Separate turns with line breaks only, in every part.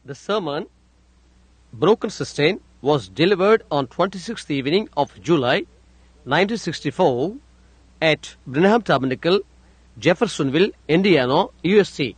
The sermon, Broken Sustain, was delivered on 26th evening of July 1964 at Brenham Tabernacle, Jeffersonville, Indiana, USA.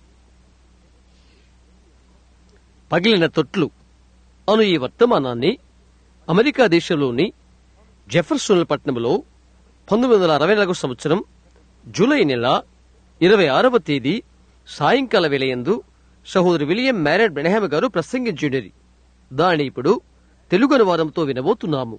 పగిలిన తొట్లు అను ఈ వర్తమానాన్ని America దేశంలోని Jefferson పట్టణంలో 1964 సంవత్సరం July నెల 26వ తేదీ సాయంకాల వేళయందు సహోదరు విలియం మ్యారెడ్ బ్రెనహామ్ గారు ప్రసంగించుండేది. దాన్ని ఇప్పుడు Telugu అనువాదంతో వినబోతున్నాము.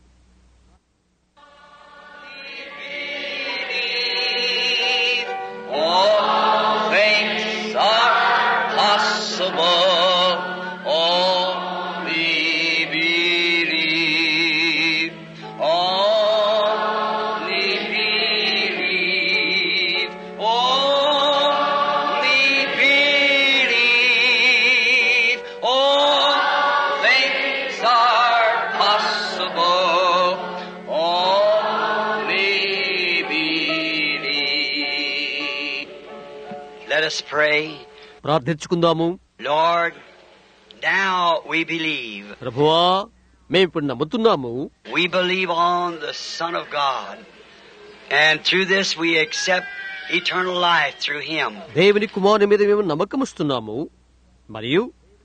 ప్రార్థించుకుందాము.
Lord, now we believe.
ప్రభువా, మేమిప్పుడు నమ్ముతున్నాము.
We believe on the Son of God, and through this we accept eternal life through Him.
దేవుని కుమారుని మీద మేము నమ్మకముస్తున్నాము మరియు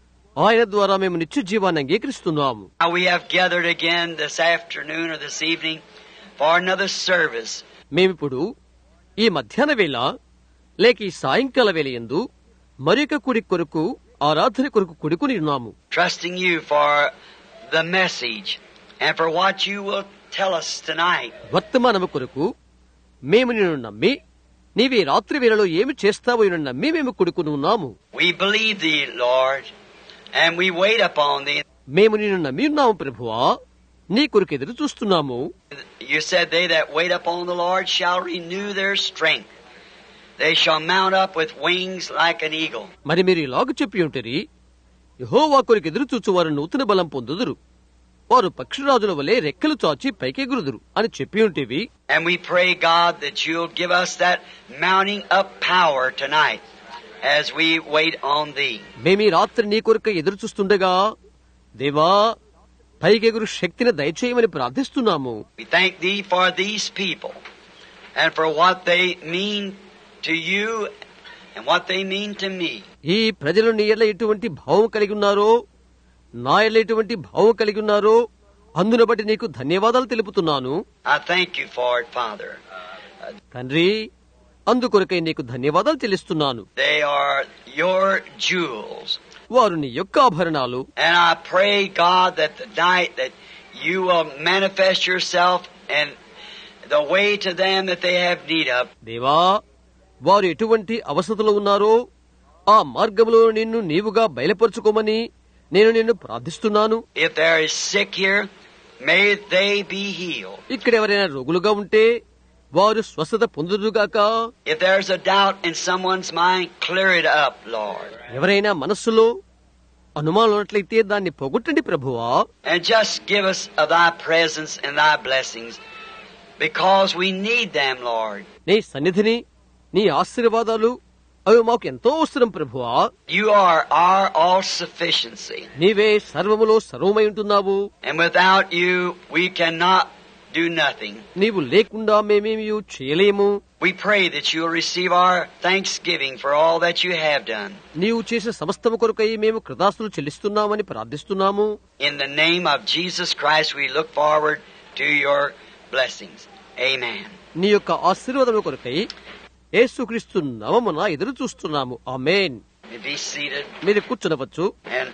ఆయన ద్వారా మేము నిత్య జీవాన్ని అంగీకరిస్తున్నాము.
Now we have gathered again this afternoon or this evening for another service.
మేమిప్పుడు ఈ మధ్యాహ్న వేళ లేక ఈ సాయంకాల వేళయందు మరొక కుడి కొరకు ఆరాధన కొరకు కూడుకుని ఉన్నాము.
Trusting you for the message and for what you will tell us tonight.
వర్తమానము కొరకు మేము నిన్ను నమ్మి నీవే రాత్రి వేళలో ఏమి చేస్తావో నిన్ను నమ్మి మేము కూడుకుని ఉన్నాము.
We believe thee, Lord, and we wait upon thee.
మేము నిన్ను నమ్మి ఉన్నాము ప్రభువా, నీ కొరకు ఎదురు చూస్తున్నాము.
You said they that wait upon the Lord shall renew their strength. They shall mount up with wings like an eagle.
మరి మీరు ఇలాగ చెప్పి ఉంటరి, యెహోవా కొరకు ఎదురు చూచు వారు నూతన బలం పొందుదురు, వారు పక్షిరాజుల వలె రెక్కలు చాచి పైకెగురుదురు అని చెప్పి ఉంటేవి.
And we pray, God, that you'll give us that mounting up power tonight as we wait on thee.
మేము ఈ రాత్రి నీ కొరకు ఎదురు చూస్తుండగా దేవా పైకెగురు శక్తిని దయచేయమని ప్రార్థిస్తున్నాము.
We thank thee for these people and for what they mean to you and what they mean to me.
ఈ ప్రజలు నీ ఎల్ల ఎటువంటి భావం కలిగి ఉన్నారో, నా ఎల్ల ఎటువంటి భావం కలిగి ఉన్నారో అందును బట్టి నీకు ధన్యవాదాలు తెలుపుతున్నాను.
I thank you for it, Father.
తండ్రి, అందుకొరకై నీకు ధన్యవాదాలు చెల్లిస్తున్నాను.
They are your jewels.
వారు నీ యొక్క ఆభరణాలు.
And I pray, God, that the night that you will manifest yourself and the way to them that they have need of.
దేవా, వారు ఎటువంటి అవసరతలో ఉన్నారో ఆ మార్గంలో నిన్ను నీవుగా బయలుపరుచుకోమని నేను నిన్ను ప్రార్థిస్తున్నాను.
If there is sick here, may they be healed.
ఇక్కడ ఎవరైనా రోగులుగా ఉంటే వారు స్వస్థత పొందుదుగాక.
If there's a doubt in someone's mind, clear it up, Lord.
ఎవరైనా మనస్సులో అనుమానం ఉన్నట్లయితే దాన్ని పోగొట్టండి ప్రభువా.
And just give us of thy presence and thy blessings, because we need them, Lord.
నీ సన్నిధిని, నీ ఆశీర్వాదాలు అవి మాకు ఎంతో అవసరం ప్రభువా.
You are our all-sufficiency.
నీవే సర్వములో సర్వమై ఉంటున్నావు.
And without you, we cannot do nothing.
నీవు లేకుండా మేమేమీ చేయలేము.
We pray that you will receive our thanksgiving for all that you have done.
నీవు చేసే సమస్తము కొరకై మేము కృతజ్ఞతలు చెల్లిస్తున్నామని ప్రార్థిస్తున్నాము.
In the name of Jesus Christ, we look forward to your blessings. Amen.
నీ యొక్క ఆశీర్వాదముల కొరకై యేసుక్రీస్తు నామమున ఎదురు చూస్తున్నాము. ఆమేన్.
Be seated.
మీరు కూర్చునవచ్చు.
And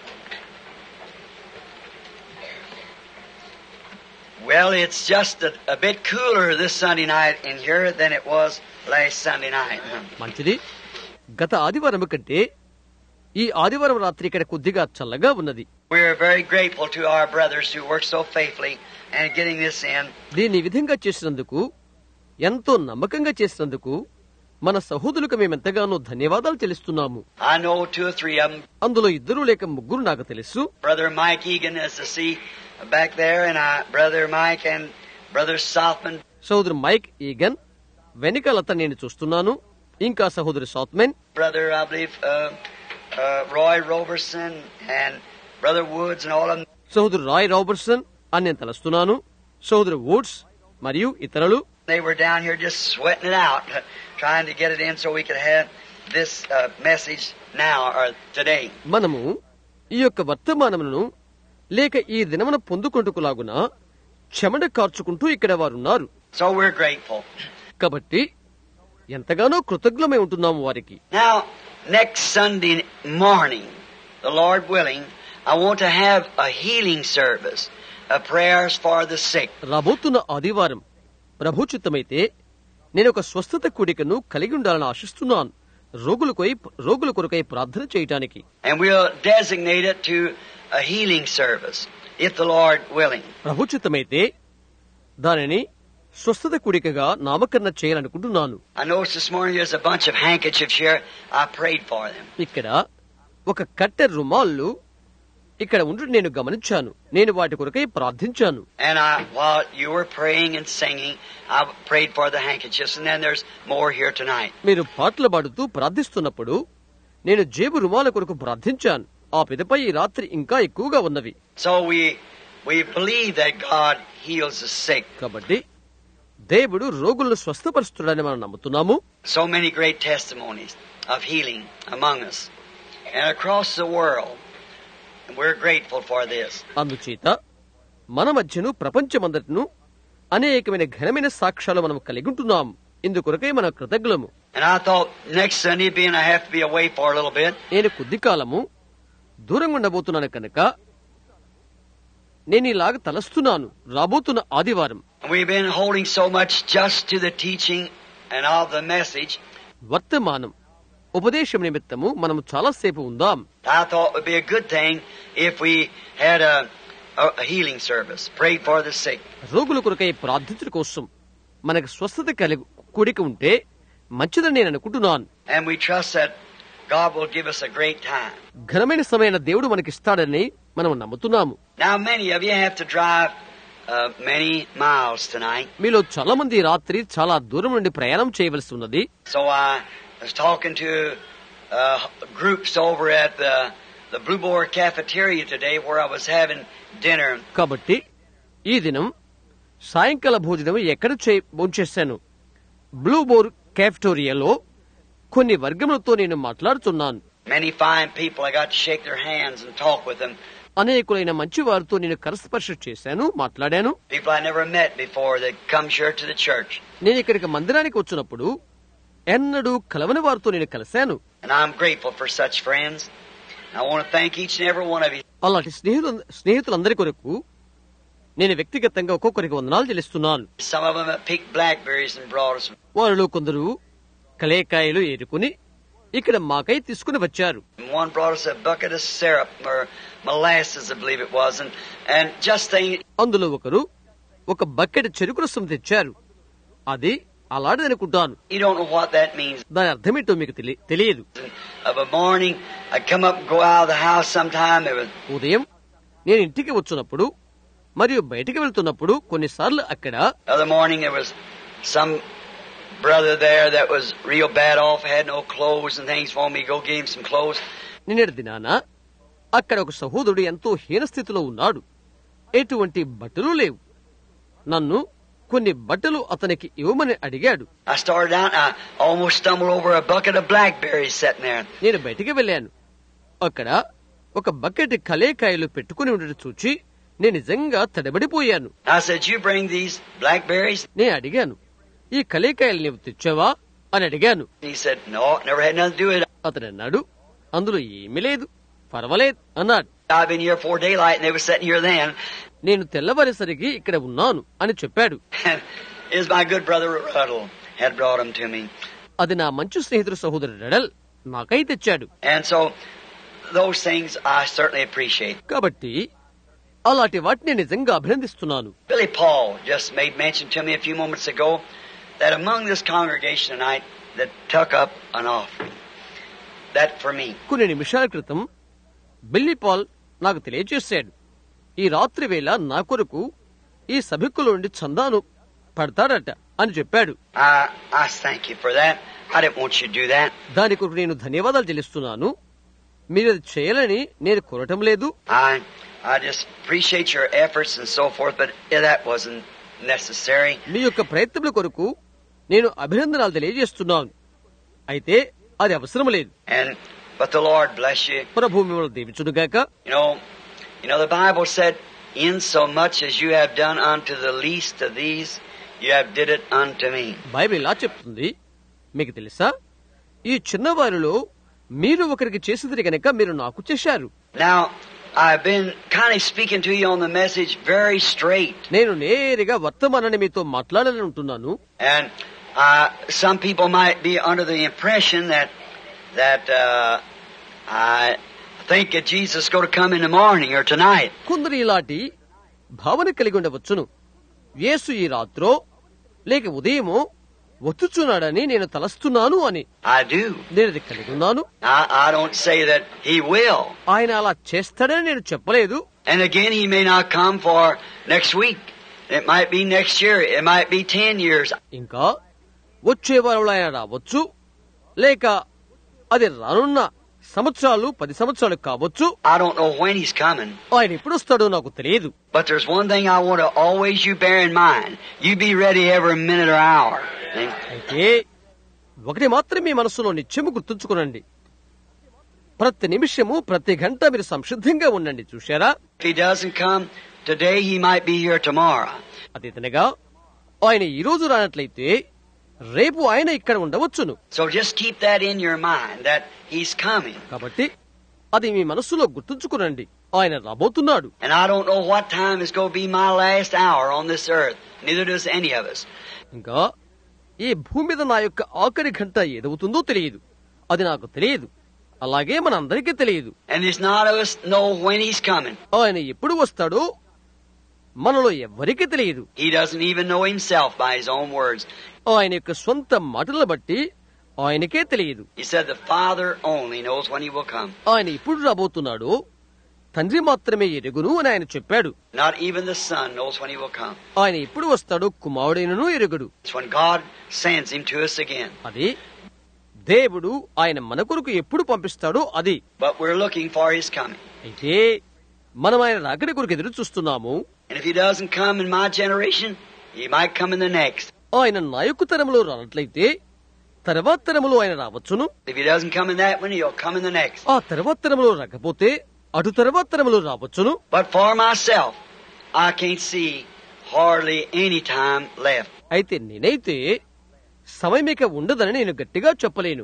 well, it's just a bit cooler this Sunday night in here than it was last Sunday night.
మంచిది. గత ఆదివారం కంటే ఈ ఆదివారం రాత్రి ఇక్కడ కొద్దిగా చల్లగా ఉన్నది.
We are very grateful to our brothers who work so faithfully and getting this in.
దీన్ని విధంగా చేసినందుకు, ఎంతో నమ్మకంగా చేసినందుకు మన సహోదరులకు మేమెంతగానో ధన్యవాదాలు చెల్లిస్తున్నాము.
I know 2 or 3 of them.
అందులో 2 లేక 3 నాకు తెలుసు.
Brother Mike Egan is to see back there, and Brother Mike and Brother Southman.
సహోదరు మైక్ ఈగన్ వెనకాల నేను చూస్తున్నాను. ఇంకా సహోదరు సౌత్మెన్,
Brother, I believe, Roy Robertson and Brother Woods and all of them.
సోదరు రాయ్ రాబర్ట్సన్ అని నేను తలుస్తున్నాను, సోదరు వుడ్స్ మరియు ఇతరులు.
They were down here just sweating it out, trying to get it in so we could have this message now or today.
మనము ఈ యొక్క వర్తమానములను లేక ఈ దినమున పొందుకొంటుకులాగున చెమట కార్చుకుంటూ ఇక్కడ వారున్నారు.
So we're grateful.
కాబట్టి ఎంతగానో కృతజ్ఞమై ఉంటున్నాము వారికి.
Now, next Sunday morning, the Lord willing, I want to have a healing service, prayers for the sick.
రాబోతున్న ఆదివారం ప్రభు చిత్తమైతే నేను ఒక స్వస్థత కూడికను కలిగి ఉండాలని ఆశిస్తున్నాను, రోగుల కొరకై ప్రార్థన చేయటానికి.
And we'll designate it to a healing service, if the Lord willing.
ప్రభు చిత్తమైతే దానిని స్వస్థత కూడికగా నామకరణ చేయాలనుకుంటున్నాను.
I noticed this morning there's a bunch of handkerchiefs here. I prayed for them.
ఇక్కడ ఒక కట్టె రుమాళ్ళు ఇక్కడ ఉండి నేను గమనించాను, నేను వాటి కొరకై ప్రార్థించాను.
And while you were praying and singing, I prayed for the handkerchiefs, and then there's more here tonight.
మీరు పాటలు పాడుతూ ప్రార్థిస్తున్నప్పుడు నేను జేబు రుమాల కొరకు ప్రార్థించాను. ఆ పిదపై ఈ రాత్రి ఇంకా ఎక్కువగా ఉన్నవి.
So we believe that God heals the sick.
కాబట్టి దేవుడు రోగులను స్వస్థపరుస్తాడని మనం నమ్ముతున్నాము.
So many great testimonies of healing among us and across the world. And we're grateful for this.
అందుచేత మన మధ్యను ప్రపంచమంతటను అనేకమైన ఘనమైన సాక్ష్యాలు మనం కలిగి ఉంటున్నాం. ఇందుకొరకై మన కృతజ్ఞులము.
And I thought next Sunday being I have to be away for a little bit.
నేను కొద్ది కాలము దూరంగా ఉండబోతున్నాను కనుక నేను ఇలాగ తలస్తున్నాను రాబోతున్న ఆదివారం.
We've been holding so much just to the teaching and of the message.
వర్తమానం ఉపదేశం నిమిత్తము మనం చాలాసేపు ఉందాం.
I thought it would be a good thing if we had a healing service, prayed for the sick.
రోగుల కొరకై ప్రార్థించడం కోసం మనకు స్వస్థత కూడిక ఉంటే మంచిదని నేను అనుకుంటున్నాను.
And we trust that God will give us a great time.
ఘనమైన సమయాన్ని దేవుడు మనకిస్తాడని మనం నమ్ముతున్నాము.
Now many of you have to drive many miles tonight.
మీలో చాలా మంది రాత్రి చాలా దూరం నుండి ప్రయాణం చేయవలసి ఉన్నది.
So I was talking to groups over at the Blue Boar cafeteria today where I was having dinner.
కాబట్టి ఈ దినం సాయంకాల భోజనం ఎక్కడ భోంచేశాను? బ్లూ బోర్ క్యాఫెటేరియాలో కొన్ని వర్గములతో నేను మాట్లాడుతున్నాను.
Many fine people, I got to shake their hands and talk with them.
అనేకులైన మంచి వారితో నేను కరస్పర్శ చేశాను, మాట్లాడాను.
People I never met before that comes here to the church.
నేను ఇక్కడికి మందిరానికి వచ్చినప్పుడు ఎన్నడూ కలవని వారితో నేను కలిశాను.
And I'm grateful for such friends. I want to thank each and every one of you.
అలాంటి స్నేహితులందరి కొరకు నేను వ్యక్తిగతంగా ఒక్కొక్కరికి వందనాలు చెల్లిస్తున్నాను.
Some of them have picked blackberries and brought us.
వారిలో కొందరు కలేకాయలు ఏరుకుని ఇక్కడ మాకై తీసుకుని వచ్చారు.
One brought us a bucket of syrup or molasses, I believe it was, and just think.
అందులో ఒకరు ఒక బకెట్ చెరుకు రసం తెచ్చారు. అది అలాంటిది అనుకుంటాను.
You don't know what that means.
దాని అర్థమేంటో మీకు తెలియదు.
Of a morning, I come up and go out of the house sometime.
ఉదయం నేను ఇంటికి వచ్చినప్పుడు మరియు బయటికి వెళ్తున్నప్పుడు కొన్నిసార్లు అక్కడ
Other morning there was some brother there that was real bad off, had no clothes and things for me. Go give him some clothes.
నిన్నటి దినాన అక్కడ ఒక సహోదరుడు ఎంతో హీన స్థితిలో ఉన్నాడు. ఎటువంటి బట్టలు లేవు. నన్ను కొన్ని బట్టలు అతనికి ఇవ్వమని అడిగాడు.
I started out and I almost stumbled over a bucket of blackberries sitting there.
నేను బయటికి వెళ్ళాను. అక్కడ ఒక బకెట్ కలేకాయలు పెట్టుకుని ఉండటం చూచి నేను నిజంగా తడబడిపోయాను.
I said, "You bring these blackberries?"
నేను అడిగాను, ఈ కలేకాయలు నీవు తెచ్చావా అని అడిగాను.
He said, "No, never had nothing to do with it.
అతడు అన్నాడు, అందులో ఏమీ లేదు, పర్వాలేదు అన్నాడు.
I've been here before daylight and they were sitting here then."
నేను తెల్లవారేసరికి ఇక్కడ ఉన్నాను అని చెప్పాడు.
It was my good brother Ruddle had brought them to me.
అది నా మంచి స్నేహితుడు సహోదరుడు రెడల్ నాకై తెచ్చాడు.
And so those things I certainly appreciate.
కాబట్టి అలాంటి వాటిని నిజంగా అభినందిస్తున్నాను.
Billy Paul just made mention to me a few moments ago that among this congregation tonight that took up an offering. That for me.
కొన్ని నిమిషాల క్రితం Billy Paul నాకు తెలియజేశాడు, ఈ రాత్రి వేళ నా కొరకు ఈ సభికుల నుండి చందాను పడతాడట అని చెప్పాడు.
I thank you for that. I didn't want you to do that.
దాని కొరకు నేను ధన్యవాదాలు చెల్లిస్తున్నాను. మీరు అది చేయాలని నేను కోరటం లేదు.
I just appreciate your efforts and so forth, but that wasn't necessary.
మీ యొక్క ప్రయత్నముల కొరకు నేను అభినందనలు తెలియజేస్తున్నాను, అయితే అది అవసరం లేదు.
But the Lord bless you.
ప్రభు మిమ్మల్ని దీవించునుగాక.
You know the Bible said, "In so much as you have done unto the least of these, you have did it unto me."
Bible ఇలా చెప్తుంది, మీకు తెలుసా, ఈ చిన్నవారిలో మీరు ఒకరికి చేసిదిరి గనక మీరు నాకు చేశారు.
Now I've been kind of speaking to you on the message very straight.
నేను నేరుగా వర్తమానాన్ని మీతో మాట్లాడాలని ఉంటున్నాను.
And some people might be under the impression that I think that Jesus is going to come in the morning or tonight.
కొందరు ఇలాంటి భావన కలిగి ఉండవచ్చును. యేసు ఈ రాత్రో లేక ఉదయమో వచ్చుచున్నాడని నేను తలస్తున్నాను అని.
I do.
నేను అది కలిగి ఉన్నాను.
I don't say that he will.
ఆయన అలా చేస్తాడని నేను చెప్పలేదు.
And again, he may not come for next week. It might be next year. It might be 10 years.
ఇంకా వచ్చే వారంలో ఆయన రావచ్చు, లేక అది రానున్న సంవత్సరాలు 10 సంవత్సరాలు కావచ్చు.
I don't know when he's coming.
ఆయన ఎప్పుడు వస్తాడో నాకు తెలియదు.
But there's one thing I want to always you bear in mind. You be ready every minute or hour.
అయితే ఒకటి మాత్రం మీ మనసులో నిత్యము గుర్తుంచుకోనండి, ప్రతి నిమిషము ప్రతి గంట మీరు సంసిద్ధంగా ఉండండి. చూశారా,
If he doesn't come today, he might be here tomorrow.
అదేతనగా ఆయన ఈ రోజు రానట్లయితే రేపు ఆయన ఇక్కడ ఉండవచ్చును.
So just keep that in your mind that he's coming.
కాబట్టి అది మీ మనస్సులో గుర్తుంచుకోనండి, ఆయన రాబోతున్నాడు.
And I don't know what time is going to be my last hour on this earth. Neither does any of us.
ఇంకా ఈ భూమి మీద నా యొక్క ఆఖరి గంట ఏదవుతుందో తెలియదు, అది నాకు తెలియదు, అలాగే మనందరికీ తెలియదు.
And it's not of us know when he's coming.
ఆయన ఎప్పుడు వస్తాడో మనలో ఎవ్వరికీ తెలియదు.
He doesn't even know himself by his own words.
ఆయన యొక్క సొంత మాటలను బట్టి ఆయనకే తెలియదు.
He said the Father only knows when he will come.
ఆయన ఇప్పుడు రాబోతున్నాడు, తండ్రి మాత్రమే ఎరుగును అని ఆయన చెప్పాడు.
Not even the Son knows when he will come.
ఆయన ఎప్పుడు వస్తాడో కుమారుడైనను ఎరుగుడు.
It's when God sends him to us again.
అది దేవుడు ఆయన మన కొరకు ఎప్పుడు పంపిస్తాడో అది.
But we're looking for his coming.
అయితే మనం ఆయన రాకడి కొరకు ఎదురు చూస్తున్నాము.
And if he doesn't come in my generation, he might come in the next.
ఆయన నా యొక్క తరములో రానట్లయితే తర్వాత తరములో ఆయన రావచ్చును.
If he doesn't come in that one, he'll come in the next.
ఆ తర్వాత తరములో రాకపోతే అటు తర్వాత తరములో రావచ్చును.
But for myself, I can't see hardly any time left.
అయితే నేనైతే సమయం ఇక ఉండదని నేను గట్టిగా చెప్పలేను.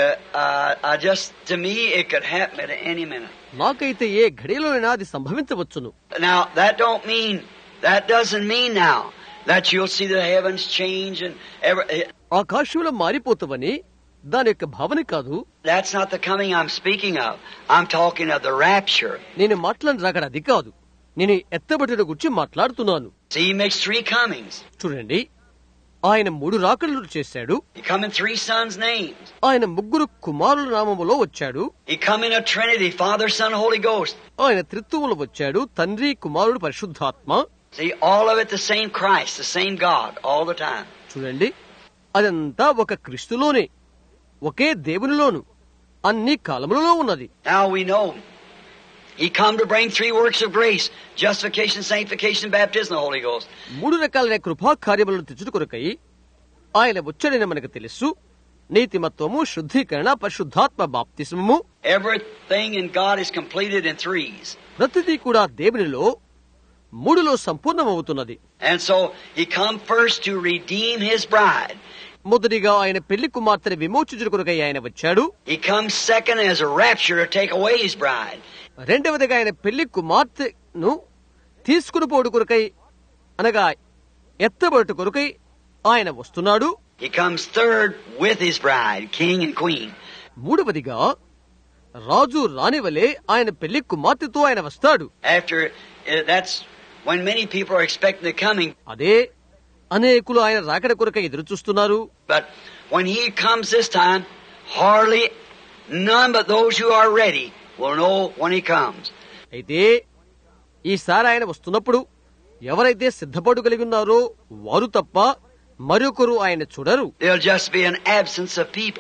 To me, it could happen at any minute.
నాకైతే ఏ ఘడియలోనైనా అది సంభవించవచ్చును.
Now, that doesn't mean now that you'll see the heavens change and
ఆకాశంలో మారిపోతావని దాని యొక్క భావన కాదు.
That's not the coming I'm speaking of. I'm talking of the rapture.
నేను మాట్లాడిన రాకడ అది కాదు, నేను ఎత్తబడిన గురించి మాట్లాడుతున్నాను.
See, he makes 3 comings.
చూడండి, ఆయన 3 రాకడలు చేశాడు.
He come in 3 sons' names.
ఆయన 3 కుమారుల నామములో వచ్చాడు.
He come in a Trinity, Father, Son, Holy Ghost.
ఆయన త్రిత్వములో వచ్చాడు, తండ్రి, కుమారుడు, పరిశుద్ధాత్మ.
See, all of it the same Christ, the same God, all the time.
చూడండి, అదంతా ఒక క్రీస్తులోనే, ఒకే దేవునిలోను అన్ని కాలములలో ఉన్నది.
Now we know he come to bring 3 works of grace: justification, sanctification, baptism, the Holy Ghost.
3 రకాలైన కృపా కార్యములను తెచ్చుట కొరకై ఆయన వచ్చాడని మనకు తెలుసు. నీతిమత్వము, శుద్ధీకరణ, పరిశుద్ధాత్మ బాప్తిస్మము.
Everything in God is completed in 3s.
ప్రతిదీ కూడా దేవునిలో 3లో సంపూర్ణమవుతున్నది.
And so he come first to redeem his bride.
మొదటిగా ఆయన పెళ్లి కుమార్తెను విమోచించుట కొరకై ఆయన వచ్చాడు.
He comes second as a rapture to take away his bride.
రెండవదిగా ఆయన పెళ్లి కుమార్తెను తీసుకుని పోడు కొరకై, అనగా ఎత్తబడుట కొరకై ఆయన వస్తున్నాడు.
He comes third with his bride, king and queen.
మూడవదిగా రాజు రాణివలే ఆయన పెళ్లి కుమార్తెతో ఆయన వస్తాడు.
After that's when many people are expecting the coming.
అదే అనేకులు ఆయన రాకడ కొరకై ఎదురు చూస్తున్నారు.
But when he comes this time, hardly none but those who are ready will know when he comes.
అయితే ఈసారి ఆయన వస్తున్నప్పుడు ఎవరైతే సిద్ధపడు కలిగి ఉన్నారో వారు తప్ప మరొకరు ఆయన చూడరు.
There'll just be an absence of people.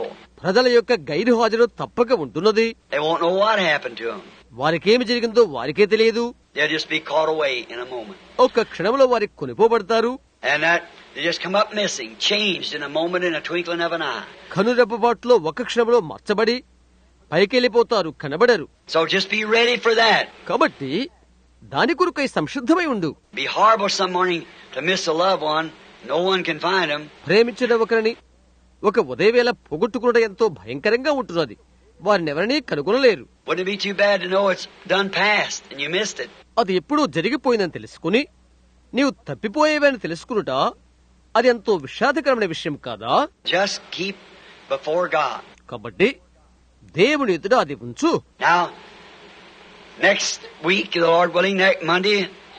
ప్రజల యొక్క గైరు హాజరు తప్పక ఉంటున్నది.
They won't know what happened to them.
వారికేమి జరిగిందో వారికే తెలియదు.
They'll just be caught away in a moment.
ఒక్క క్షణంలో వారికి కొనిపోబడతారు.
And that, they just come up missing, changed in a moment, in a twinkling of an eye.
కనురెప్పపాటులో ఒక్క క్షణంలో మచ్చబడి పైకెళ్ళిపోతారు, కనబడరు.
So just be ready for that.
కాబట్టి దాని కొరకై సంసిద్ధమై ఉండు.
Be horrible some morning to miss a loved one. No one can find them.
ప్రేమించిన ఒకరిని ఒక ఉదయవేళ పోగొట్టుకునడం ఎంతో భయంకరంగా ఉంటున్నది. వారిని ఎవరినీ కనుగొనలేరు.
Wouldn't it be too bad to know it's done past and you missed it?
అది ఎప్పుడూ జరిగిపోయిందని తెలుసుకుని నీవు తప్పిపోయేవని తెలుసుకునుట అది ఎంతో విషాదకరమైన విషయం కాదా?
Just keep before God.
కాబట్టి దేవుని ఎదుట అది ఉంచు.
Now, next week, the Lord willing, next Monday,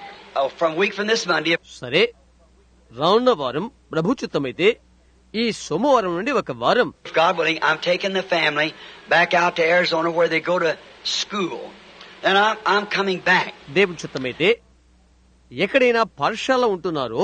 from this Monday.
సరే, రానున్న వారం ప్రభు చిత్తమైతే ఈ సోమవారం నుండి ఒక వారం,
God willing, I'm taking the family back out to Arizona where they go to school. Then I'm coming back.
దేవుని చిత్తమైతే ఎక్కడైనా పాఠశాల ఉంటున్నారో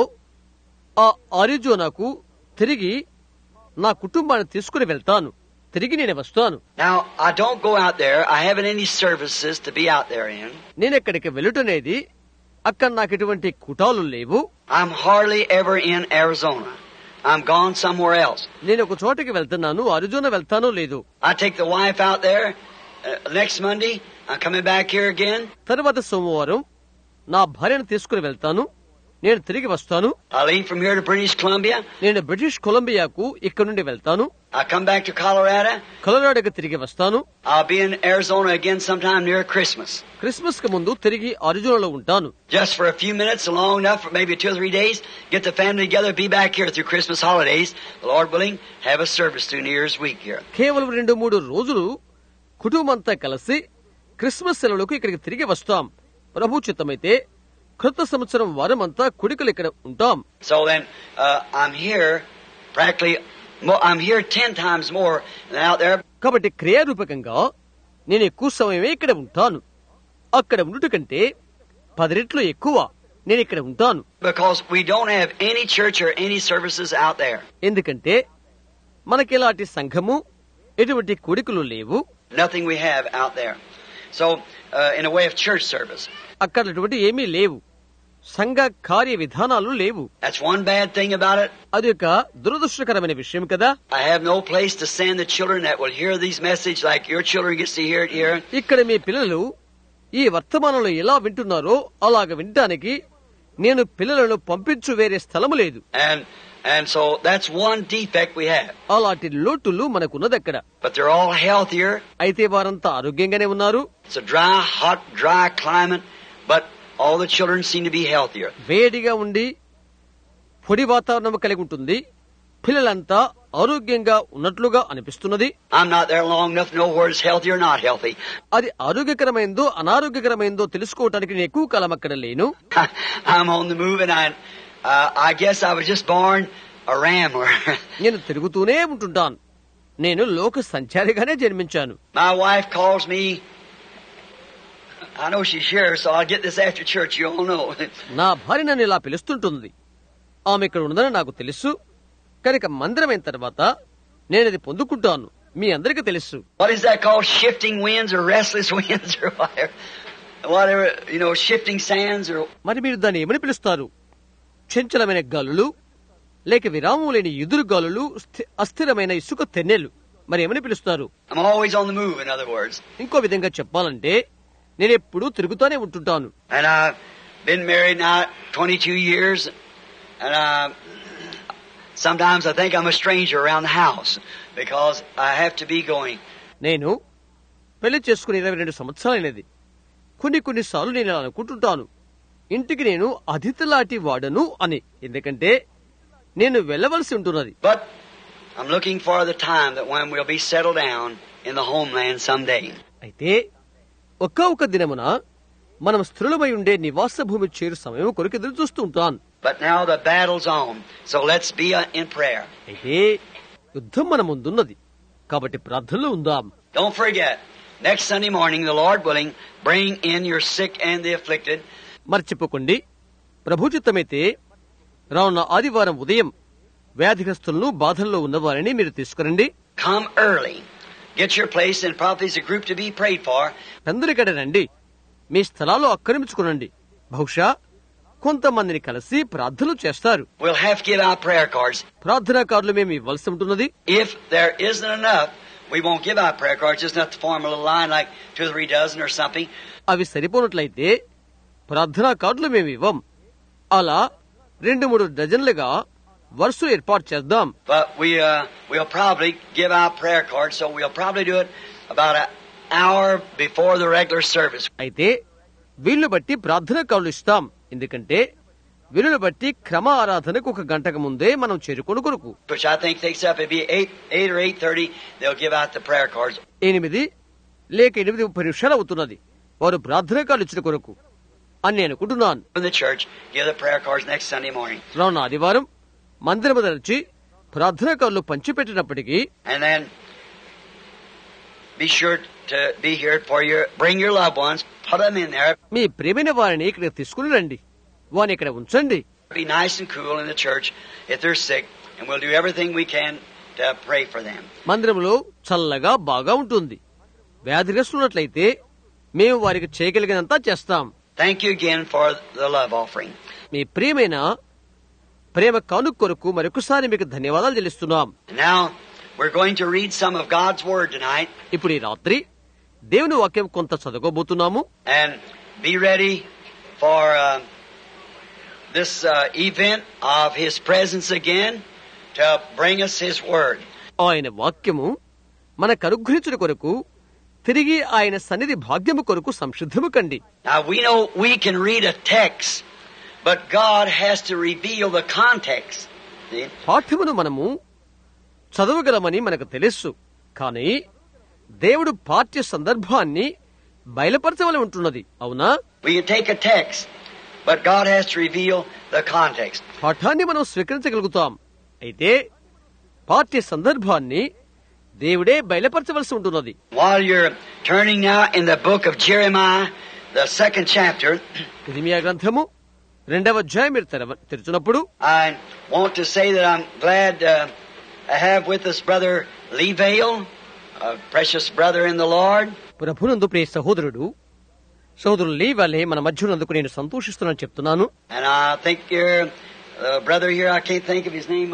ఆ అరిజోనాకు తిరిగి నా కుటుంబాన్ని తీసుకుని వెళ్తాను. తిరిగి నేను వస్తాను.
Now, I don't go out there. I haven't any services to be out there in.
నేను ఎక్కడికి వెళ్ళుటనేది అక్కడ నాకు ఎటువంటి కుటాలు లేవు.
I'm hardly ever in Arizona. I'm gone somewhere else.
నేను ఒక చోటకి వెళ్తున్నాను, అరిజోనా వెళ్తానో లేదు.
I take the wife out there next Monday. I'm coming back here again.
తర్వాత సోమవారం నా భార్యను తీసుకుని వెళ్తాను. నేను తిరిగి వస్తాను.
I leave from here to British Columbia.
నేను బ్రిటిష్ కొలంబియాకు ఇక్కడ నుండి వెళ్తాను.
I come back to Colorado.
కొలరాడోకి తిరిగి వస్తాను.
I'll be in Arizona again sometime near Christmas.
Christmas కు ముందు తిరిగి అరిజోనాలో ఉంటాను.
Just for a few minutes, long enough for maybe 2 or 3 days, get the family together, be back here through Christmas holidays. The Lord willing, have a service through New Year's week here.
కేవలం 2-3 రోజులు కుటుంబంతా కలిసి Christmas సెలవులకు ఇక్కడికి తిరిగి వస్తాం. ప్రభు చిత్తమైతే క్రొత్త సంవత్సరం వారమంతా కుడికలు ఇక్కడ ఉంటాం.
So then, I'm here practically. I'm here 10 times more than out there.
కాబట్టి క్రియారూపకంగా నేను ఎక్కువ సమయమే ఇక్కడ ఉంటాను. అక్కడ ఉండుట కంటే 10 రెట్లు ఎక్కువ నేను ఇక్కడ ఉంటాను.
Because we don't have any church or any services out there.
ఎందుకంటే మనకి ఎలాంటి సంఘము ఎటువంటి కూడికలు లేవు.
Nothing we have out there. So, in a way of church service.
అక్కడ అటువంటి ఏమీ లేవు. సంఘ కార్య విధానాలు లేవు.
That's one bad thing about it.
అది ఒక దురదృష్టకరమైన విషయం కదా.
I have no place to send the children that will hear these messages like your children gets to hear it here.
ఇక్కడ మీ పిల్లలు ఈ వర్తమానంలో ఎలా వింటున్నారో అలాగ వినటానికి నేను పిల్లలను పంపించు వేరే స్థలము లేదు.
And so that's one defect we have.
అలాంటి లోటులు మనకున్నది అక్కడ.
But they're all healthier.
అయితే వారంతా ఆరోగ్యంగానే ఉన్నారు.
It's a dry climate, but all the children seem to be healthier.
వేడిగా ఉండి పొడి వాతావరణం కలిగి ఉంటుంది. పిల్లలంతా ఆరోగ్యంగా ఉన్నట్లుగా అనిపిస్తున్నది.
I'm not there long enough to know where it's healthy or not healthy.
అది ఆరోగ్యకరమైందో అనారోగ్యకరమైందో తెలుసుకోవటానికి నేను ఎక్కువ కాలం అక్కడ లేను.
I'm on the move and I guess I was just born a rambler.
నేను తిరుగుతూనే ఉంటుంటాను. నేను లోక సంచారిగానే జన్మించాను.
My wife calls me. I know she's here, so I'll get this after church. You all know.
నా భార్య నన్ను ఇలా పిలుస్తుంటుంది. ఆమె ఇక్కడ ఉన్నదని నాకు తెలుసు. కనుక మందిరమైన తర్వాత నేను అది పొందుకుంటాను. మీ అందరికీ తెలుసు.
What is that called? Shifting winds or restless winds or whatever, shifting sands or.
మరి మీరు దాన్ని ఏమని పిలుస్తారు? చంచలమైన గాలులు, లేక విరామం లేని ఎదురు గాలులు, అస్థిరమైన ఇసుక తెన్నెలు. మరి ఏమని పిలుస్తారు?
I'm always on the move, in other words.
ఇంకో విధంగా చెప్పాలంటే నేను ఎప్పుడూ తిరుగుతూనే ఉంటుంటాను.
And I've been married now 22 years, and sometimes I think I'm a stranger around the house because I have to be going.
నేను పెళ్లి చేసుకుని 22 సంవత్సరాలైనది. కొన్నిసార్లు నేను అనుకుంటుంటాను, ఇంటికి నేను అతిథిలాంటి వాడను అని. ఎందుకంటే నేను వెళ్ళవలసి ఉంటున్నది.
But I'm looking for the time that when we'll be settled down in the homeland someday.
అయితే ఒక్క దినమున మనం స్థిరులమై ఉండే నివాస భూమి చేరు సమయం కొరకు ఎదురు చూస్తూ ఉంటాను.
But now the battle's on, so let's be in prayer.
అయితే యుద్ధం మన ముందున్నది, కాబట్టి ప్రార్థనలో ఉందాం.
Don't forget, next Sunday morning, the Lord willing, bring in your sick and the afflicted.
మర్చిపోకండి, ప్రభు చిత్తమైతే రానున్న ఆదివారం ఉదయం వ్యాధిగ్రస్తులను బాధల్లో ఉన్నవారిని మీరు తీసుకురండి.
come early. Get your place and probably is a group to be prayed for.
అందరూ ఇక్కడ రండి, మీ స్థలాలు ఆక్రమించుకునండి. బహుశా కొంతమందిని కలిసి ప్రార్థనలు చేస్తారు.
We'll have to give out prayer cards.
ప్రార్థనా కార్డులు మేము ఇవ్వాల్సి ఉంటున్నది.
If there isn't enough, we won't give out prayer cards. Just enough to form a little line like 2 or 3 dozen or something.
అవి సరిపోనట్లయితే ప్రార్థనా కార్డులు మేము ఇవ్వం. అలా 2-3 డజన్లుగా వరుస ఏర్పాటు చేద్దాం.
But we'll probably give out prayer cards, so we'll probably do it about an hour before the regular service.
అయితే వీళ్ళు బట్టి ప్రార్థనా కార్డులు ఇస్తాం. ఎందుకంటే వీళ్ళని బట్టి క్రమ ఆరాధనకు 1 గంటకు ముందే మనం చేరుకుని కొరకు.
Which I think takes up, it'd be 8 or 8:30, they'll give out the prayer cards.
8 లేక 8:30 నిమిషాలు అవుతున్నది వారు ప్రార్థనా కార్డులు ఇచ్చిన కొరకు అని నేను అనుకుంటున్నాను.
In the church, give the prayer cards next Sunday morning.
రాను ఆదివారం మందిరము తెరచి ప్రార్థనా కార్డులు పంచిపెట్టినప్పటికీ,
And then be sure to be here for bring your loved ones, put them in there.
మీ ప్రేమైన వారిని ఇక్కడ తీసుకుని రండి, వారిని ఇక్కడ ఉంచండి.
Be nice and cool in the church if they're sick, and we'll do everything we can to pray for them.
మందిరంలో చల్లగా బాగా ఉంటుంది. వ్యాధిగ్రస్తున్నట్లయితే మేము వారికి చేయగలిగినంత చేస్తాం.
Thank you again for the love offering.
మీ ప్రేమ కానుక కొరకు మరొకసారి మీకు ధన్యవాదాలు చెల్లిస్తున్నాం.
Now we're going to read some of God's Word tonight.
ఇప్పుడు ఈ రాత్రి దేవుని వాక్యం కొంత చదవబోతున్నాము.
And be ready for this event of His presence again to bring us His Word.
ఆయన వాక్యము మనకు అనుగ్రహించుట కొరకు తిరిగి ఆయన సన్నిధి భాగ్యము కొరకు సంసిద్ధము కండి.
Now we know we can read a text, but God has to reveal the context. See?
పాఠ్యమును మనము చదవగలమని మనకు తెలుసు, కానీ దేవుడు పాఠ్య సందర్భాన్ని బయలుపరచవలసి ఉంటున్నది. అవునా?
We can take a text, but God has to reveal the context.
పాఠాన్ని మనం స్వీకరించగలుగుతాం, అయితే పాఠ్య సందర్భాన్ని దేవుడే బయలుపరచవలసి ఉంటున్నది.
While you're turning now in the book of Jeremiah, the 2nd chapter,
ఇర్మీయా గ్రంథము 2వ అధ్యాయం మీరు తెరుచున్నప్పుడు,
I want to say that I'm glad I have with us Brother Lee Vale, a precious brother in the Lord.
ప్రభునందు ప్రియ సహోదరుడు లీ వాలే మన మధ్య ఉన్నందుకు నేను సంతోషిస్తున్నాను చెప్తున్నాను.
And I think your brother here, I can't think of his name,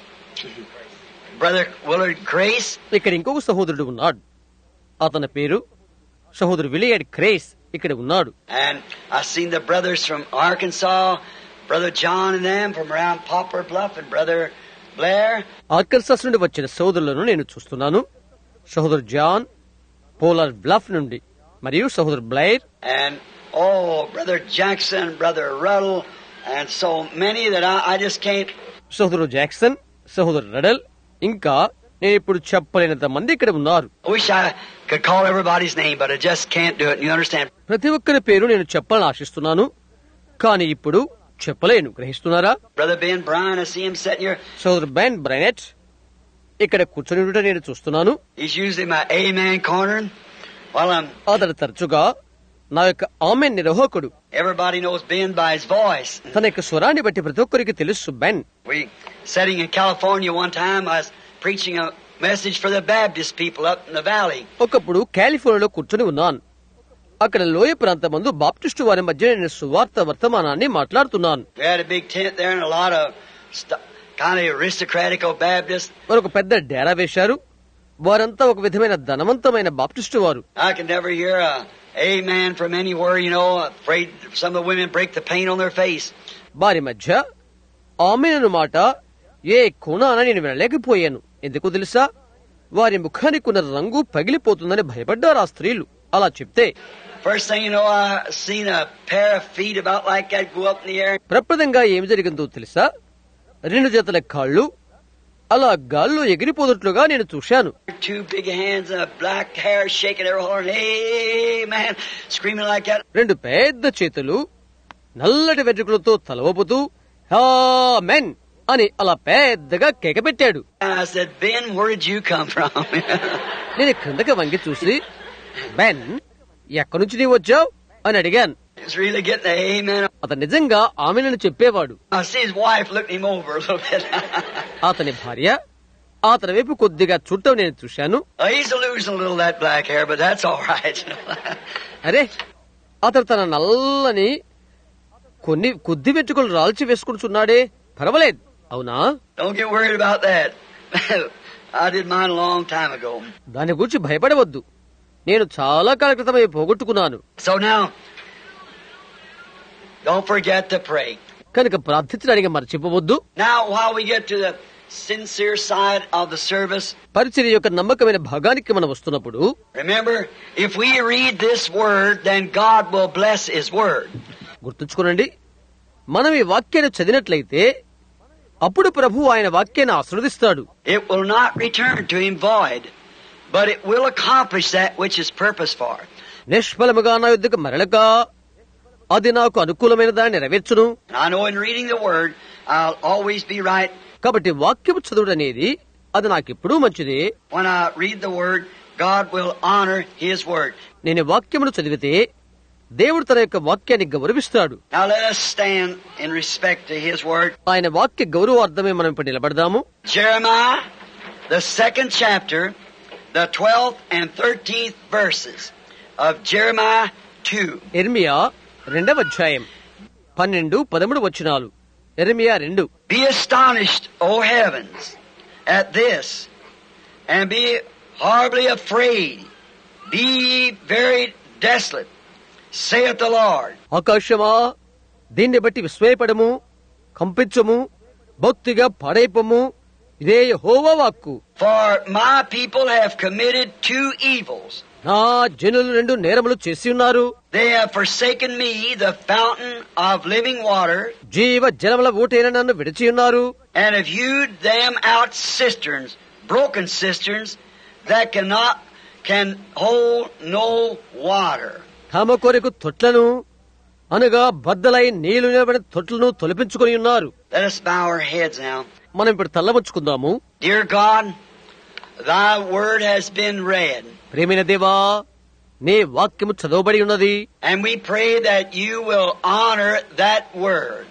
Brother Willard Grace.
ఇక్కడ ఇంకొక సహోదరుడు ఉన్నాడు, అతని పేరు సహోదరు విలియర్డ్ క్రేస్ ఇక్కడ ఉన్నాడు.
And I've seen the brothers from Arkansas, Brother John and them from around Poplar Bluff, and Brother Blair.
Arkansas నుండి వచ్చిన సహోదరులను నేను చూస్తున్నాను. సహోదరు జాన్ పోలార్ బ్లఫ్ నుండి మరియు సహోదరు Blair,
And Brother Jackson, Brother Ruddle, and so many that I just can't.
సహోదరు జాక్సన్, సహోదరు రడల్, ఇంకా నేను ఇప్పుడు చెప్పలేనంత మంది ఇక్కడ ఉన్నారు.
I wish I could call everybody's name, but I just can't do it. You understand?
ప్రతి ఒక్కరి పేరు నేను చెప్పాలని ఆశిస్తున్నాను, కానీ ఇప్పుడు చెప్పలేను. గ్రహిస్తున్నారా?
Brother Ben Bryan, I see him sitting here.
సోదరు బెన్ బ్రైనెట్ ఇక్కడ కూర్చొని ఉండటం నేను చూస్తున్నాను.
He's usually my amen corner. While
అతడు తరచుగా నా యొక్క ఆమెన్ నిర్వాహకుడు.
everybody knows Ben by his voice.
తన యొక్క స్వరాన్ని బట్టి ప్రతి ఒక్కరికి తెలుసు Ben.
We sitting in California one time, I was preaching a message for the Baptist people up in the valley.
ఒకప్పుడు కాలిఫోర్నియాలో కూర్చొని ఉన్నాను. అక్కడ లోయ ప్రాంతమందు బాప్టిస్టు వారి మధ్య నేను సువార్త వర్తమానాన్ని మాట్లాడుతున్నాను.
We had a big tent there and a lot of kind of aristocratic old Baptists.
మరొక పెద్ద డేరా వేశారు. వారంతా ఒక విధమైన ధనవంతమైన బాప్టిస్టు వారు.
I could never hear a amen from anywhere, afraid some of the women break the paint on their face.
వారి మధ్య ఆమెను మాట ఏ కోణాన నేను వినలేకపోయాను. ఎందుకు తెలుసా? వారి ముఖానికి ఉన్న రంగు పగిలిపోతుందని భయపడ్డారు ఆ స్త్రీలు అలా చెప్తే.
First thing you know, I seen a pair of feet about like that go up in the air.
ప్రప్రదంగా ఏమి జరిగిందో తెలుసా? 2 జతల కాళ్ళు అలా గాల్లో ఎగిరిపోతున్నట్లుగా నేను చూశాను.
2 big hands and a black hair shaking their whole, hey man, screaming like that.
2 పెద్ద చేతులు నల్లటి వెంట్రుకలతో తలవబోతూ ఆమేన్ అని అలా పెద్దగా కేక పెట్టాడు.
I said, Ben, where did you come from?
నేను క్రిందకి వంగి చూసి, బెన్ ఎక్కడి నుంచి నీవు వచ్చావు అని అడిగాను.
He's really getting the amen.
అతను నిజంగా ఆమెనని చెప్పేవాడు.
I see his wife looking him over a little bit.
అతని భార్య అతని వైపు కొద్దిగా చుట్టం నేను చూశాను.
He's losing a little of that black hair, but that's all right.
అరే, అతను తన నల్లని కొన్ని కొద్ది వెంట్రుకలు రాల్చి వేసుకుంటున్నాడే, పర్వాలేదు, అవునా?
Don't get worried about that. I did mine a long time ago.
దాని గురించి భయపడవద్దు, నేను చాలా కాల క్రితమే పోగొట్టుకున్నాను.
So now, don't forget to pray.
కనుక ప్రార్థించడానికి మర్చిపోవద్దు.
Now, while we get to the sincere side of the service,
పరిచర్య యొక్క నమ్మకమైన భాగానికి మనం వస్తున్నప్పుడు,
remember, if we read this word, then God will bless His word.
గుర్తుంచుకోనండి, మనం ఈ వాక్యాన్ని చదివినట్లయితే అప్పుడు ప్రభు ఆయన వాక్యాన్ని ఆశీర్వదిస్తాడు.
It will not return to Him void, but it will accomplish that which is purpose for.
నిష్ఫలముగా నా యుద్ధకు మరలక అది నాకు అనుకూలమైన దాన్ని నెరవేర్చును.
I know in reading the word, I'll always be right.
కాబట్టి వాక్యము చదువుడు అనేది అది నాకెప్పుడూ మంచిదే.
When I read the word, God will honor His word.
నేను వాక్యమును చదివితే దేవుడు తన యొక్క వాక్యాన్ని గౌరవిస్తాడు.
Now let us stand in respect to His word.
ఆయన వాక్య గౌరవార్థమే మనం ఇప్పుడు నిలబడదాము.
Jeremiah, the 2nd chapter, the 12th and 13th verses of Jeremiah 2.
ఇర్మియా 2వ అధ్యాయం 12-13 వచనాలు. ఇర్మియా 2.
Be astonished, O heavens, at this, and be horribly afraid. Be ye very desolate, saith the Lord.
ఆకాశమా, దీన్ని బట్టి విస్మయపడము, కంపించము, భక్తిగా పాడైపోము, ఇదే యెహోవా వాక్కు.
For my people have committed 2 evils.
నా జనులు 2 నేరములు చేసి ఉన్నారు.
They have forsaken me, the fountain of living water,
జీవ జలముల ఊటైన నన్ను విడిచి ఉన్నారు.
and have hewed them out cisterns, broken cisterns, that can hold no water.
తమ కొరకు తొట్లను అనగా బద్దలై నీళ్లు నిలబడిన తొట్లను తొలపించుకొని ఉన్నారు.
Let us bow our heads now.
మనం ఇప్పుడు తల్లవంచుకుందాము.
Dear God, Thy word has been read.
ప్రేమైన దేవా, నీ వాక్యము చదవబడి ఉన్నది.
And we pray that you will honor that word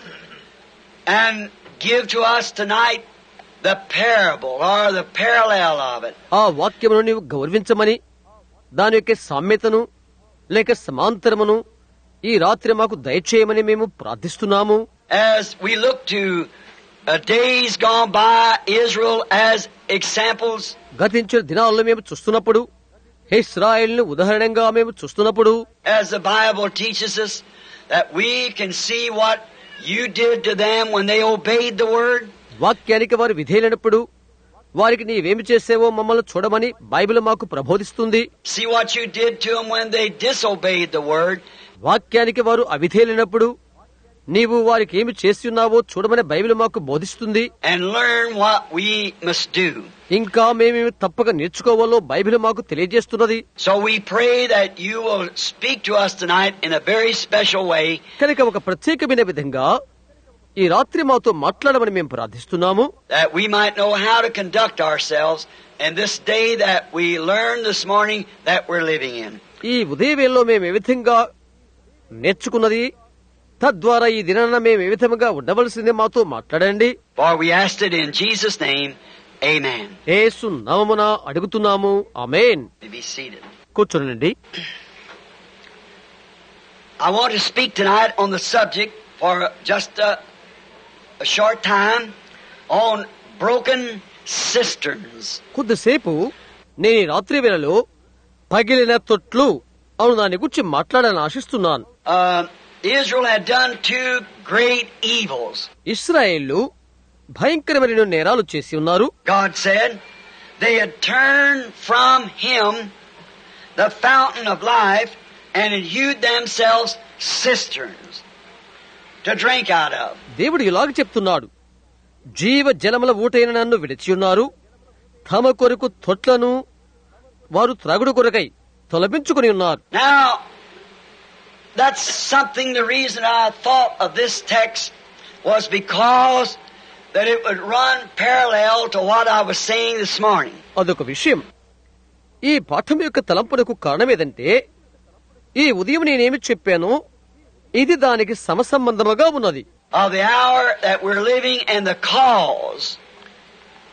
and give to us tonight the parable or the parallel of it.
ఆ వాక్యమును నీవు గౌరవించమని, దాని యొక్క సామ్యతను లేక సమాంతరమును ఈ రాత్రి మాకు దయచేయమని మేము ప్రార్థిస్తున్నాము.
As we look to days gone by, Israel as examples,
గతించిన దినాల్లో మేము చూస్తున్నప్పుడు, ఇశ్రాయేలును ఉదాహరణంగా మేము చూస్తున్నప్పుడు,
as the Bible teaches us that we can see what you did to them when they obeyed the word.
వాక్యానికి వారు విధేయులైనప్పుడు వారికి నీవేమి చేసేవో మమ్మల్ని చూడమని బైబిల్ మాకు ప్రబోధిస్తుంది.
See what you did to them when they disobeyed the word.
వాక్యానికి వారు అవిధేయులైనప్పుడు నీవు వారికి ఏమి చేస్తున్నావో చూడమని బైబిల్ మాకు బోధిస్తుంది.
And learn what we must do.
ఇంకా మేమేమి తప్పక నేర్చుకోవాలో బైబిల్ మాకు తెలియజేస్తున్నది.
So we pray that you will speak to us tonight in a very special way.
కనుక ఒక ప్రత్యేకమైన విధంగా ఈ రాత్రి మాతో మాట్లాడమని మేము ప్రార్థిస్తున్నాము.
That we might know how to conduct ourselves in this day that we learned this morning that we're living in.
ఈ ఉదయవేళలో మేము ఏ విధంగా నేర్చుకున్నది, తద్వారా ఈ దినాన మేము ఏ విధంగా ఉండవలసింది మాతో మాట్లాడండి.
For we asked it in Jesus' name. Amen.
యేసు నామమున అడుగుతున్నాము. ఆమేన్.
Be seated.
కూర్చోనండి.
I want to speak tonight on the subject for just a short time on broken cisterns.
కొద్దిసేపు నేను ఈ రాత్రి వేళలో పగిలిన తొట్లు అవును దాని గురించి మాట్లాడాలని ఆశిస్తున్నాను.
Israel had done 2 great evils.
ఇశ్రాయేలు భయంకరమైన నేరాలు చేసి ఉన్నారు.
God said they had turned from Him, the fountain of life, and had hewed themselves cisterns to drink out of.
దేవుడు ఇలాగ చెప్తున్నాడు, జీవ జలముల ఊటైన నన్ను విడిచి ఉన్నారు, తమ కొరకు తొట్లను వారు త్రాగుడు కొరకై తొలపించుకుని ఉన్నారు.
Now, that's something, the reason I thought of this text was because that it would run parallel to what I was saying this morning.
అదొక విషయం. ఈ పాఠం యొక్క తలంపునకు కారణం ఏదంటే, ఈ ఉదయం నేనేమి చెప్పానో ఇది దానికి సమసంబంధముగా ఉన్నది.
Of the hour that we're living and the cause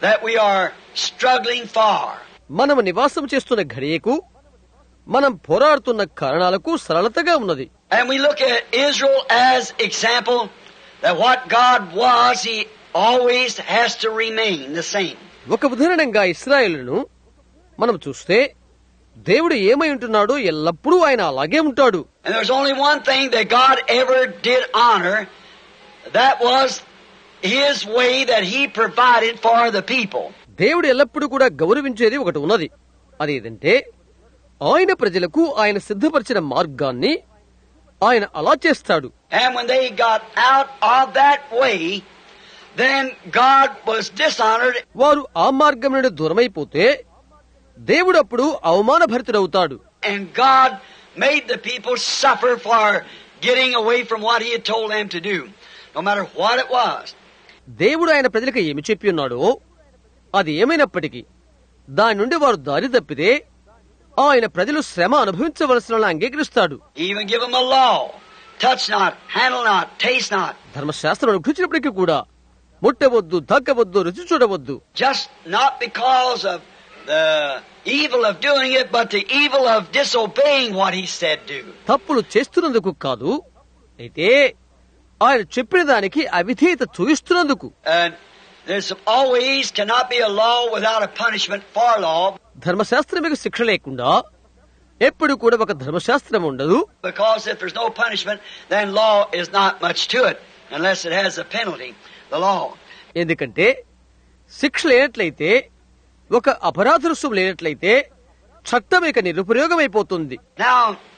that we are struggling for.
మనము నివాసం చేస్తున్న ఘడియకు మనం పోరాడుతున్న కారణాలకు సరళతగా ఉన్నది.
And we look at Israel as example that what God was, He always has to remain the same.
ఒక ఉదాహరణంగా ఇశ్రాయేలును మనం చూస్తే దేవుడు ఏమై ఉంటున్నాడో ఎల్లప్పుడూ ఆయన అలాగే ఉంటాడు.
And there's only one thing that God ever did honor, that was His way that He provided for the people.
దేవుడు ఎల్లప్పుడూ కూడా గౌరవించేది ఒకటి ఉన్నది. అదేంటంటే ఆయన ప్రజలకు ఆయన సిద్ధపరిచిన మార్గాన్ని ఆయన అలా చేస్తాడు.
And when they got out of that way, then God was dishonored.
వారు ఆ మార్గం నుండి దూరమైపోతే దేవుడు అప్పుడు అవమానభరితుడవుతాడు.
And God made the people suffer for getting away from what He had told them to do, no matter what it was.
దేవుడు ఆయన ప్రజలకు ఏమి చెప్పి ఉన్నాడో అది ఏమైనప్పటికీ దాని నుండి వారు దారి తప్పితే ఆయన ప్రజలు శ్రమ అనుభవించవలసిన అంగీకరిస్తాడు.
Even give them a law: touch not, handle not, taste not.
ధర్మశాస్త్రం అనుకరించినప్పటికీ కూడా ముట్టవద్దు, తాకవద్దు, రుచి చూడవద్దు.
Just not because of the evil of doing it, but the evil of disobeying what He said do.
తప్పులు చేస్తున్నందుకు కాదు, అయితే ఆయన చెప్పిన దానికి అవిధేయత చూయిస్తున్నందుకు.
There's always cannot be a law without a punishment for law.
ధర్మశాస్త్రమికి శిక్ష లేకుండా ఎప్పుడు కూడా ఒక ధర్మశాస్త్రం ఉండదు.
Because if there's no punishment, then law is not much to it unless it has a penalty, the law.
ఎందుకంటే శిక్ష లేనట్లయితే, ఒక అపరాధ రుసుం లేనట్లయితే చట్టం ఇక నిరుపయోగమైపోతుంది.
Now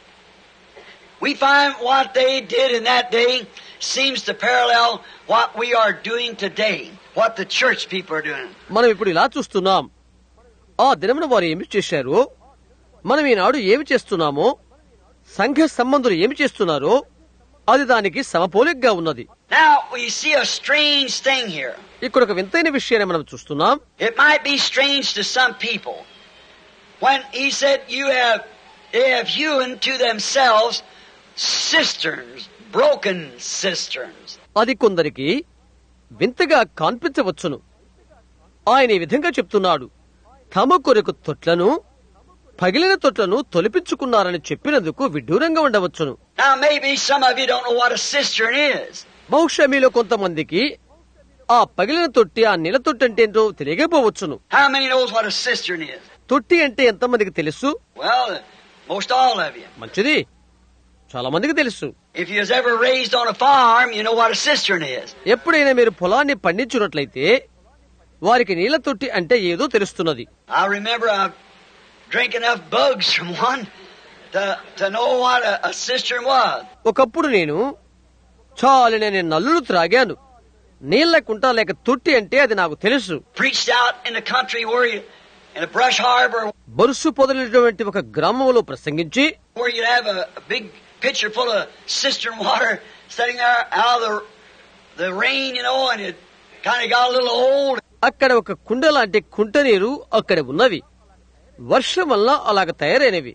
we find what they did in that day seems to parallel what we are doing today, what the church people are doing.
మనం ఇప్పుడు ఇలా చూస్తున్నాం. ఆ దినమున వారు ఏమి చేశారో, మనం ఈనాడు ఏమి చేస్తున్నామో, సంఘ సంబంధులు ఏమి చేస్తున్నారో అది దానికి సమపోలికగా ఉన్నది.
Now we see a strange thing here.
ఇక్కడ ఒక వింతైన విషయాన్ని మనం చూస్తున్నాం.
It might be strange to some people when He said they have hewn to themselves cisterns, broken cisterns.
అది కొందరికి వింతగా కనిపించవచ్చును. ఆయన ఈ విధంగా చెప్తున్నాడు, తమ కొరకు తొట్లను, పగిలిన తొట్లను తొలిపించుకున్నారని చెప్పినందుకు విడ్డూరంగా ఉండవచ్చును.
Now maybe some of you don't know what a cistern is.
బహుశా మీలో కొంతమందికి ఆ పగిలిన తొట్టి, ఆ నీల తొట్టి అంటే ఏంటో తెలియకపోవచ్చును.
How many knows what a cistern is?
తొట్టి అంటే ఎంతమందికి తెలుసు?
Well, most all of you.
మంచిది, చాలా మందికి తెలుసు.
If you was ever raised on a farm, you know what a cistern is.
ఎప్పుడైనా మీరు పొలాన్ని పండించున్నట్లయితే వారికి నీళ్ల తొట్టి అంటే ఏదో తెలుస్తున్నది.
I remember I drank enough bugs from one to know what a cistern was.
ఒకప్పుడు నేను చాలినని నల్లులు త్రాగాను. నీళ్ల కుంట లేక తొట్టి అంటే అది నాకు తెలుసు.
Preached out in the country where you, in a brush harbor,
బరుసు పొదలినటువంటి ఒక గ్రామంలో ప్రసంగించి,
where you'd have a big pitcher full of cistern water sitting there out of the rain, you know, and it kind of got a little old.
అక్కడ ఒక కుండ లాంటి కుంట నీరు అక్కడ ఉన్నవి. వర్షం వల్ల అలాగ తయారైనవి.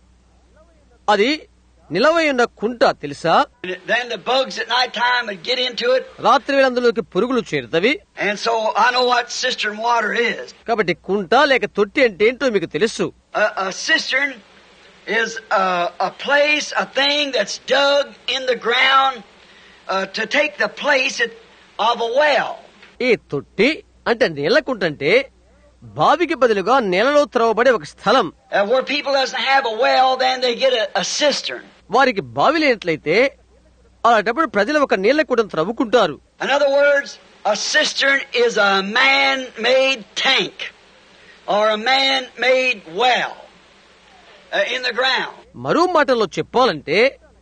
అది నిలవై ఉన్న కుంట తెలుసా?
Then the bugs at night time would get into it.
రాత్రి వేళ అందులోకి పురుగులు చేరుతవి.
And so I know what cistern water is.
కాబట్టి కుంట లేక తొట్టి అంటే ఏంటో మీకు తెలుసు.
A cistern is a place, a thing that's dug in the ground to take the place of a well.
ఈ తొట్టి అంటే నీళ్ల కుంట అంటే బావికి బదులుగా నేలలో త్రవబడే ఒక స్థలం.
Where people doesn't have a well, then they get a cistern.
వారికి బావి లేనట్లయితే అలాంటప్పుడు ప్రజలు ఒక నీళ్ల కుంటను త్రవ్వుకుంటారు.
In other words, a cistern is a man-made tank or a man-made well in the ground.
మరో మాటల్లో చెప్పాలంటే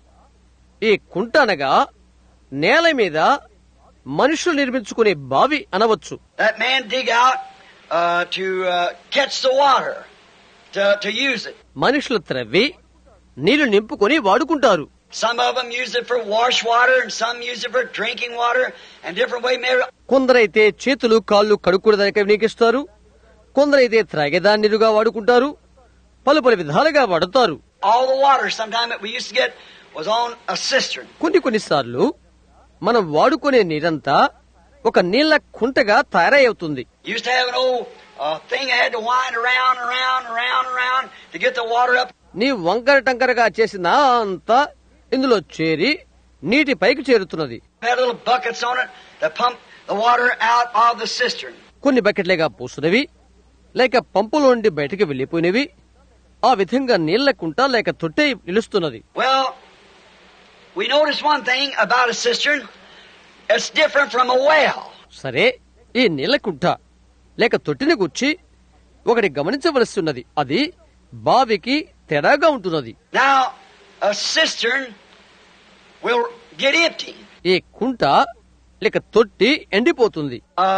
ఈ కుంట అనగా నేల మీద మనుషులు నిర్మించుకునే బావి అనవచ్చు.
That man dig out to catch the water, to use it.
మనుషులు త్రవ్వి నీళ్లు నింపుకొని వాడుకుంటారు.
Some of them use it for wash water and some use it for drinking water and different way.
కొందరైతే చేతులు కాళ్ళు కడుక్కోవడానికి వినియోగిస్తారు, కొందరైతే త్రాగేదాన్ని నీరుగా వాడుకుంటారు, పలు పలు విధాలుగా వాడుతారు.
All the water sometime that we used to get was on a cistern.
కొన్నిసార్లు మనం వాడుకునే నీరంతా ఒక నీళ్ల కుంటగా తయారవుతుంది.
Used to have an old thing that had to wind around and around and around and around to get the water up.
నీ వంకర టంకరగా చేసిన అంతా ఇందులో చేరి నీటి పైకి చేరుతున్నది.
Had little buckets on it that pump the water out of the cistern.
కొన్ని బకెట్లుగా పోస్తున్నవి లేక పంపులోండి బయటికి వెళ్లిపోయినవి. ఆ విధంగా నీళ్ల కుంట లేక తొట్టె నిలుస్తున్నది.
Well, we notice one thing about a cistern. It's different from a well.
సరే, ఈ నీళ్ల కుంట లేక తొట్టిని గుర్చి ఒకటి గమనించవలసి ఉన్నది. అది బావికి తేడాగా ఉంటున్నది.
Now, a cistern will get empty.
ఈ కుంట లేక తొట్టి ఎండిపోతుంది.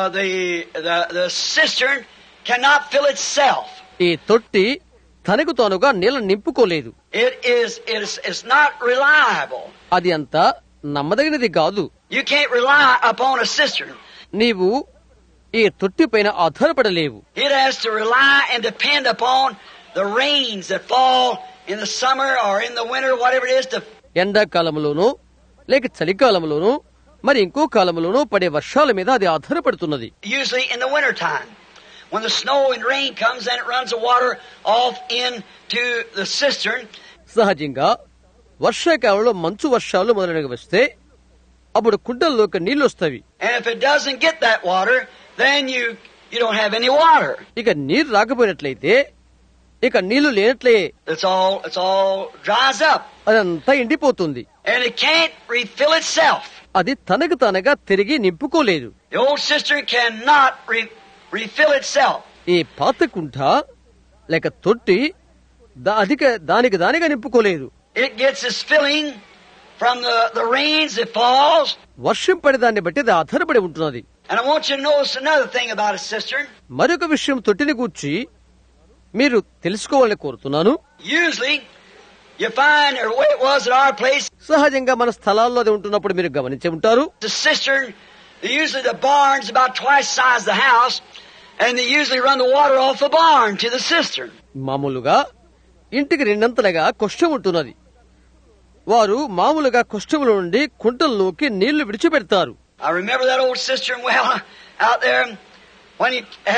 The cistern cannot fill itself.
ఈ తొట్టి తనకు తానుగా నీళ్ల నింపుకోలేదు.
It's not reliable.
అది అంత నమ్మదగినది కాదు.
You can't rely upon a cistern.
నీవు ఈ తొట్టి పైన ఆధారపడలేవు.
It has to rely and depend upon the rains that fall in the summer or in the winter, whatever it is.
ఎండాకాలంలోనూ లేక చలికాలంలోనూ మరి ఇంకో కాలంలోనూ పడే వర్షాల మీద అది ఆధారపడుతున్నది.
Usually in the winter time, when the snow and rain comes and it runs the water off into the cistern.
సహజంగా వర్షాకాలంలో మంచు వర్షాలు మొదలైనవి వస్తే అప్పుడు కుండల్లోకి నీళ్లు వస్తాయి.
And if it doesn't get that water, then you don't have any water.
ఇక నీరు రాకపోయినట్లయితే ఇక నీళ్లు లేనట్లే
It's all dries up.
అదంతా ఎండిపోతుంది.
And it can't refill itself.
అది తనకు తానుగా తిరిగి నింపుకోలేదు.
The old cistern cannot refill itself.
ఈ పాత కుంట లేక తొట్టి దానికి దానిగా నింపుకోలేదు.
It gets its filling from the rains that falls.
వర్షం పడే దాన్ని బట్టి అది ఆధారపడి ఉంటున్నది.
And I want you to notice another thing about a cistern.
మరొక విషయం తొట్టిని గూర్చి మీరు తెలుసుకోవాలని కోరుతున్నాను.
Usually you find, or the way it was at our place,
సహజంగా మన స్థలాల్లో అది ఉంటున్నప్పుడు మీరు గమనించే ఉంటారు.
the cistern, usually the barn's about twice the size of the house, and they usually run the water off the barn to the cistern.
మామూలుగా ఇంటికి రెండంతలుగా కొష్టం ఉంటున్నది. వారు మామూలుగా కొష్టముల నుండి కుంటల్లోకి నీళ్లు విడిచిపెడతారు.
I remember that old cistern well out there when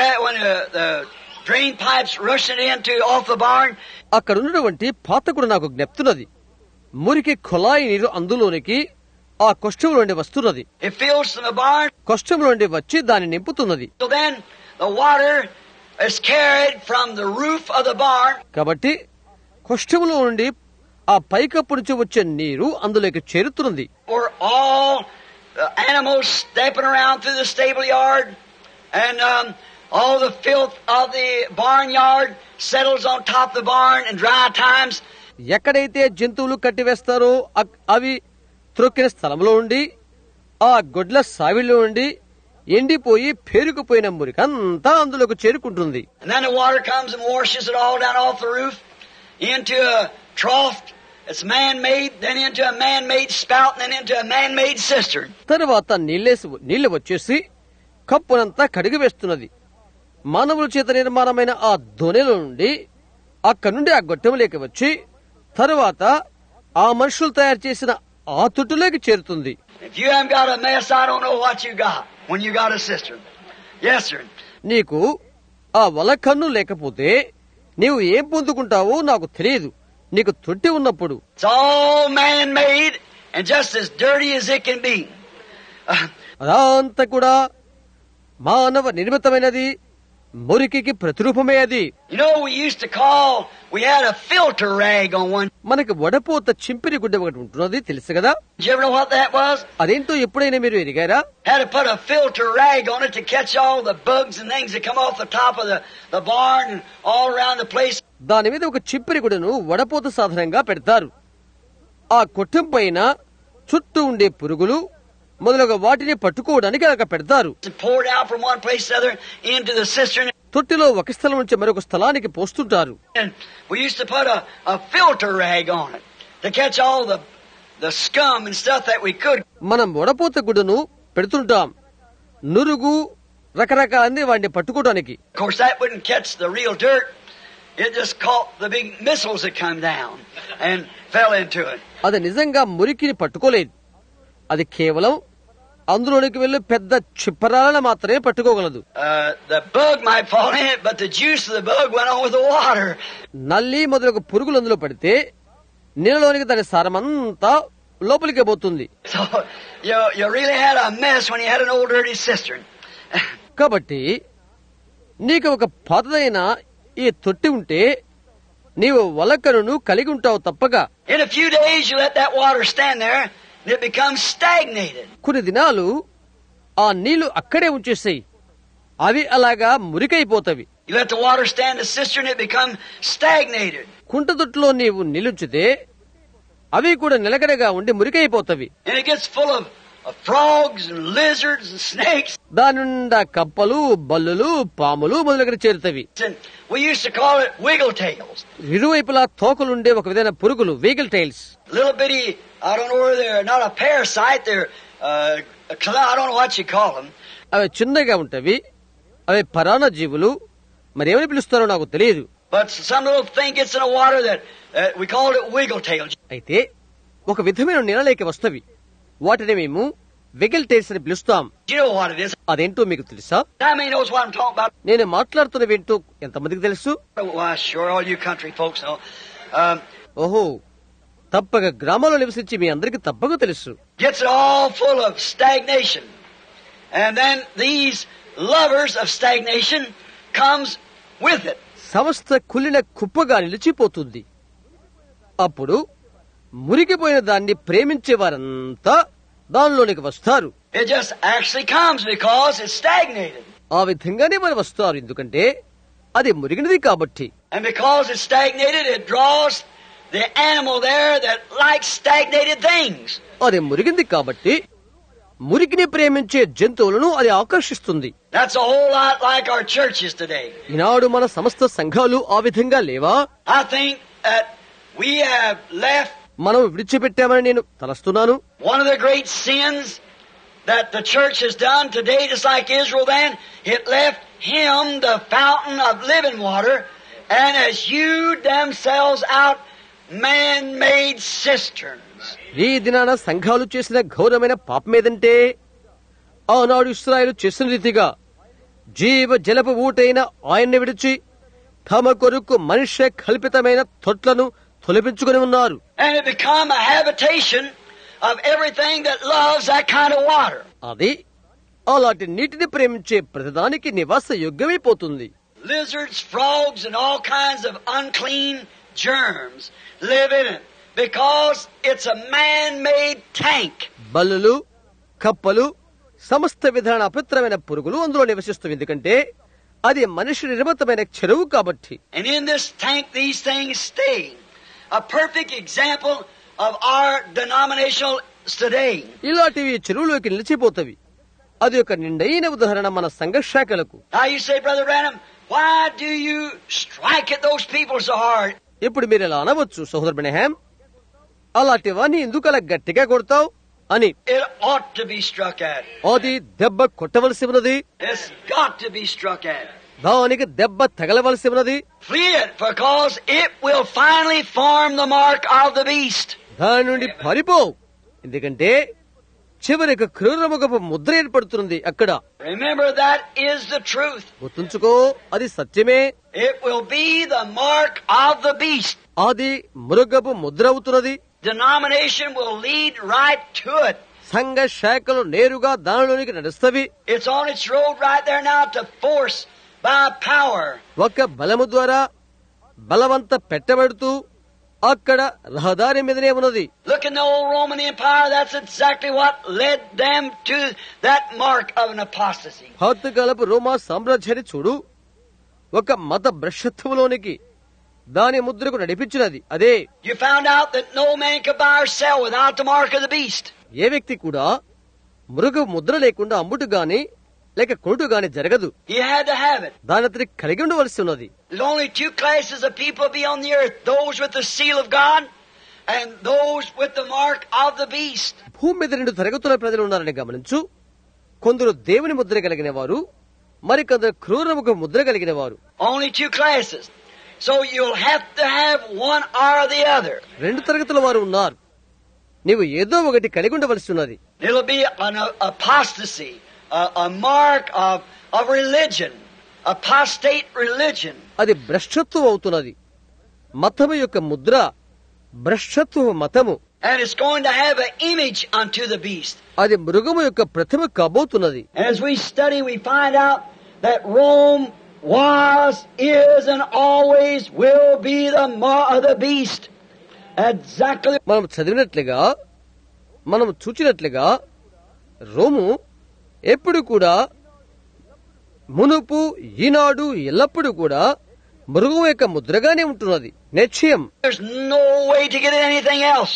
the drain pipes rushing into off the barn.
అక్కడ ఉన్నటువంటి పాత కూడా నాకు జ్ఞప్తున్నది. మురికి కొలాయి నీరు అందులోనికి ఆ కొష్టముల నుండి వస్తున్నది.
It fills from the barn.
కొష్టముల నుండి వచ్చి దాన్ని నింపుతున్నది.
So then the water is carried from the roof of the barn.
కాబట్టి కొష్టములో నుండి ఆ పైకప్పు నుంచి వచ్చే నీరు అందులోకి చేరుతున్నది.
For all the animals stepping around through the stable yard, and all the filth of the barnyard settles on top of the barn in dry times.
ఎక్కడైతే జంతువులు కట్టివేస్తారో అవి త్రొక్కిన స్థలంలో ఉండి ఆ గొడ్ల సావిలో ఉండి ఎండిపోయి పేరుకుపోయిన మురికంతా అందులోకి చేరుకుంటుంది.
And then the water comes and washes it all down off the roof into a trough. It's man-made, then into a man-made spout, and then into a man-made cistern.
తర్వాత నీళ్లు వచ్చేసి కప్పునంతా కడిగి వేస్తున్నది. మానవుల చేత నిర్మాణమైన ఆ దొనెల నుండి అక్కడి నుండి ఆ గొట్టెంలోకి వచ్చి తరువాత ఆ మనుషులు తయారు చేసిన ఆ తొట్టులోకి చేరుతుంది.
If you haven't got a mess, I don't know what you got when you got a cistern. Yes, sir.
నీకు ఆ వలకన్ను లేకపోతే నీవు ఏం పొందుకుంటావో నాకు తెలియదు. నీకు తొట్టి ఉన్నప్పుడు
It's all man-made and just as dirty as it can be.
అదంతా కూడా మానవ నిర్మితమైనది, మురికికి ప్రతిరూపమే అది.
You know, we had a filter rag on one.
మనకి వడపోత చింపిరి గుడ్డ ఒకటి ఉంటున్నది, తెలుసు కదా?
Did you ever know what that was?
అదేంటో ఎప్పుడైనా మీరు ఎరిగారా?
Had to put a filter rag on it to catch all the bugs and things that come off the top of the barn and all around the place.
దాని మీద ఒక చింపిరి గుడ్డను వడపోత సాధనంగా పెడతారు. ఆ కొట్టం పైన చుట్టూ ఉండే పురుగులు మొదలుగా వాటిని పట్టుకోవడానికి అలా పెడతారు.
Poured out from one place to the other into the cistern.
తొట్టిలో ఒక స్థలం నుంచి మరొక స్థలానికి పోస్తుంటారు.
And we used to put a filter rag on it to catch all the scum and stuff that we could.
మనం వడపోత గుడ్డను పెడుతుంటాం, నురుగు రకరకాలన్నీ వాటిని పట్టుకోవడానికి.
Of course, that wouldn't catch the real dirt. It just caught the big missiles that come down and fell into it.
అది నిజంగా మురికిని పట్టుకోలేదు. అది కేవలం అందులోనికి వెళ్లి పెద్ద చిప్పరాలను మాత్రమే పట్టుకోగలదు.
The bug might fall in it, but the juice of the bug went on with the water.
నల్లి మొదలగు పురుగులు అందులో పడితే నీళ్ళలోనికి దాని సారమంతా లోపలికి పోతుంది.
So you really had a mess when you had an old dirty cistern.
కాబట్టి నీకు ఒక పాతదైన ఈ తొట్టి ఉంటే నీవు వలకను కలిగి ఉంటావు తప్పగా.
In a few days you let that water stand there and it becomes stagnated.
కొన్ని దినాలు ఆ నీళ్లు అక్కడే ఉంచేస్తాయి, అవి అలాగా మురికైపోతవి.
You let the water stand in the cistern, it becomes stagnated.
కుంట తొట్టులో నీవు నిలుంచితే అవి కూడా నిలకడగా ఉండి మురికైపోతవి.
And it gets full of frogs and lizards and snakes.
దాని నిండా కప్పలు, బల్లులు, పాములు మొదలగునవి చేరుతవి.
And we used to call it wiggle tails.
ఇరువైపులా తోకలుండే ఒక విధమైన పురుగులు, weevil tails.
Little bitty, I don't know where they're not a parasite, they're I don't know what you call them.
అవి చిన్నగా ఉంటవి, అవి పరాణ జీవులు, మరేమని పిలుస్తారో నాకు తెలియదు.
But some little thing gets in the water that we called it wiggle tails.
అయితే ఒక విధమైన నీళ్ళలోకి వస్తవి, వాటిని మేము విగిల్ టైల్స్ అని పిలుస్తాం.
You know what it is?
అదేంటో మీకు తెలుసా?
How many knows what I'm talking about?
నేను మాట్లాడుతున్నవేంటో ఎంతమందికి తెలుసు?
Why, sure, all you country folks know.
ఓహో, తప్పక గ్రామాల్లో నివసించి మీ అందరికి తప్పక తెలుసు.
Gets it all full of stagnation. And then these lovers of stagnation comes with it.
సమస్త కులిన కుప్పగా నిలిచిపోతుంది. అప్పుడు మురికిపోయిన దాన్ని ప్రేమించే వారంతా దానిలోనికి వస్తారు.
It just actually comes because it's stagnated.
ఆ విధంగానే వారు వస్తారు, ఎందుకంటే అది మురిగినది కాబట్టి.
And because it's stagnated, it draws the animal there that likes stagnated things.
అది మురిగింది కాబట్టి మురికిని ప్రేమించే జంతువులను అది ఆకర్షిస్తుంది.
That's a whole lot like our churches today.
ఈనాడు మన సమస్త సంఘాలు ఆ విధంగా లేవా?
I think that we have left
మనం విడిచిపెట్టామని నేను తలస్తున్నాను.
one of the great sins that the church has done today, just like Israel then, it left him the fountain of living water and has hewed themselves out man-made cisterns.
ఈ దినాన సంఘాలు చేసిన ఘోరమైన పాపమేదంటే ఆనాడు ఇశ్రాయేలు చేసిన రీతిగా జీవ జలపు ఊటైన ఆయన్ని విడిచి తమ కొరకు మనుష్య కల్పితమైన తొట్లను తొలపించుకుని ఉన్నారు.
And it become a habitation of everything that loves that kind of water.
అది అలాంటి నీటిని ప్రేమించే ప్రతిదానికి నివాస యోగ్యమైపోతుంది.
Lizards, frogs, and all kinds of unclean germs live in it because it's a man-made tank.
బల్లులు, కప్పలు, సమస్త విధాన అపవిత్రమైన పురుగులు అందులో నివసిస్తాయి, ఎందుకంటే అది మనిషి నిర్మితమైన చెరువు కాబట్టి.
And in this tank these things stay. A perfect example of our denominational today.
ఇలాంటివి చెరువులోకి నిలిచిపోతవి. అది ఒక నిండైన ఉదాహరణ మన సంఘ శాఖలకు.
Now you say, Brother Branham, why do you strike at those people so hard?
ఇప్పుడు మీరు ఇలా అనవచ్చు, సహోదరు బ్రహ్మాం, అలాంటి వాణ్ణి ఎందుకు అలా గట్టిగా కొడతావు అని.
It ought to be struck at.
అది దెబ్బ కొట్టవలసి ఉన్నది,
It's got to be struck at.
దానికి దెబ్బ తగలవలసి ఉన్నది.
Flee it, because it will finally form the mark of the beast.
దాని నుండి పారిపో, ఎందుకంటే చివరికి క్రూరముఖపు ముద్ర ఏర్పడుతుంది అక్కడ.
Remember, that is the truth.
గుర్తుంచుకో, అది సత్యమే.
It will be the mark of the beast.
అది మృగపు ముద్ర అవుతున్నది.
Denomination will lead right to it.
సంఘ శాఖలు నేరుగా దానిలోనికి నడుస్తవి.
It's on its road right there now to force by power.
ఒక బలము ద్వారా బలవంత పెట్టబడుతూ అక్కడ రహదారి మీదనే ఉన్నది.
Look in the old Roman Empire, that's exactly what led them to that mark of an apostasy.
పాతకాలపు రోమా సామ్రాజ్యాన్ని చూడు, ఒక మత భ్రష్టత్వంలోనికి దాని ముద్రకు నడిపించినది అదే.
You found out that no man could buy or sell without the mark of the beast.
ఏ వ్యక్తి కూడా మృగ ముద్ర లేకుండా అమ్ముటు గాని లేక కొనుటు గాని జరగదు.
You had to have it.
దాని అతనికి కలిగి ఉండవలసి ఉన్నది.
There's only two classes of people be on the earth, those with the seal of God and those with the mark of the beast.
భూమి మీద రెండు తరగతుల ప్రజలు ఉన్నారని గమనించు. కొందరు దేవుని ముద్ర కలిగిన వారు, మరికొందరు క్రూరముఖ ముద్ర కలిగిన వారు.
Only two classes. So you'll have to have one or the other.
రెండు తరగతుల వారు ఉన్నారు. నీవు ఏదో ఒకటి కలిగి ఉండవలసి ఉన్నది.
It'll be an apostasy, a mark of religion, apostate religion.
అది భ్రష్టత్వం అవుతున్నది. మతము యొక్క ముద్ర భ్రష్టత్వ మతము.
And it's going to have an image unto the beast.
అది మృగము యొక్క ప్రతిమ కాబోతున్నది.
As we study, we find out that Rome was, is, and always will be the mark of the beast. Exactly.
మనం చదివినట్లుగా, మనం చూచినట్లుగా రోము ఎప్పుడు కూడా మునుపు, ఈనాడు, ఎల్లప్పుడూ కూడా మృగం యొక్క ముద్రగానే ఉంటున్నది. నిశ్చయం.
There's no way to get anything else.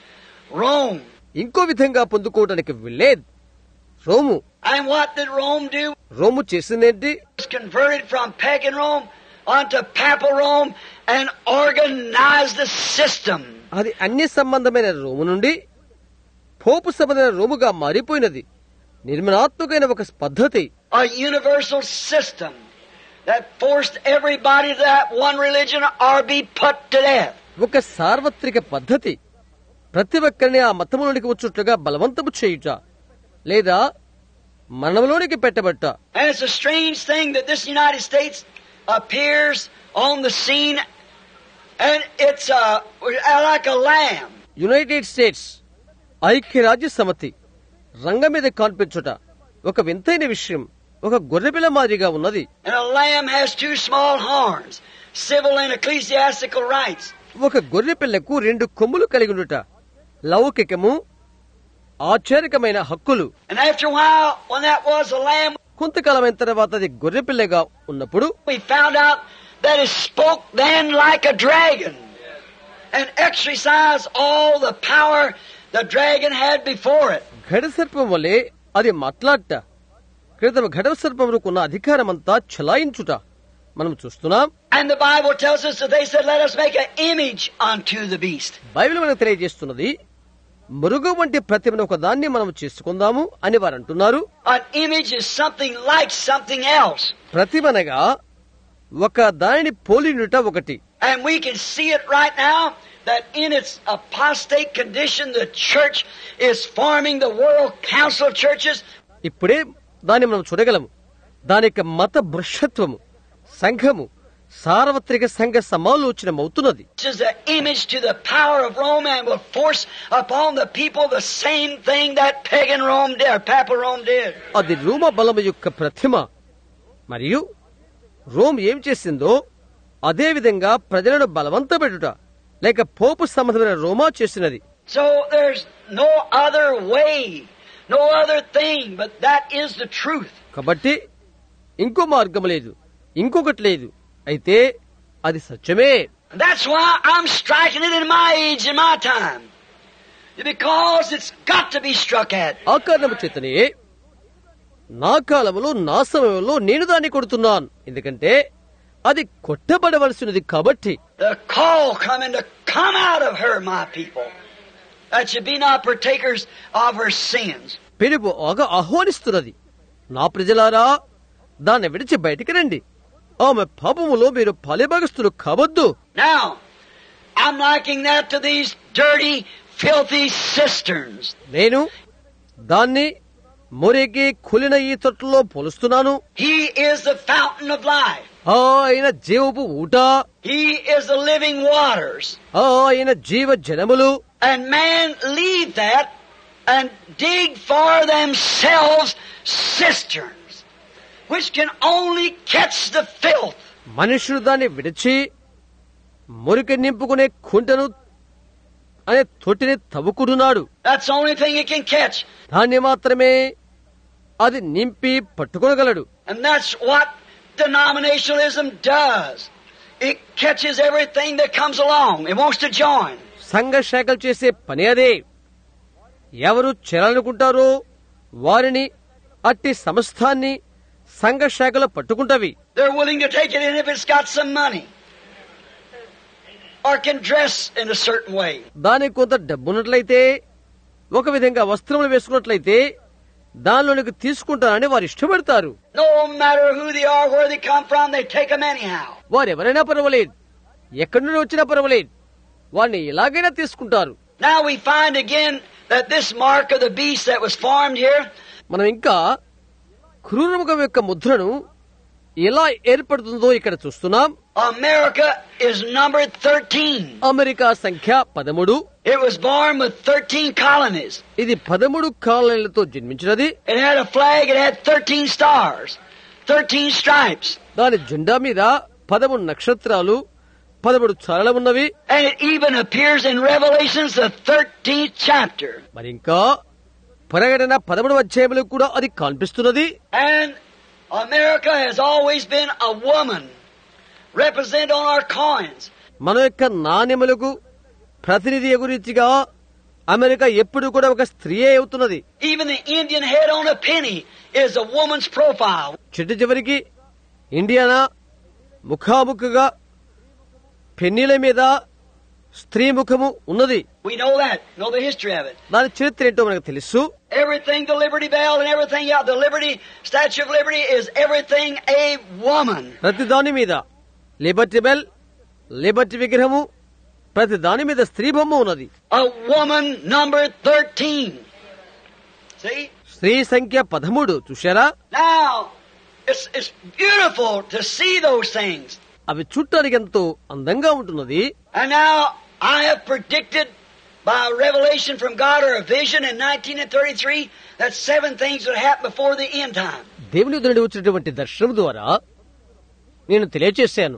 Rome.
ఇంకో విధంగా పొందుకోవటానికి వెళ్ళేది Rome.
And what did Rome do?
Rome చేసిందేంటి?
It was converted from pagan Rome onto papal Rome and organized the system.
అది అన్య సంబంధమైన రోము నుండి పోపు సంబంధమైన రోముగా మారిపోయినది. నిర్మాణాత్మకమైన ఒక పద్ధతి.
A universal system that forced everybody to that one religion or be put to death.
ఒక సార్వత్రిక పద్ధతి. ప్రతి ఒక్కరిని ఆ మతములోనికి వచ్చుట్లుగా బలవంతము చేయుట లేదా మరణంలోనికి పెట్టబట్ట.
And it's a strange thing that this United States appears on the scene and it's like a lamb.
United States ఐక్యరాజ్య సమితి రంగం మీద కనిపించుట ఒక వింతైన విషయం. ఒక గొర్రెపిల్ల మాదిరిగా ఉన్నది.
And a lamb has two small horns, civil and ecclesiastical rights.
ఒక గొర్రెపిల్లకు 2 కొమ్ములు కలిగి ఉండుట లౌకికము, ఆచారికమైన హక్కులు.
And after a while, when that was a lamb,
కొంతకాలమైన తర్వాత అది గొర్రెపిల్లగా ఉన్నప్పుడు
we found out that it spoke then like a dragon and exercised all the power the dragon had before it.
ఘట సర్పం వలె అది మాట్లాడట క్రితం ఘట సర్పముకున్న అధికారమంతా చలాయించుట మనం చూస్తున్నాం.
And the Bible tells us that they said, let us make an image unto the beast.
Bible మనకు తెలియజేస్తున్నది మృగం వంటి ప్రతిమను ఒక దాన్ని మనం చేసుకుందాము అని వారు అంటున్నారు.
An image is something like something else.
ప్రతిమనగా ఒక దానిని పోలినుట ఒకటి.
And we can see it right now that in its apostate condition the church is forming the World Council of Churches.
ఇప్పుడే దాన్ని మనం చూడగలము. దాని యొక్క మత భ్రష్టత్వము సంఘము సార్వత్రిక సంఘ సమాలోచనమవుతున్నది.
This is an image to the power of Rome and will force upon the people the same thing that pagan Rome did, or Papal Rome did.
అది రోమ బలము యొక్క ప్రతిమ. మరియు రోమ్ ఏం చేసిందో అదే విధంగా ప్రజలను బలవంతపెట్టుట లేక పోపు సంబంధమైన రోమా చేసినది.
So there's no other way, no other thing, but that is the truth.
కాబట్టి ఇంకో మార్గం లేదు, ఇంకొకటి లేదు, అయితే అది సత్యమే.
That's why I'm striking it in my age, in my time. Because it's got to be struck at.
ఆ కారణము చేతనే నా కాలములో నా సమయంలో నేను దాన్ని కొడుతున్నాను. ఎందుకంటే అది కొట్టబడవలసినది కాబట్టి.
The call coming to come out of her, my people, that you be not partakers of her sins.
పిలుపు ఆహ్వానిస్తున్నది, నా ప్రజలారా దాన్ని విడిచి బయటికి రండి, ఆమె పాపములో మీరు పాలిభాగస్తులు కావద్దు.
Now, I'm likening that to these dirty, filthy cisterns.
నేను దాన్ని మురికి కులిన ఈ తొట్టులో పోలుస్తున్నాను.
He is the fountain of life.
ఆయన జీవపు ఊట,
He is the living waters.
ఆయన జీవ జనములు.
And man leave that and dig for themselves cisterns, which can only catch the filth.
మనుషుడు దాన్ని విడిచి మురికి నింపుకునే కుంటను అనే తొట్టిని తవ్వుకుంటున్నాడు.
That's the only thing it can catch.
దాన్ని మాత్రమే అది నింపి పట్టుకోగలడు.
And that's what denominationalism does. It catches everything that comes along. It wants to join.
సంఘ శాఖలు చేసే పని అదే. ఎవరు చేరాలనుకుంటారో వారిని అట్టి సంస్థాన్ని సంఘ శాఖలు పట్టుకుంటవి.
They're willing to take it in if it's got some money or can dress in a certain way.
దానికి కొంత డబ్బున్నట్లయితే, ఒక విధంగా వస్త్రములు వేసుకున్నట్లయితే దానిలోనికి తీసుకుంటారని వారు ఇష్టపడతారు.
No matter who they are, where they come from, they take them anyhow.
వారు ఎవరైనా పర్వాలేదు, ఎక్కడి నుండి వచ్చినా పర్వాలేదు, వారిని ఎలాగైనా తీసుకుంటారు.
Now we find again that this mark of the beast that was formed here,
మనం ఇంకా క్రూరముఖం యొక్క ముద్రను ఎలా ఏర్పడుతుందో ఇక్కడ చూస్తున్నాం.
America is numbered 13.
అమెరికా సంఖ్య 13.
It was born with 13 colonies.
ఇది 13 కాలనీలతో జన్మించినది.
It had a flag, it had 13 stars, 13 stripes.
దాని జెండా మీద 13 నక్షత్రాలు, 13 చారలు ఉన్నవి.
And it even appears in Revelations, the 13th chapter.
మరి ఇంకా ప్రకటన 13వ అధ్యాయంలో కూడా అది కనిపిస్తున్నది.
And America has always been a woman represented on our coins.
మన యొక్క నాణెములకు ప్రతినిధి గురించిగా అమెరికా ఎప్పుడు కూడా ఒక స్త్రీయే అవుతున్నది.
Even the Indian head on a penny is a woman's profile.
చిట్టు చివరికి ఇండియానా ముఖాముఖిగా పెన్నీల మీద స్త్రీ ముఖము ఉన్నది.
We know that. Know the history of it.
దాని చరిత్ర ఏంటో మనకు తెలుసు.
Everything, the Liberty Bell and everything, yeah, the Liberty, Statue of Liberty is everything a woman.
ప్రతి దాని మీద లిబర్టీ బెల్, లిబర్టీ విగ్రహము, ప్రతి దాని మీద స్త్రీ బొమ్మ ఉన్నది.
A woman number 13. See?
స్త్రీ సంఖ్య 13 చూశారా?
Now, it's beautiful to see those things.
అవి చూడటానికి ఎంతో అందంగా ఉంటున్నది.
And now, I have predicted by a revelation from God or a vision in 1933 that 7 things would happen before the end time.
దేవుని నుండి వచ్చినటువంటి దర్శనం ద్వారా నేను తెలియచేశాను.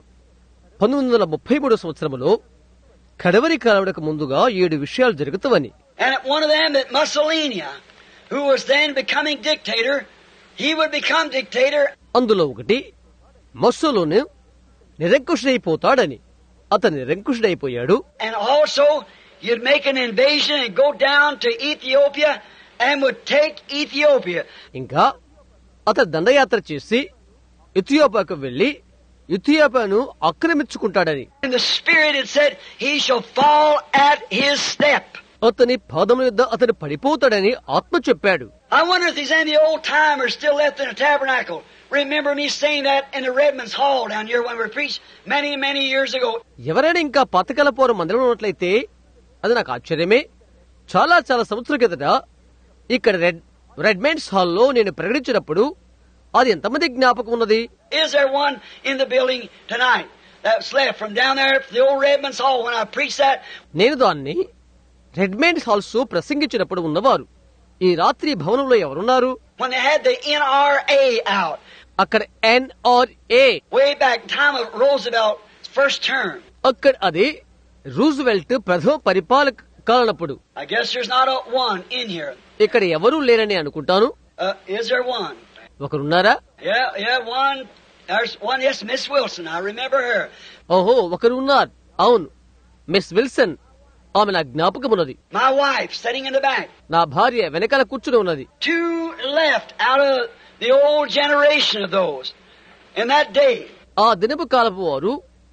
1933 సంవత్సరంలో కడవరి కాలవడకు ముందుగా 7 విషయాలు జరుగుతావని.
And at one of them, that Mussolini, who was then becoming dictator, he would become dictator.
అందులో ఒకటి మస్సోలోను నిరంకుశుడైపోతాడని. అతను నిరంకుశుడైపోయాడు.
And also, you'd make an invasion and go down to Ethiopia and would take Ethiopia.
ఇంకా అతను దండయాత్ర చేసి ఇథియోపియాకు వెళ్లి ఇథియోపియాను ఆక్రమించుకుంటాడని.
In the spirit it said, he shall fall at his step.
అతని పాదముల యొద్ద అతను పడిపోతాడని ఆత్మ చెప్పాడు.
I wonder if there's any old timers still left in the tabernacle. Remember me saying that in the Redman's Hall down here when we preached many, many years ago.
ఎవరైనా ఇంకా పాతకాలపూర్వ మందిరంలో ఉన్నట్లయితే అది నాకు ఆశ్చర్యమే. చాలా చాలా సంవత్సరాల కిందట ఇక్కడ రెడ్మెండ్స్ హాల్లో నేను ప్రకటించినప్పుడు అది ఎంతమంది జ్ఞాపకం ఉన్నది?
Is there one in the building tonight that's left from down there at the old Redman's Hall when I preached that?
నేను దాన్ని రెడ్మెండ్స్ హాల్స్ ప్రసంగించినప్పుడు ఉన్నవారు ఈ రాత్రి భవనంలో ఎవరున్నారు?
When they had the NRA out.
అక్కడ NRA
Way back time of Roosevelt's first term.
అక్కడ అది రూజ్వెల్ట్ ప్రథమ పరిపాలక కాలనప్పుడు.
I guess there's not a one in here.
ఇక్కడ ఎవరూ లేరని అనుకుంటాను.
Is there one?
ఒకరున్నారా?
Yeah, one. There's one. Yes, Miss Wilson. I remember her.
ఓహో, ఒకరు ఉన్నారు. అవును, మిస్ విల్సన్. ఆమె నా జ్ఞాపకం ఉన్నది.
My wife sitting in the back.
నా భార్య వెనకాల కూర్చుని ఉన్నది.
2 left out of the old generation of those. In that day.
ఆ దినపు కాలపు వారు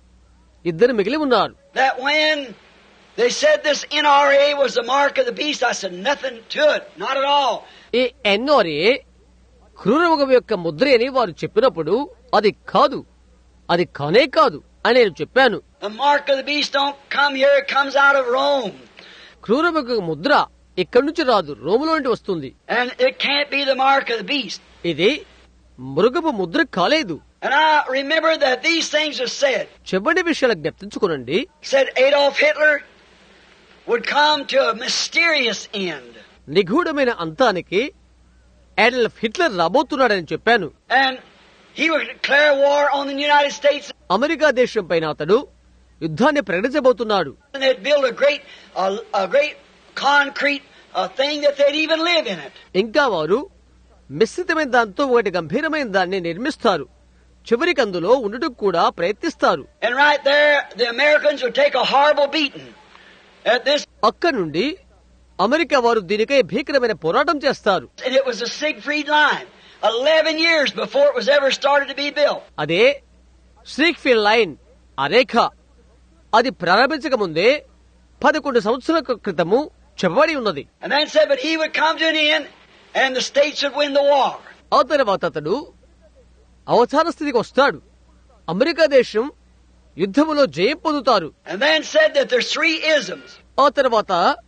2 మిగిలి ఉన్నారు.
That when they said this NRA was the mark of the beast, I said nothing to it. Not at all.
ఈ NRA క్రూరముఖం యొక్క ముద్ర అని వారు చెప్పినప్పుడు అది కాదు, అది కానే కాదు అని నేను చెప్పాను.
The mark of the beast don't come here, it comes out of Rome.
క్రూరముఖ Mudra ఇక్కడి నుంచి రాదు, రోములో నుండి వస్తుంది.
And it can't be the mark of the beast.
ఇది మృగపు ముద్ర కాలేదు.
And I remember that these things are said.
చెప్పని విషయాలు జ్ఞప్తించుకోనండి.
Said Adolf Hitler would come to a mysterious end.
నిగూఢమైన అంతానికి అడాల్ఫ్ హిట్లర్ రాబోతున్నాడని చెప్పాను.
And he would declare war on the United States.
America దేశం పైన అతడు యుద్ధాన్ని ప్రకటించబోతున్నాడు.
And they'd build a great concrete thing that they'd even live in it.
ఇంకా వారు మిశ్రితమైన దాంతో ఒకటి గంభీరమైన దాన్ని నిర్మిస్తారు. చివరికి అందులో ఉండటం కూడా ప్రయత్నిస్తారు.
And right there, the Americans would take a horrible beating at this.
అక్కడి నుండి అమెరికా వారు దీనికై భీకరమైన పోరాటం చేస్తారు.
And it was a Siegfried line, 11 years before it was ever started to be built.
అదే సిగ్ఫ్రీడ్ లైన్, ఆ రేఖ అది ప్రారంభించక ముందే 11 సంవత్సరాల క్రితము చెప్పబడి ఉన్నది.
And then said, but he would come to an end, and the states would win the war.
ఆ తర్వాత అతడు అవసాన స్థితికి వస్తాడు. అమెరికా దేశం యుద్ధములో జయం పొందుతారు.
And then said that there's 3 isms.
ఆ తర్వాత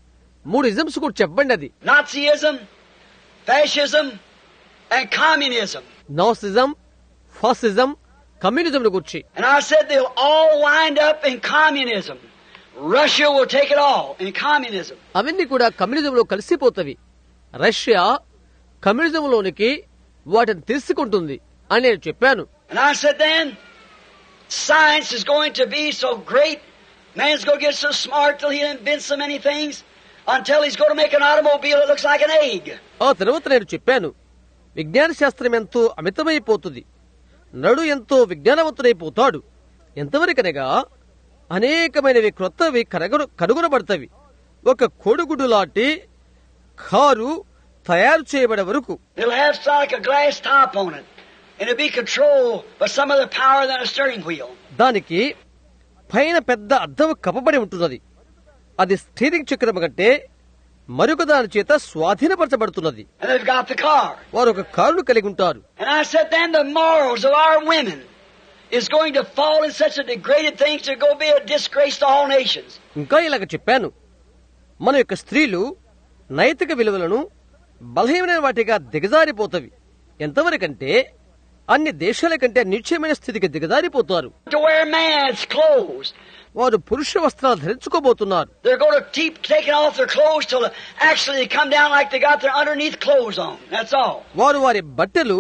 3 ఇజమ్స్ కూడా చెప్పండి. అది
Nazism, fascism, and communism.
Nazism, fascism, communism గురించి.
And I said they'll all wind up in communism. Russia will take it all in communism.
అవన్నీ కూడా కమ్యూనిజంలో కలిసిపోతవి. రష్యా కమ్యూనిజంలోనికి వాటిని తీసుకుంటుంది అని నేను చెప్పాను.
And I said then, science is going to be so great, man's going to get so smart till he invents so many things, until he's going to make an automobile that looks like an egg.
ఆ తర్వాత నేను చెప్పాను, విజ్ఞాన శాస్త్రం ఎంతో అమితమైపోతుంది, నడు ఎంతో విజ్ఞానవంతుడైపోతాడు. ఎంతవరకనగా అనేకమైనవి క్రొత్తవి కనుగొనబడతవి. ఒక కోడిగుడ్డు లాంటి కారు తయారు చేయబడే వరకు.
It'll have like a glass top on it, and it'll be controlled by some other power than a steering wheel.
దానికి పైన పెద్ద అద్దం కప్పబడి ఉంటున్నది. అది స్టీరింగ్ చక్రం కంటే మరొక దాని చేత స్వాధీనపరచబడుతున్నది.
And they've got the car.
వారు ఒక కారును కలిగి ఉంటారు.
And I said then the morals of our women is going to fall in such a degraded thing to go be a disgrace to all nations.
ఇంకా ఇలాగ చెప్పాను, మన యొక్క స్త్రీలు నైతిక విలువలను బలహీనమైన వాటిగా దిగజారిపోతవి. ఎంతవరకంటే అన్ని దేశాల కంటే నిశ్చయమైన స్థితికి దిగజారిపోతారు.
To wear man's clothes.
వారు పురుష వస్త్రాలు ధరించుకోబోతున్నారు.
They're going to keep taking off their clothes till actually they come down like they got their underneath clothes on. That's all.
వారు వారి బట్టలు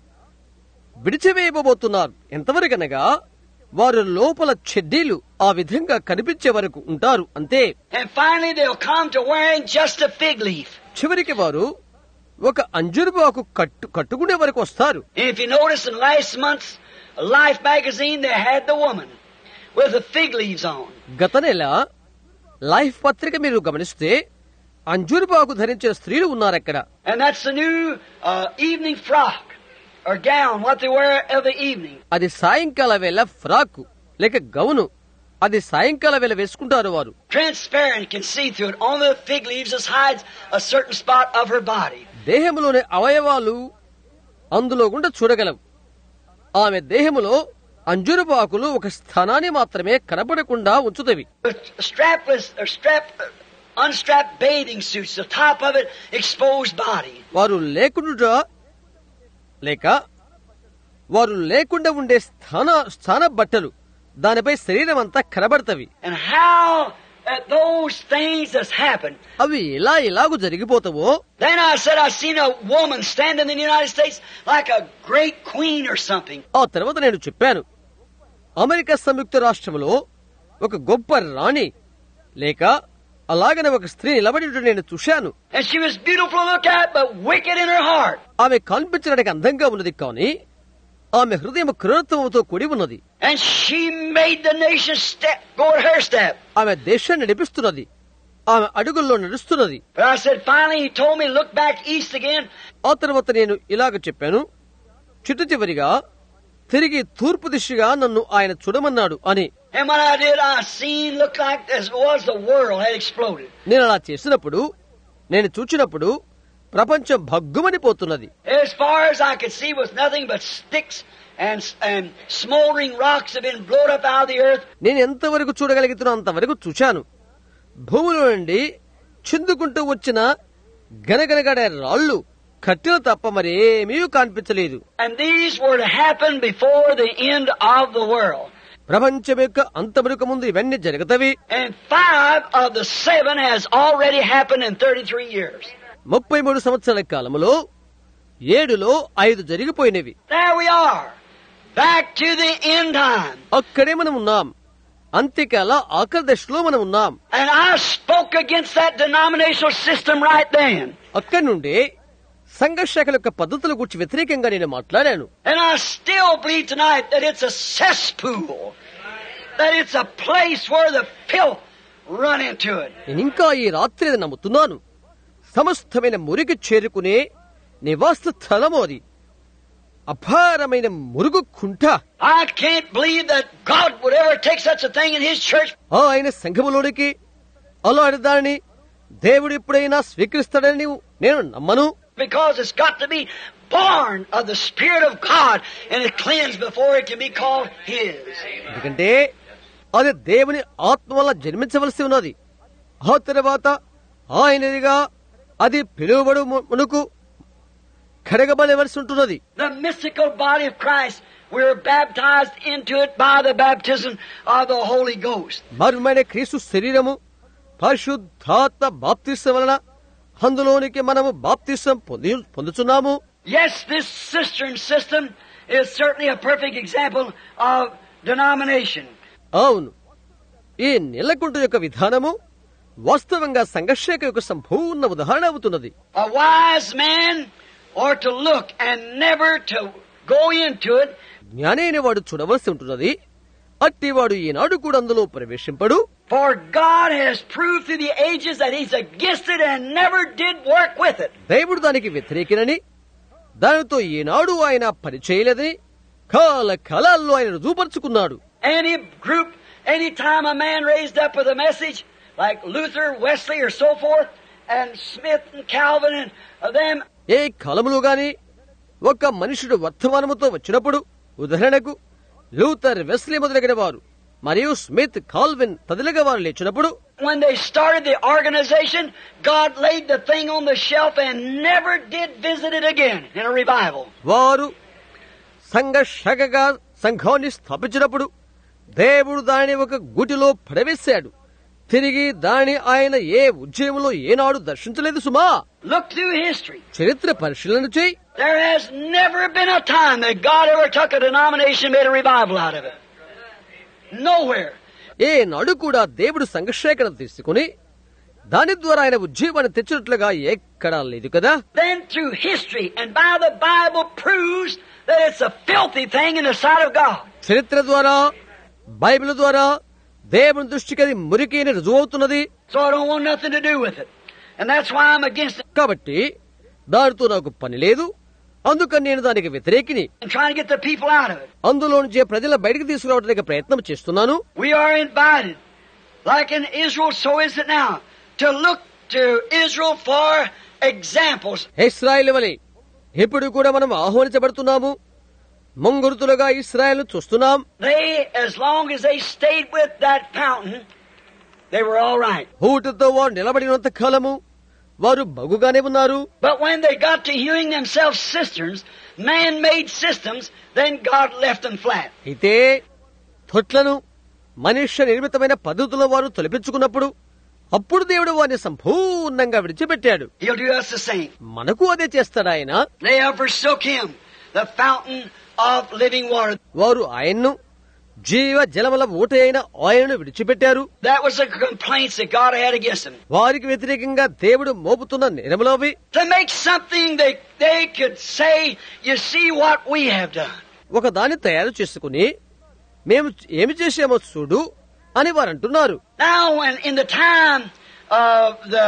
విడిచివేయబోతున్నారు. ఎంతవరకనగా వారు లోపల చెడ్డీలు ఆ విధంగా కనిపించే వరకు ఉంటారు, అంతే.
And finally they'll come to wearing just a fig leaf.
చివరికి వారు ఒక అంజురుబాకు కట్టుకునే వరకు వస్తారు.
And if you notice in last month's Life magazine they had the woman with the fig leaves on.
గత నెల లైఫ్ పత్రిక మీరు గమనిస్తే అంజురుబాకు ధరించిన స్త్రీలు ఉన్నారు అక్కడ.
And that's the new evening frock or gown, what they wear of the evening.
అది సాయంకాల వేళ ఫ్రాకు లేక గౌను, అది సాయంకాల వేళ వేసుకుంటారు వారు.
Transparent, can see through it. On the fig leaves just hides a certain spot of her body.
దేహములోని అవయవాలు అందులో గుండా చూడగలవు. ఆమె దేహములో అంజురుబాకులు ఒక స్థానాన్ని మాత్రమే కనపడకుండా ఉంచుతవి.
Unstrapped bathing suits, the top of it exposed body.
వారు లేకుండా ఉండే స్థాన బట్టలు, దానిపై శరీరం అంతా కనబడతవి.
And how those things has happened.
అవి ఇలాగు జరిగిపోతావో.
Then I said I seen a woman standing in the United States like a great queen or something.
ఆ తర్వాత నేను చెప్పాను, అమెరికా సంయుక్త రాష్ట్రంలో ఒక గొప్ప రాణి లేక అలాగనే ఒక స్త్రీ నిలబడి నేను చూశాను.
And she was beautiful to look at, but wicked in her heart.
ఆమె కనిపించడానికి అందంగా ఉన్నది, కానీ ఆమె హృదయం క్రూరత్వంతో కూడి ఉన్నది.
And she made the nation go at her step.
ఆమె దేశాన్ని నడిపిస్తున్నది, ఆమె అడుగుల్లో నడుస్తున్నది.
But I said finally he told me look back east again.
ఆ తర్వాత నేను ఇలాగ చెప్పాను, చిట్టు చివరిగా తిరిగి తూర్పు దిశగా నన్ను ఆయన చూడమన్నాడు అని.
And when I did, I seen looked like as was the world had exploded.
నేను అలా చేసినప్పుడు, నేను చూచినప్పుడు ప్రపంచం భగ్గుమని పోతున్నది.
As far as I could see was nothing but sticks and smoldering rocks have been blown up out of the earth.
నేను ఎంతవరకు చూడగలుగుతున్నా అంతవరకు చూశాను. భూమిలో నుండి చిందుకుంటూ వచ్చిన గనగనగడే రాళ్లు, కట్టెలు తప్ప మరేమీ కనిపించలేదు.
And these were to happen before the end of the world.
ప్రపంచం యొక్క అంతమునకు ముందు ఇవన్నీ జరుగుతవి.
And 5 of the 7 has already happened in 33 years.
33 సంవత్సరాల కాలంలో 7లో 5 జరిగిపోయినవి.
There we are. Back to the end time.
అక్కడే మనం ఉన్నాం. అంత్యకాల ఆఖరి దశలో మనం ఉన్నాం.
And I spoke against that denominational system right then.
అక్కడి నుండి సంఘశాఖల యొక్క పద్ధతుల గురించి వ్యతిరేకంగా నేను మాట్లాడాను.
And I still believe tonight that it's a cesspool. That it's a place where the filth run into it.
నేను ఇంకా ఈ రాత్రి నమ్ముతున్నాను, సమస్తమైన మురికి చేరుకునే నివాస స్థలము అది, అపారమైన మురుగు కుంట.
I can't believe that God would ever take such a thing in His church.
ఆయన సంఘములోనికి అలాంటి దానిని దేవుడు ఎప్పుడైనా స్వీకరిస్తాడని నేను నమ్మను.
Because it's got to be born of the Spirit of God and it cleansed before it can be called His.
ఎందుకంటే అది దేవుని ఆత్మ వల్ల జన్మించవలసి ఉన్నది. ఆ తర్వాత ఆయనదిగా అది పిలువబడు మునుకు కడగబడవలసి ఉంటున్నది.
The mystical body of Christ, we're baptized into it by the baptism of the Holy Ghost.
మర్మైన క్రీస్తు శరీరము పరిశుద్ధాత్మ బాప్తిసం వలన అందులోనికి మనము బాప్తిసం పొందుచున్నాము.
Yes, this cistern system is certainly a perfect example of denomination.
అవును, ఈ నీలకుంట యొక్క విధానము వాస్తవంగా సంఘర్షక యొక్క సంపూర్ణ ఉదాహరణ అవుతున్నది.
A wise man ought to look and never to go into it.
జ్ఞాని అయిన వాడు చూడవలసి ఉంటున్నది, అట్టివాడు ఈనాడు కూడా అందులో ప్రవేశింపడు.
For God has proved through the ages that He's against it and never did work with it.
దేవుడు దానికి వ్యతిరేకినని, దానితో ఈనాడు ఆయన పనిచేయలేదని కాలాల్లో ఆయన రుజువుపరుచుకున్నాడు.
Any group, any time a man raised up with a message, like Luther, Wesley, or so forth, and Smith and Calvin and them.
ఏ కాలములో గాని ఒక మనుషుడు వర్తమానముతో వచ్చినప్పుడు, ఉదాహరణకు లూథర్, వెస్లీ మొదలగిన వారు మరియు స్మిత్, కాల్విన్ తదిలిగా వారు లేచినప్పుడు,
When they started the organization, God laid the thing on the shelf and never did visit it again in a revival.
వారు సంఘర్షకగా సంఘాన్ని స్థాపించినప్పుడు దేవుడు దానిని ఒక గుటిలో పడవేశాడు. తిరిగి దాని ఆయన ఏ ఉద్యమంలో ఏనాడు దర్శించలేదు సుమా.
Look through history.
చరిత్ర పరిశీలన చేయి.
There has never been a time that God ever took a denomination and made a revival out of it. Nowhere.
ఏనాడు కూడా దేవుడు సంఘర్షణ తీసుకుని దాని ద్వారా ఆయన ఉద్యమాన్ని తెచ్చినట్లుగా ఎక్కడా లేదు కదా.
Then through history and by the Bible proves that it's a filthy thing in the sight of God.
చరిత్ర ద్వారా, బైబిల్ ద్వారా దేవుని దృష్టికి అది మురికి అని రుజువవుతున్నది.
So I don't want nothing to do with it. And that's why I'm against it.
కాబట్టి దానితో నాకు పని లేదు, అందుకని నేను దానికి వ్యతిరేకిని.
I'm trying to get the people out of it.
అందులో నుంచి ప్రజల బయటకు తీసుకురావడానికి ప్రయత్నం చేస్తున్నాను.
We are invited, like in Israel, so is it now, to look to Israel for examples.
ఇశ్రాయేలు వలె ఇప్పుడు కూడా మనం ఆహ్వానించబడుతున్నాము. ముంగురుతులుగా ఇశ్రాయేలును చూస్తున్నాం.
They, as long as they stayed with that fountain, they were all right.
ఊటతో వారు నిలబడినంత కాలము వారు బగుగానే ఉన్నారు.
But when they got to hewing themselves cisterns, man-made systems, then God left them flat.
అయితే తొట్లను మనుష్య నిర్మితమైన పద్ధతుల్లో వారు తొలపించుకున్నప్పుడు అప్పుడు దేవుడు వారిని సంపూర్ణంగా విడిచిపెట్టాడు.
He'll do us the same.
మనకు అదే చేస్తాడు ఆయన.
They have forsook Him, the fountain of living water.
వారు ఆయన్ను జీవ జలముల ఊట అయిన ఆయనను విడిచిపెట్టారు.
That was the complaints that God had against them.
వారికి వ్యతిరేకంగా దేవుడు మోపుతున్న నేరములవి.
To make something that they could say, you see what we have done.
ఒక దాన్ని తయారు చేసుకుని మేము ఏమి చేసామో చూడు అని వారు అంటున్నారు.
Now, when in the time of the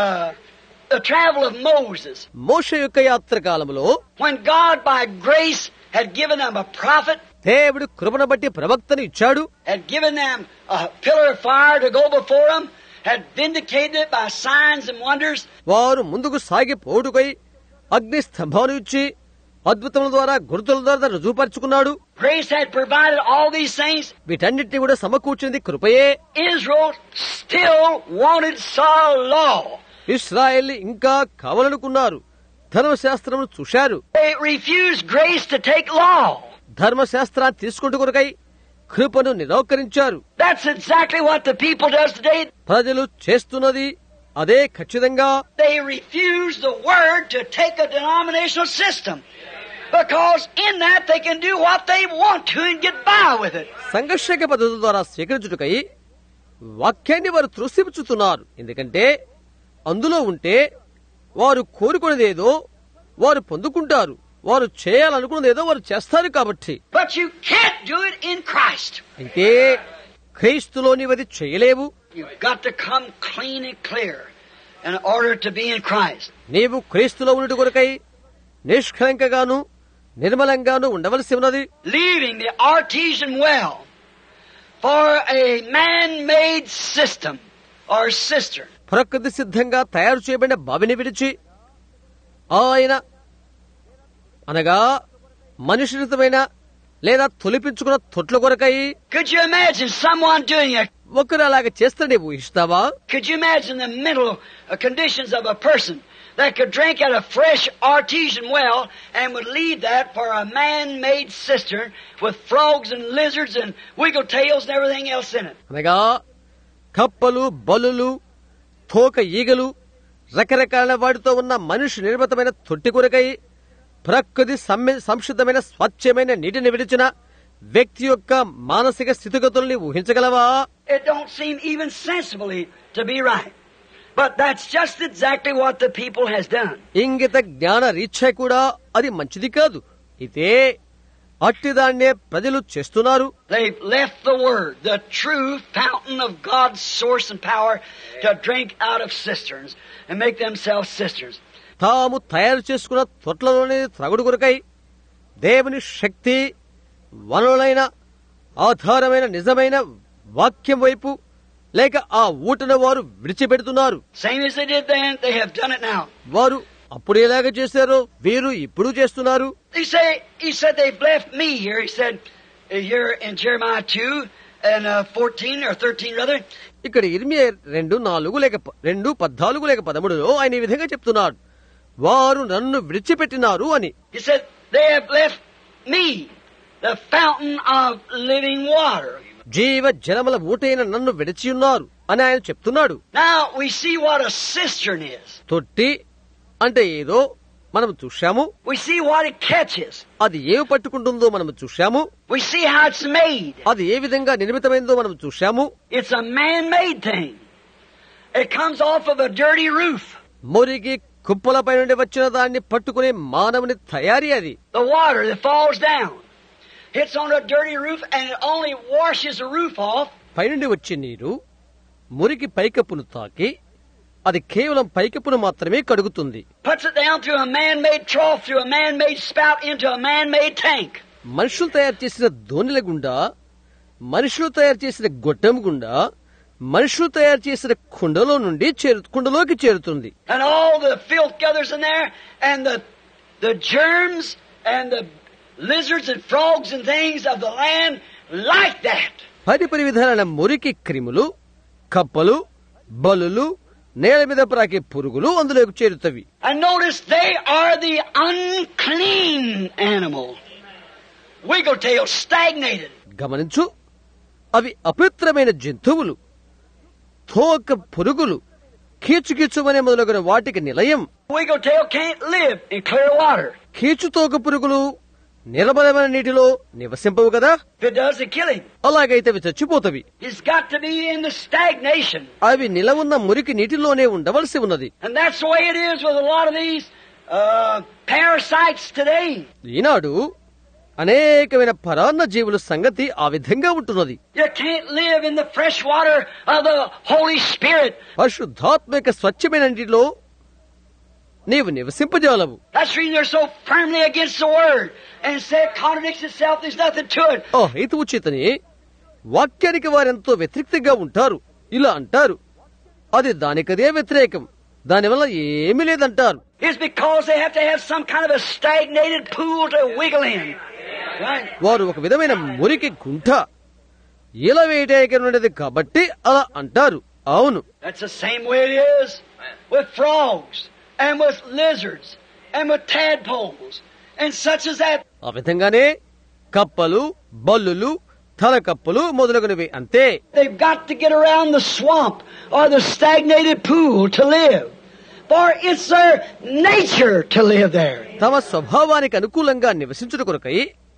travel of Moses,
మోషే యొక్క యాత్ర కాలంలో
when God by grace had given them a prophet,
దేవుడు కృపను బట్టి ప్రవక్తను ఇచ్చాడు,
had given them a pillar of fire to go before them, had vindicated it by signs and wonders.
వారు ముందుకు సాగి పోటుకై అగ్ని స్తంభాన్ని ఇచ్చి అద్భుతముల ద్వారా గుర్తుల ద్వారా రుజువుపరుచుకున్నాడు.
Grace had provided all these things.
వీటన్నిటిని కూడా సమకూర్చింది కృపయే.
Israel still wanted Saul law.
Israel ఇంకా కావాలనుకున్నారు, ధర్మశాస్త్రమును చూశారు.
They refused grace to take law.
ధర్మశాస్త్రాన్ని తీసుకుంటూ కొరకై కృపను నిరాకరించారు.
That's exactly what the people does today.
ప్రజలు చేస్తున్నది అదే ఖచ్చితంగా.
They refuse the word to take a denominational system. Because in that they can do what they want to and get by with it.
సంఘర్షక పద్ధతుల ద్వారా స్వీకరించుటకై వాక్యాన్ని వారు త్రోసిపుచ్చుతున్నారు. ఎందుకంటే అందులో ఉంటే వారు కోరుకునేదేదో వారు పొందుకుంటారు, వారు చేయాలనుకున్నదేదో వారు చేస్తారు కాబట్టి.
But you can't do it in Christ.
అయితే క్రీస్తులో నీవది చేయలేవు.
You've got to come clean and clear in order to be in Christ.
నీవు క్రీస్తులో ఉన్నట్టు కొరకై నిష్కలంకగాను నిర్మలంగాను ఉండవలసి ఉన్నది.
Leaving the artesian well for a man-made system or cistern.
ప్రకృతి సిద్ధంగా తయారు చేయబడిన బావిని విడిచి ఆయన అనగా మనుషునితమైన లేదా తొలిపించుకున్న తొట్ల కొరకై.
Could you imagine someone doing a
ఒకరు అలాగ చేస్తాడే ఊహిస్తావా?
Could you imagine the mental conditions of a person that could drink at a fresh artesian well and would leave that for a man-made cistern with frogs and lizards and wiggle tails and everything else in it?
అనగా కప్పలు, బలులు, తోక ఈగలు, రకరకాల వాటితో ఉన్న మనిషి నిర్మితమైన తొట్టి కొరకై ప్రకృతి సంశుద్ధమైన స్వచ్ఛమైన నీటిని విడిచిన వ్యక్తి యొక్క మానసిక స్థితిగతుల్ని ఊహించగలవా?
It don't seem even sensibly to be right. But that's just exactly what the people has done.
ఇంగిత జ్ఞాన రీత్యా కూడా అది మంచిది కాదు. ఇదే అట్టిదాన్నే ప్రజలు చేస్తున్నారు.
They've left the Word, the true fountain of God's source and power, to drink out of cisterns and make themselves cisterns.
తాము తయారు చేసుకున్న తొట్లలోని త్రాగుడు కొరకై దేవుని శక్తి వనరులైన ఆధారమైన నిజమైన వాక్యం వైపు లేక ఆ ఊటను వారు విడిచిపెడుతున్నారు.
Same as they did then, they have done it now.
వారు అప్పుడు ఎలాగ చేశారో వీరు ఇప్పుడు చేస్తున్నారు.
He said they've left me here. He said here in Jeremiah 2 and 14 or 13 rather.
ఇక్కడ ఇర్మియా 2:4 లేక 2:14 లేక 13లో ఆయన ఈ విధంగా చెప్తున్నాడు, వారు నన్ను విడిచిపెట్టినారు అని.
He said they have left me, the fountain of living water.
జీవ జలముల ఊటైన నన్ను విడిచియున్నారు అని ఆయన చెప్తున్నాడు.
Now we see what a cistern is.
తొట్టి అంటే ఏదో మనం చూశాము.
We see what it catches.
అది ఏమి పట్టుకుంటుందో మనం చూశాము.
We see how it's made.
అది ఏ విధంగా నిర్మితమైందో మనం చూశాము.
It's a man-made thing. It comes off of a dirty roof.
మురికి కుప్పలపై నుండి వచ్చిన దాన్ని పట్టుకునే మానవుని తయారీ అది.
The water that falls down hits on a dirty roof and it only washes the roof off.
పైనుండి వచ్చే నీరు మురికి పైకప్పును తాకి అది కేవలం పైకప్పును మాత్రమే కడుగుతుంది.
Puts it down through a man-made trough, through a man-made spout into a man-made tank.
మనుషులు తయారు చేసిన దోణిల గుండా, మనుషులు తయారు చేసిన గొట్టం గుండా, మనుషులు తయారు చేసిన కుండలోకి చేరుతుంది.
And all the filth gathers in there and the germs and the lizards and frogs and things of the land like that.
పరిపరి విధాలైన మురికి క్రిములు, కప్పలు, బలులు, నేల మీద ప్రాకే పురుగులు అందులోకి చేరుతవి.
And notice they are the unclean animal. Wiggle tail, stagnated.
గమనించు, అవి అపవిత్రమైన జంతువులు, తోక పురుగులు, కీచుకీచుమనే మొదలగున వాటికి నిలయం.
Wiggle tail can't live in clear water.
కీచు తోక పురుగులు నిర్మలమైన నీటిలో నివసింపవు కదా.
If it does, they kill him.
అలాగైతే అవి చచ్చిపోతవి.
He's got to be in the stagnation.
అవి నిలవున్న మురికి నీటిలోనే ఉండవలసి ఉన్నది.
And that's the way it is with a lot of these parasites today.
ఈనాడు అనేకమైన పరాన్న జీవుల సంగతి ఆ విధంగా ఉంటున్నది.
You can't live in the fresh water of the Holy Spirit.
పరిశుద్ధాత్మక స్వచ్ఛమైన నీటిలో నీవు నివసింపజాలవు.
That's the reason they're so firmly against the Word. And say it contradicts itself, there's nothing to it.
ఆ హేతువు చేతనే వాక్యానికి వారెంతో వ్యతిరేక్తంగా ఉంటారు. ఇలా అంటారు, అది దానికదే వ్యతిరేకం, దానివల్ల ఏమీ లేదంటారు.
It's because they have to have some kind of a stagnated pool to wiggle in. Right?
వారు ఒక విధమైన మురికి గుంట ఇలా వేయటేకనున్నది కాబట్టి అలా అంటారు. అవును,
That's the same way it is with frogs and with lizards and with tadpoles and such as that.
ఆ విధంగానే కప్పలు, బల్లులు, తలకప్పలు మొదలగునవి అంతే.
They've got to get around the swamp or the stagnated pool to live. For it's their nature to live there.
తమ స్వభావానికి అనుకూలంగా నివసించుట కొరకై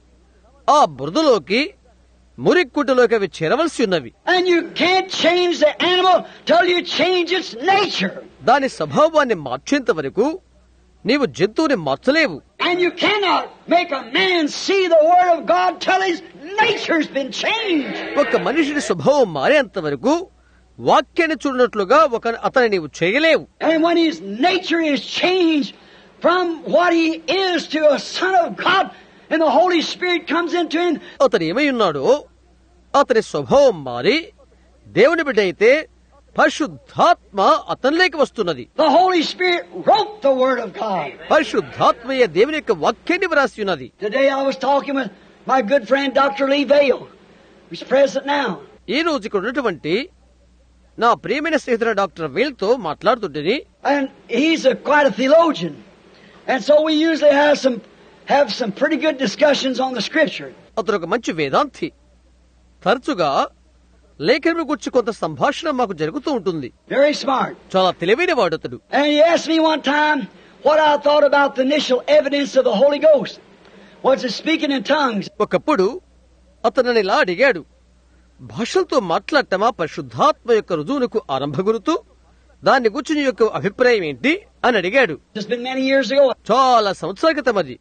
ఆ బురదలోకి, మురిక్కుటలోకి అవి చేరవలసి ఉన్నవి.
And you can't change the animal till you change its nature.
దాని స్వభావాన్ని మార్చేంత వరకు నీవు జంతువుని మార్చలేవు.
And you cannot make a man see the Word of God till his nature's been changed.
ఒక మనిషిని స్వభావం మారేంత వరకు వాక్యాన్ని చూడనట్లుగా అతని నీవు చేయలేవు.
And when his nature is changed from what he is to a son of God, and the Holy Spirit comes into him,
అతను ఏమై ఉన్నాడో అతని స్వభావం మారి దేవుని బిడ్డ అయితే పరిశుద్ధాత్మ అతనిలోకి వస్తున్నది.
the Holy Spirit wrote the Word of God.
పరిశుద్ధాత్మయే దేవుని యొక్క వాక్యాన్ని వ్రాసి ఉన్నది.
Today I was talking with my good friend Dr. Lee Vale, who's present now.
ఈ రోజు ఇక్కడ ఉన్నటువంటి నా ప్రియమైన స్నేహితుడు డాక్టర్ వేల్తో మాట్లాడుతుంటేని,
And he's quite a theologian. And so we usually have some pretty good discussions on the scripture.
అతను ఒక మంచి వేదాంతి. తరచుగా లేఖనం గురించి కొంత సంభాషణ మాకు జరుగుతూ ఉంటుంది.
Very smart.
చాలా తెలివైన వాడు అతడు.
And he asked me one time what I thought about the initial evidence of the Holy Ghost. Was it speaking in tongues?
ఒకప్పుడు అతను ఇలా అడిగాడు, భాషలతో మాట్లాడటమా పరిశుద్ధాత్మ యొక్క రుజువునకు ఆరంభ గురుతు, దాని గురించి నీ యొక్క అభిప్రాయం ఏంటి అని అడిగాడు.
It's been many years ago.
చాలా సంవత్సరాల క్రితం అది.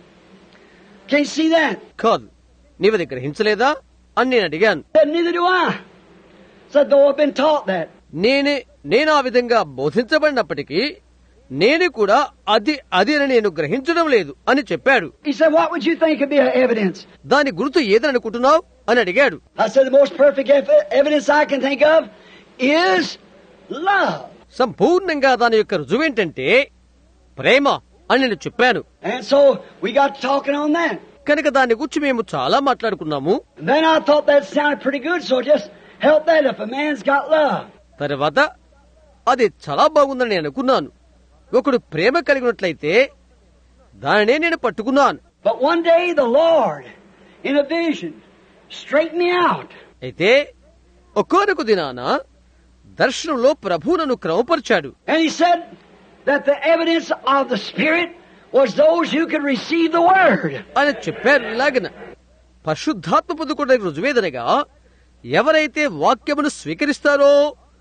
Can you see that?
కాదు, నీవది గ్రహించలేదా అని నేను అడిగాను.
Said, neither do I. Said, though I've been taught that.
నేను ఆ విధంగా బోధించబడినప్పటికీ నేను కూడా అది అని నేను గ్రహించడం లేదు అని చెప్పాడు.
He said, what would you think would be evidence?
దాని గుర్తు ఏదని అనుకుంటున్నావు అని అడిగాడు.
I said, the most perfect evidence I can think of is love.
సంపూర్ణంగా దాని యొక్క రుజువేంటంటే ప్రేమ అని నేను చెప్పాను.
And so we got talking on that.
కనుక దాని గురించి మేము చాలా మాట్లాడుకున్నాము.
And then I thought that sounded pretty good, so just help that if a man's got love.
తర్వాత అది చాలా బాగుందని నేను అనుకున్నాను. ఒకడు ప్రేమ కలిగినట్లయితే దానినే నేను పట్టుకున్నాను.
But one day the Lord, in a vision, straightened me out.
అయితే ఒక్కొక్క దినాన దర్శనంలో ప్రభు నన్ను క్రమపరిచాడు.
And he said that the evidence of the Spirit was those who could receive the Word.
అని చెప్పారు. ఇలాగన పరిశుద్ధాత్మ పొందుకోవడానికి రుజువేదనగా ఎవరైతే వాక్యమును స్వీకరిస్తారో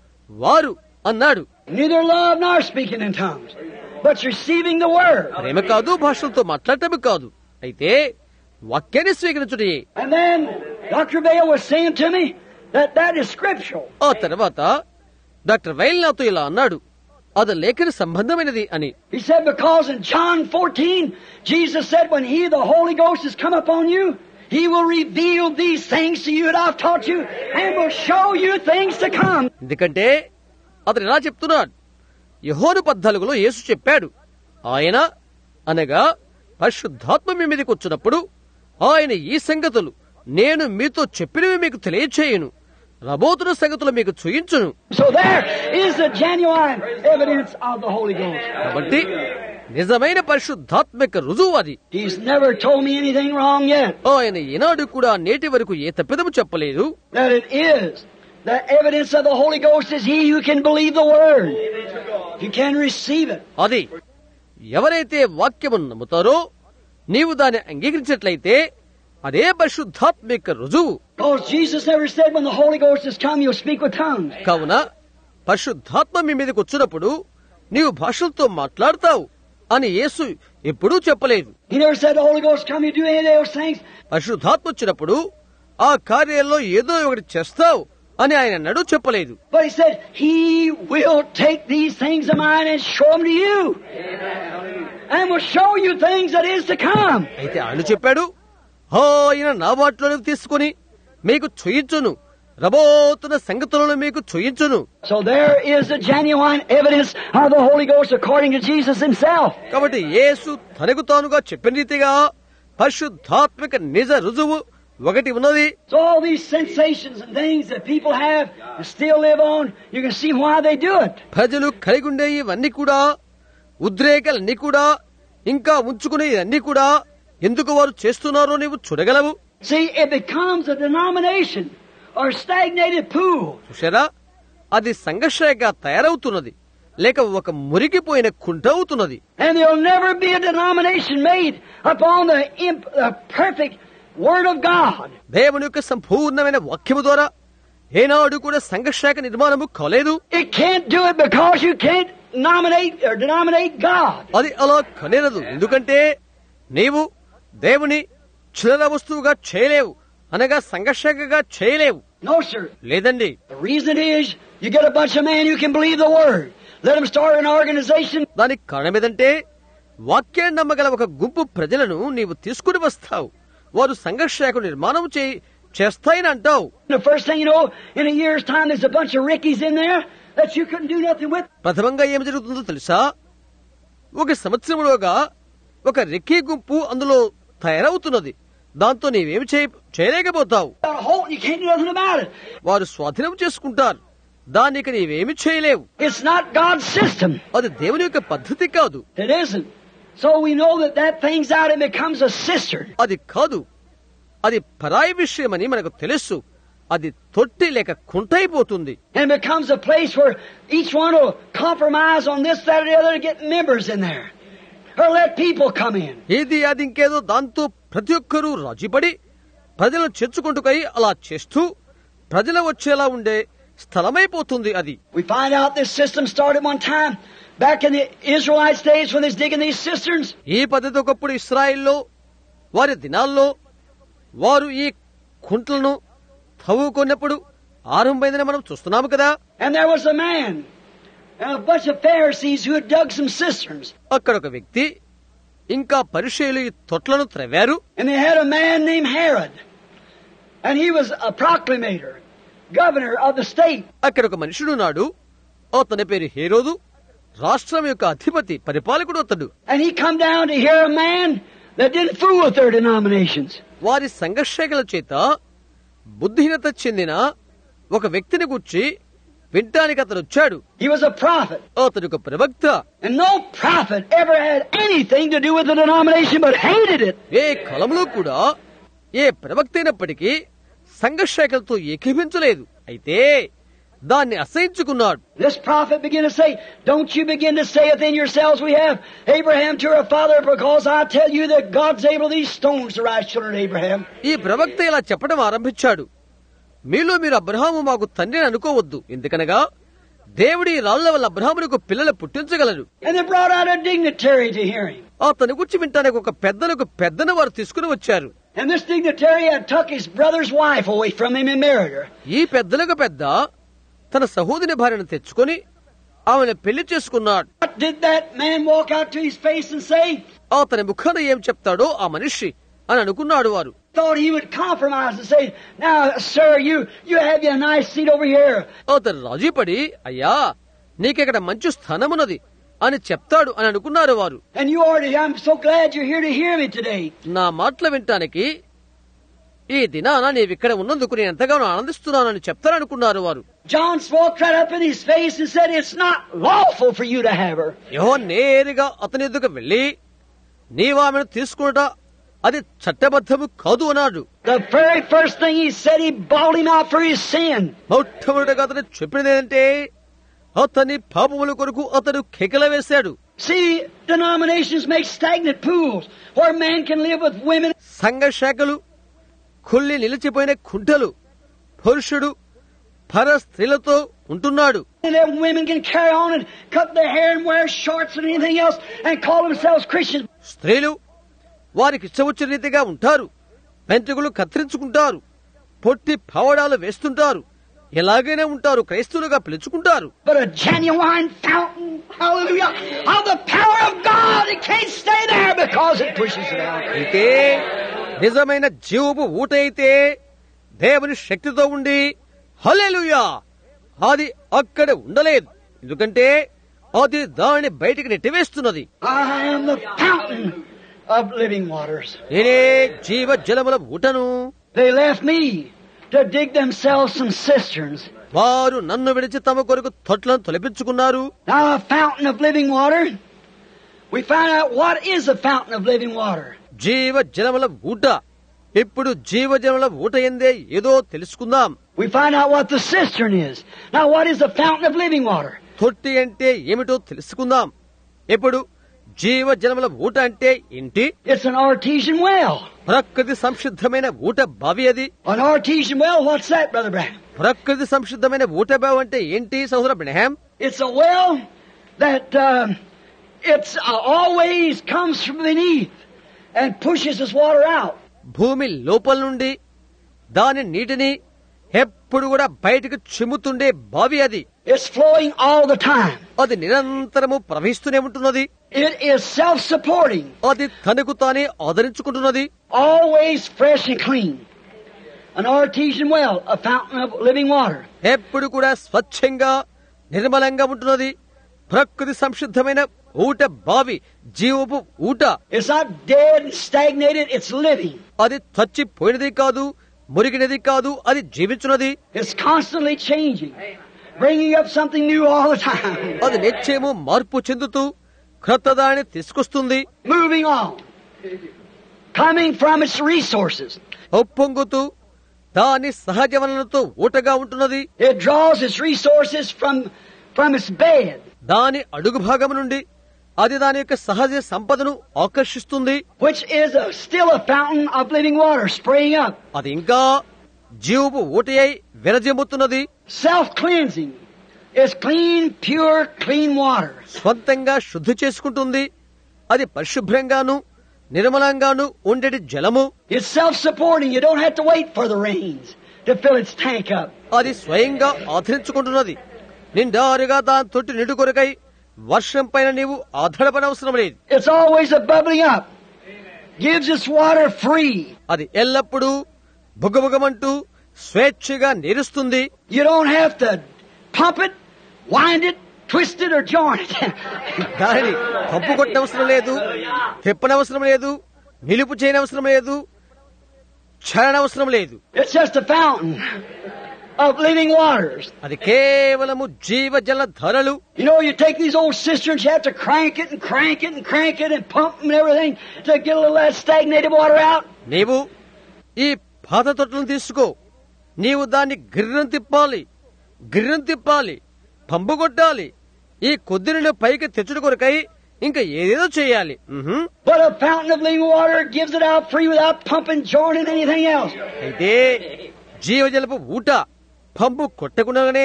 వారు అన్నాడు.
Neither love nor speaking in tongues, but receiving the Word.
ప్రేమ కాదు, భాషలతో మాట్లాడటమే కాదు, అయితే వాక్యాన్ని స్వీకరించుటే.
And then Dr. Vail was saying to me that is scriptural.
ఆ తర్వాత డాక్టర్ వైల్ నాతో ఇలా అన్నాడు, అది లేఖన సంబంధమైనది అని.
He said, because in John 14, Jesus said, when the Holy Ghost has come upon you, He will reveal these things to you that I've taught you, and will show you things to come.
ఎందుకంటే అతను ఇలా చెప్తున్నాడు, యోహాను 14లో యేసు చెప్పాడు, ఆయన అనగా పరిశుద్ధాత్మ మీ మీదకి వచ్చినప్పుడు ఆయన ఈ సంగతులు నేను మీతో చెప్పినవి మీకు తెలియచేయును, రాబోతున్న సంగతులు మీకు చూయించును.
So there is the genuine evidence of the Holy Ghost.
కాబట్టి నిజమైన పరిశుద్ధాత్మిక రుజువు అది.
He's never told me anything wrong yet.
ఆయన ఈనాడు కూడా నేటి వరకు ఏ తప్పిదము చెప్పలేదు.
That it is the evidence of the Holy Ghost is he who can believe the Word. You can receive it.
అది ఎవరైతే వాక్యమును నమ్ముతారో నీవు దాన్ని అంగీకరించినట్లయితే అదే పరిశుద్ధాత్మిక రుజువు.
Because Jesus never said when the Holy Ghost has come you'll speak with tongues.
కావున పరిశుద్ధాత్మ మీ మీదకి వచ్చినప్పుడు నీవు భాషలతో మాట్లాడతావు అని యేసు ఎప్పుడూ చెప్పలేదు.
He never said the Holy Ghost come you do any of those things.
పరిశుద్ధాత్మ వచ్చినప్పుడు ఆ కార్యాల్లో ఏదో ఒకటి చేస్తావు అని ఆయన అన్నాడు చెప్పలేదు.
But he said he will take these things of mine and show them to you. And will show you things that is to come.
అయితే ఆయన చెప్పాడు, ఆయన నా వాటిలోనే తీసుకుని మీకు చూయించును, రాబోతున్న సంగతులను మీకు చూయించును.
So there is a genuine evidence of the Holy Ghost according to Jesus himself.
కాబట్టి యేసు తనకు తానుగా చెప్పిన రీతిగా పరిశుద్ధాత్మిక నిజ రుజువు ఒకటి ఉన్నది.
So all these sensations and things that people have and still live on, you can see why they do it.
ప్రజలు కలిగి ఉండే ఇవన్నీ కూడా, ఉద్రేకాలన్నీ కూడా, ఇంకా ఉంచుకునే ఇవన్నీ కూడా ఎందుకు వారు చేస్తున్నారో నీవు చూడగలవు.
See, it becomes a denomination or stagnated pool.
చూశారా, అది సంఘర్షగా తయారవుతున్నది, లేక ఒక మురిగిపోయిన కుంట అవుతున్నది.
And there'll never be a denomination made upon the perfect Word of God.
దేవుని యొక్క సంపూర్ణమైన వాక్యము ద్వారా ఏనాడు కూడా సంఘశాఖ నిర్మాణము కాలేదు.
It can't do it because you can't denominate God.
అది అలా కనేరదు, ఎందుకంటే నీవు దేవుని చిల్లర వస్తువుగా చేయలేవు, అనగా సంఘశాఖగా చేయలేవు.
No, sir.
లేదండి.
The reason is you get a bunch of men who can believe the Word. Let them start an organization.
దానికి కారణం ఏదంటే వాక్యాన్ని నమ్మగల ఒక గుంపు ప్రజలను నీవు తీసుకుని వస్తావు, వారు సంఘశాఖ నిర్మాణం చేస్తాయని అంటావు.
The first thing you know, in a year's time, there's a bunch of Rickies in there that you couldn't do nothing with.
ప్రథమంగా ఏమి జరుగుతుందో తెలుసా? ఒక సంవత్సరంలోగా ఒక రెక్కీ గుంపు అందులో తయారవుతున్నది, దాంతో నీవేమి చేయలేకపోతావు.
Got a hold, you can't do nothing about it.
వారు స్వాధీనం చేసుకుంటారు, దానికి నీవేమి చేయలేవు.
It's not God's system.
అది దేవుని యొక్క పద్ధతి కాదు.
It isn't. So we know that thing's out and becomes a cistern.
అది కాదు, అది పరాయి విషయమని మనకు తెలుసు. అది తొట్టి లేక కుంటైపోతుంది.
And becomes a place where each one will compromise on this, that, or the other to get members in there. Or let people come in.
ఇది అది ఇంకేదో దాంతో ప్రతి ఒక్కరూ రాజీపడి ప్రజలను చేర్చుకుంటుకై అలా చేస్తూ ప్రజలు వచ్చేలా ఉండే స్థలమైపోతుంది అది.
We find out this system started one time back in the Israelites' days when they was digging these cisterns.
ఈ పద్ధతి ఒకప్పుడు ఇశ్రాయేల్లో వారి దినాల్లో వారు ఈ కుంట్లను తవ్వుకున్నప్పుడు ఆరంభమైందని మనం చూస్తున్నాము కదా.
And there was a man and a bunch of Pharisees who had dug some cisterns.
అక్కడ ఒక వ్యక్తి ఇంకా పరిసయ్యులు ఈ తొట్లను త్రవ్వారు.
And they had a man named Herod. And he was a proclamator, governor of the state.
అక్కడ ఒక మనుషుడున్నాడు, అతని పేరు హేరోదు, రాష్ట్రం యొక్క అధిపతి, పరిపాలకుడు అతడు.
And he come down to hear a man that didn't fool with their denominations.
వారి సంఘర్షకుల చేత బుద్ధిహీనత చెందిన ఒక వ్యక్తిని గుర్చి వినటానికి అతడు వచ్చాడు.
He was a prophet.
అతడు ఒక ప్రవక్త.
And no prophet ever had anything to do with the denomination but hated it.
ఏ కాలంలో కూడా ఏ ప్రవక్త అయినప్పటికీ సంఘర్షకులతో ఏకీభించలేదు, అయితే దాన్ని అసహించుకున్నాడు.
This prophet began to say, don't you begin to say within yourselves, we have Abraham to our father, because I tell you that God's able these stones to rise children of Abraham.
ఈ ప్రవక్త ఇలా చెప్పడం ఆరంభించాడు, మీలో మీరు అబ్రహాము మాకు తండ్రిని అనుకోవద్దు, ఎందుకనగా దేవుడి రాళ్ల వల్ల అబ్రహామునకు పిల్లలు పుట్టించగలడు.
And they brought out a dignitary to hear him.
అతని గురించి వింటానికి ఒక పెద్దను వారు తీసుకుని వచ్చారు.
And this dignitary had took his brother's wife away from him and married her.
ఈ పెద్దలకు పెద్ద తన సహోదరి భార్యను తెచ్చుకొని ఆమెను పెళ్లి చేసుకున్నాడు.
What did that man walk out to his face and say?
అతని ముఖాన ఏం చెప్తాడో ఆ మనిషి అని అనుకున్నాడు వారు.
Thought he would compromise and say, now sir, you have a nice seat over here.
అతను రాజీపడి, అయ్యా నీకిక్కడ మంచి స్థానమున్నది అని చెప్తాడు అని అనుకున్నారు వారు.
And you already, I'm so glad you're here to hear me today.
నా మాటలు వినటానికి ఈ దినాన నీవిక్కడ ఉన్నందుకు నేను ఎంతగానో ఆనందిస్తున్నానని చెప్తారనుకున్నారు వారు.
John walked right up in his face and said, it's not lawful for you to have her.
యోహాను నేరుగా అతని ఎదుగు వెళ్లి, నీవు ఆమెను తీసుకున్నట అది చట్టబద్ధము కాదు అన్నాడు.
The very first thing he said, he bawled him out for his sin.
మొట్టమొదటిగా అతను చెప్పినది ఏంటంటే అతని పాపముల కొరకు అతడు కేకలు వేశాడు.
See, denominations make stagnant pools where men can live with women.
సంఘ శాఖలు కుళ్ళి నిలిచిపోయిన కుంటలు, పురుషుడు పర స్త్రీలతో ఉంటున్నాడు.
And then women can carry on and cut their hair and wear shorts and anything else and call themselves Christians.
స్త్రీలు వారికి ఇష్టవచ్చిన రీతిగా ఉంటారు, వెంట్రుకలు కత్తిరించుకుంటారు, పొట్టి పవడాలు వేస్తుంటారు, ఎలాగైనా ఉంటారు, క్రైస్తవులుగా పిలుచుకుంటారు.
But a genuine fountain, hallelujah, of the power of God, it can't stay there because it pushes it out.
అయితే నిజమైన జీవపు ఊట అయితే దేవుని శక్తితో ఉండి హల్లెలూయా అది అక్కడ ఉండలేదు, ఎందుకంటే అది దానిని బయటికి నెట్టివేస్తున్నది.
I am the fountain of living waters.
నేనే జీవ జలముల ఊటను.
They left me to dig themselves some cisterns.
వారు నన్ను విడిచి తమ కొరకు తొట్లను తొలపించుకున్నారు.
Now a fountain of living water, we find out what is a fountain of living water.
జీవ జలముల ఊట. ఇప్పుడు జీవ జలముల ఊట ఏందే ఏదో తెలుసుకుందాం.
We find out what the cistern is. Now what is the fountain of living water?
తొట్టి అంటే ఏమిటో తెలుసుకుందాం. ఇప్పుడు జీవ జలముల ఊట అంటే ఏంటి?
It's an artesian well.
ప్రకృతి సంసిద్ధమైన ఊట బావి అది.
An artesian well, what's that, Brother Branham?
ప్రకృతి సంసిద్ధమైన ఊట బావి అంటే ఏంటి సహోదర బ్రహ్యాం?
It's a well that it's always comes from beneath and pushes this water out.
భూమి లోపల నుండి దాని నీటిని ఎప్పుడు కూడా బయటకు చిమ్ముతుండే బావి అది.
It's flowing all the time.
అది నిరంతరము ప్రవహిస్తూనే ఉంటున్నది.
It is self-supporting.
అది తనకు తానే ఆదరించుకుంటున్నది.
Always fresh and clean. An artesian well, a fountain of living water.
ఎప్పుడు కూడా స్వచ్ఛంగా నిర్మలంగా ఉంటున్నది. ప్రకృతి సంసిద్ధమైన ఊట బావి, జీవపు ఊట.
It's not dead and stagnated, it's living.
అది చచ్చిపోయినది కాదు, మురిగినది కాదు, అది జీవించున్నది.
It's constantly changing, bringing up something new all the time.
అది నిత్యము మార్పు చెందుతూ క్రొత్తదాన్ని తీసుకొస్తుంది.
Moving on, coming from its resources.
ఒప్పొంగుతూ దాని సహజ వనరులతో ఊటగా ఉంటున్నది.
It draws its resources from its bed.
దాని అడుగు భాగం నుండి అది దాని యొక్క సహజ సంపదను ఆకర్షిస్తుంది.
Which is still a fountain of living water spraying up.
అది ఇంకా జీవపు ఊట అయి విరజిమ్ముతున్నది.
Self-cleansing is clean, pure, clean water.
స్వంతంగా శుద్ధి చేసుకుంటుంది. అది పరిశుభ్రంగాను నిర్మలంగాను ఉండేటి జలము.
It's self-supporting. You don't have to wait for the rains to fill its tank up.
అది స్వయంగా ఆదరించుకుంటున్నది. నిండారుగా దాని తొట్టి నిండు కొరకై వర్షం పైన నీవు ఆధారపడవసరం లేదు.
It's always a bubbling up. Gives its water free.
అది ఎల్లప్పుడూ బుగబుగమంటూ స్వేచ్ఛగా నీరుస్తుంది.
You don't have to pump it, wind it, twist it or join it.
దానిని కప్పు కొట్టనవసరం లేదు, తిప్పనవసరం లేదు, నిలుపు చేయనవసరం లేదు, చలనవసరం లేదు.
It's just a fountain of living waters.
అది కేవలము జీవ జల ధరలు.
You know, you take these old cisterns, you have to crank it and crank it and crank it and pump them and everything to get a little of that stagnated water out.
నీవు ఈ పాత తొట్టులను తీసుకో, నీవు దాన్ని గిర్రం తిప్పాలి, పంపు కొట్టాలి, ఈ కొద్ది నుండి పైకి తెచ్చుడు కొరకై ఇంకా ఏదేదో చేయాలి.
But a fountain of living water gives it out free without pumping, joining anything else.
అయితే జీవజలపు ఊట పంపు కొట్టకుండానే,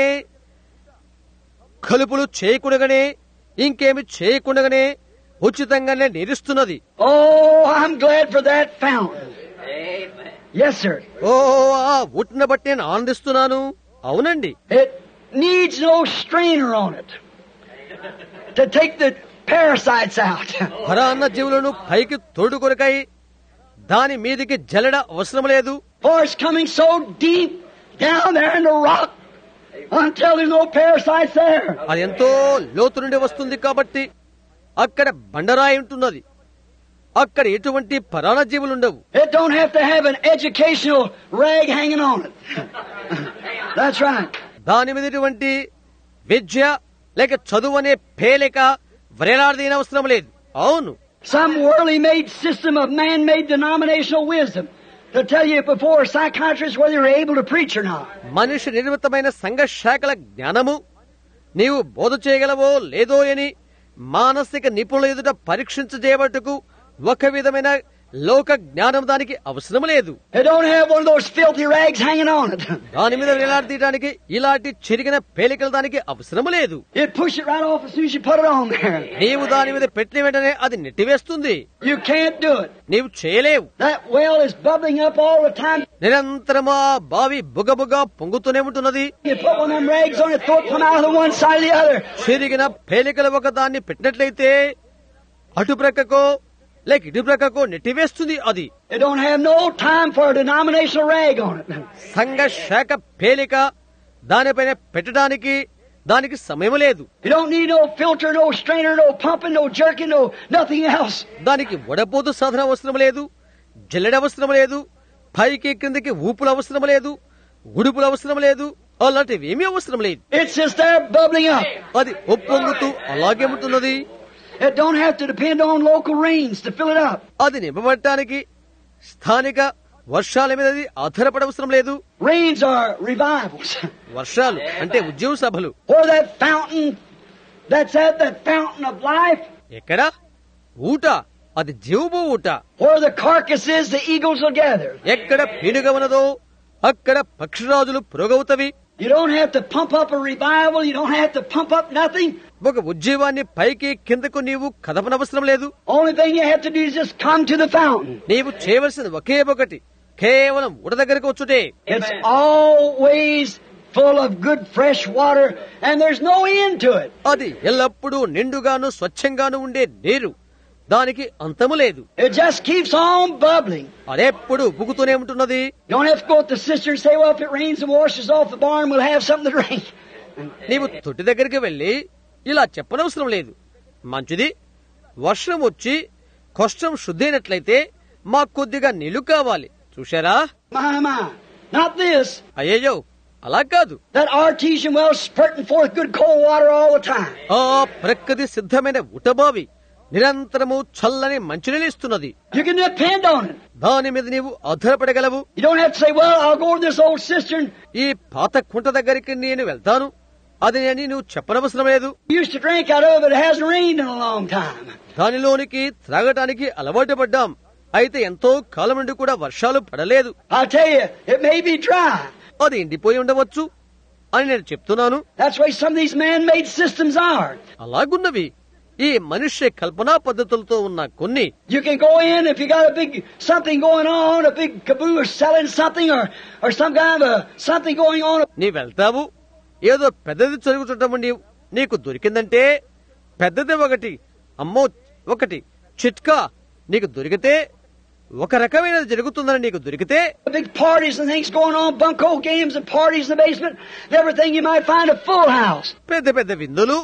కలుపులు చేయకుండానే, ఇంకేమి చేయకుండానే ఉచితంగానే నీరుస్తున్నది.
Oh, I'm glad for that fountain. Amen. Yes, sir.
ఓ, ఆ ఊటను బట్టి నేను ఆనందిస్తున్నాను. అవునండి.
It needs no strainer on it to take the parasites out.
పరాన్న జీవులను పైకి తోడు కొరకై దాని మీదికి జల్లడ అవసరం లేదు.
For it's coming so deep down there in the rock until there's no parasites there.
అది ఎంతో లోతు నుండి వస్తుంది కాబట్టి అక్కడ బండరాయి ఉంటున్నది. అక్కడ ఎటువంటి పరాణ జీవులుండవు.
It don't have to have an educational rag hanging on it. That's right.
దాని మీద ఎటువంటి విద్య లేక చదువు అనే పేలిక వ్రేలాడదీన అవసరం లేదు. అవును,
Some worldly made system of man-made denominational wisdom to tell you before psychiatrists whether you're able to preach or not.
మనిషి నిర్మితమైన సంఘ శాఖల జ్ఞానము నీవు బోధ చేయగలవో లేదో అని మానసిక నిపుణుల ఎదుట పరీక్షించజేయబట్టుకు ఒక విధమైన లోక జ్ఞానం దానికి అవసరం లేదు.
It don't have one of those filthy rags hanging on it.
దాని మీద వేలాడదీయడానికి ఇలాంటి చిరిగిన పేలికలు దానికి అవసరం లేదు.
It push it right off as soon as you put it on there.
నీవు దాని మీద పెట్టిన వెంటనే అది నెట్టివేస్తుంది.
You can't do it.
నీవు చేయలేవు.
That well is bubbling up all the time.
నిరంతరమా బావి బుగబుగా పొంగుతూనే ఉంటున్నది.
You put one of them rags on it, throw it, come out of the one side or the other.
చిరిగిన పేలికలు ఒక దాన్ని పెట్టినట్లయితే అటు ప్రక్కకో లేక ఇటు ప్రక్కకో నెట్టివేస్తుంది. అది
It don't have no time for a denominational rag on it.
సంఘ శాఖ పేలిక దానిపైన పెట్టడానికి దానికి సమయం లేదు.
You don't need no filter, no strainer, no pumping, no jerking, no nothing else.
దానికి వడపోతు సాధన అవసరం లేదు, జల్లెడ అవసరం లేదు, పైకి క్రిందికి ఊపులు అవసరం లేదు, ఉడుపులు అవసరం లేదు, అలాంటివి ఏమీ అవసరం లేదు.
It's just there bubbling up.
అది ఒప్పొంగుతూ అలాగే ఉంటున్నది.
It don't have to depend on local rains to fill it up.
అది నింపబడటానికి స్థానిక వర్షాల మీద అది ఆధారపడవసరం లేదు.
Rains are revivals.
వర్షాలు అంటే ఉద్యమ సభలు.
Where that fountain, that's at that fountain of life.
ఎక్కడ ఊట, అది జీవపు ఊట.
Where the carcass is, the eagles will gather.
ఎక్కడ పీనుగ ఉన్నదో అక్కడ పక్షిరాజులు పురోగవుతవి.
You don't have to pump up a revival. You don't have to pump up nothing.
ఒక ఉద్యమాన్ని పైకి కిందకు నీవు కదపనవసరం లేదు.
Only thing you have to do is just come to the fountain.
నీవు చేయవలసింది ఒకే ఒకటి, కేవలం ఊట దగ్గరకు వచ్చుటే.
It's always full of good fresh water and there's no end to it.
అది ఎల్లప్పుడూ నిండుగాను స్వచ్ఛంగాను ఉండే నీరు, దానికి అంతము లేదు.
It just keeps on bubbling.
అదెప్పుడు ఉబ్బుకుతూనే ఉంటున్నది.
You don't have to go to the cistern and say, well, if it rains and washes off the barn, we'll have something to drink.
నీవు తొట్టి దగ్గరికి వెళ్లి ఇలా చెప్పనవసరం లేదు. మంచిది. వర్షం వచ్చి కష్టం శుద్ధైనట్లయితే మాకు కొద్దిగా నీళ్లు కావాలి. చూశారా?
My. Not this.
అయ్యయ్యో, అలా కాదు.
That artesian well spurting forth good cold water all the time.
ఆ ప్రకృతి సిద్ధమైన ఉటబావి నిరంతరము చల్లని మంచినీళ్ళు ఇస్తున్నది.
You can depend on it.
దాని మీద నీవు ఆధారపడగలవు.
You don't have to say, well, I'll go to this old cistern.
ఈ పాత కుంట దగ్గరికి నేను వెళ్తాను, అది అని నువ్వు చెప్పనవసరం లేదు.
You used to drink out of it. It hasn't rained in a long time.
దానిలోనికి త్రాగటానికి అలవాటు పడ్డాం, అయితే ఎంతో కాలం నుండి కూడా వర్షాలు పడలేదు.
I'll tell you, it may be dry.
అది ఎండిపోయి ఉండవచ్చు అని నేను చెప్తున్నాను.
That's why some of these man-made systems are.
అలాగున్నవి ఈ మనుష్య కల్పనా పద్ధతులతో ఉన్న కొన్ని.
You can go in if you got a big something going on, a big caboose selling something or some kind of something going on.
నీ వెళ్తావు, ఏదో పెద్దది జరుగుతుంటాము, నీకు దొరికిందంటే పెద్దది ఒకటి, అమ్మో ఒకటి చిట్కా నీకు దొరికితే, ఒక రకమైనది జరుగుతుందని నీకు దొరికితే,
Big parties and things going on, bunco games and parties in the basement, everything you might find a full house.
పెద్ద పెద్ద విందులు,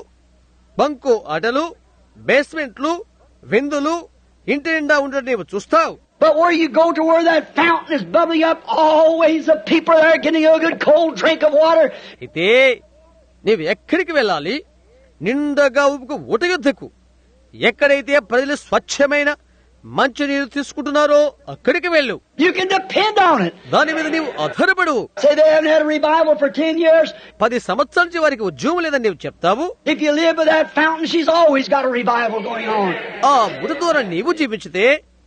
బంకు ఆటలు, బేస్మెంట్లు, విందులు ఇంటి నిండా ఉండడం నీవు చూస్తావు.
But where you go to where that fountain is bubbling up, always the people there getting a good cold drink of water.
అయితే నీవు ఎక్కడికి వెళ్ళాలి? నిండగా ఉప్పుకు ఊటయుద్ధకు. ఎక్కడైతే ప్రజలు స్వచ్ఛమైన మంచి నీరు తీసుకుంటున్నారో అక్కడికి వెళ్ళు.
You can depend on it.
దాని మీద నీవు ఆధారపడు.
Say they haven't had a revival for 10 years.
10 సంవత్సరాల నుంచి వారికి ఉద్యోగం లేదని నీవు చెప్తావు.
If you live by that fountain, she's always got a revival going on.
ఆ ఊట ద్వారా నీవు జీవించితే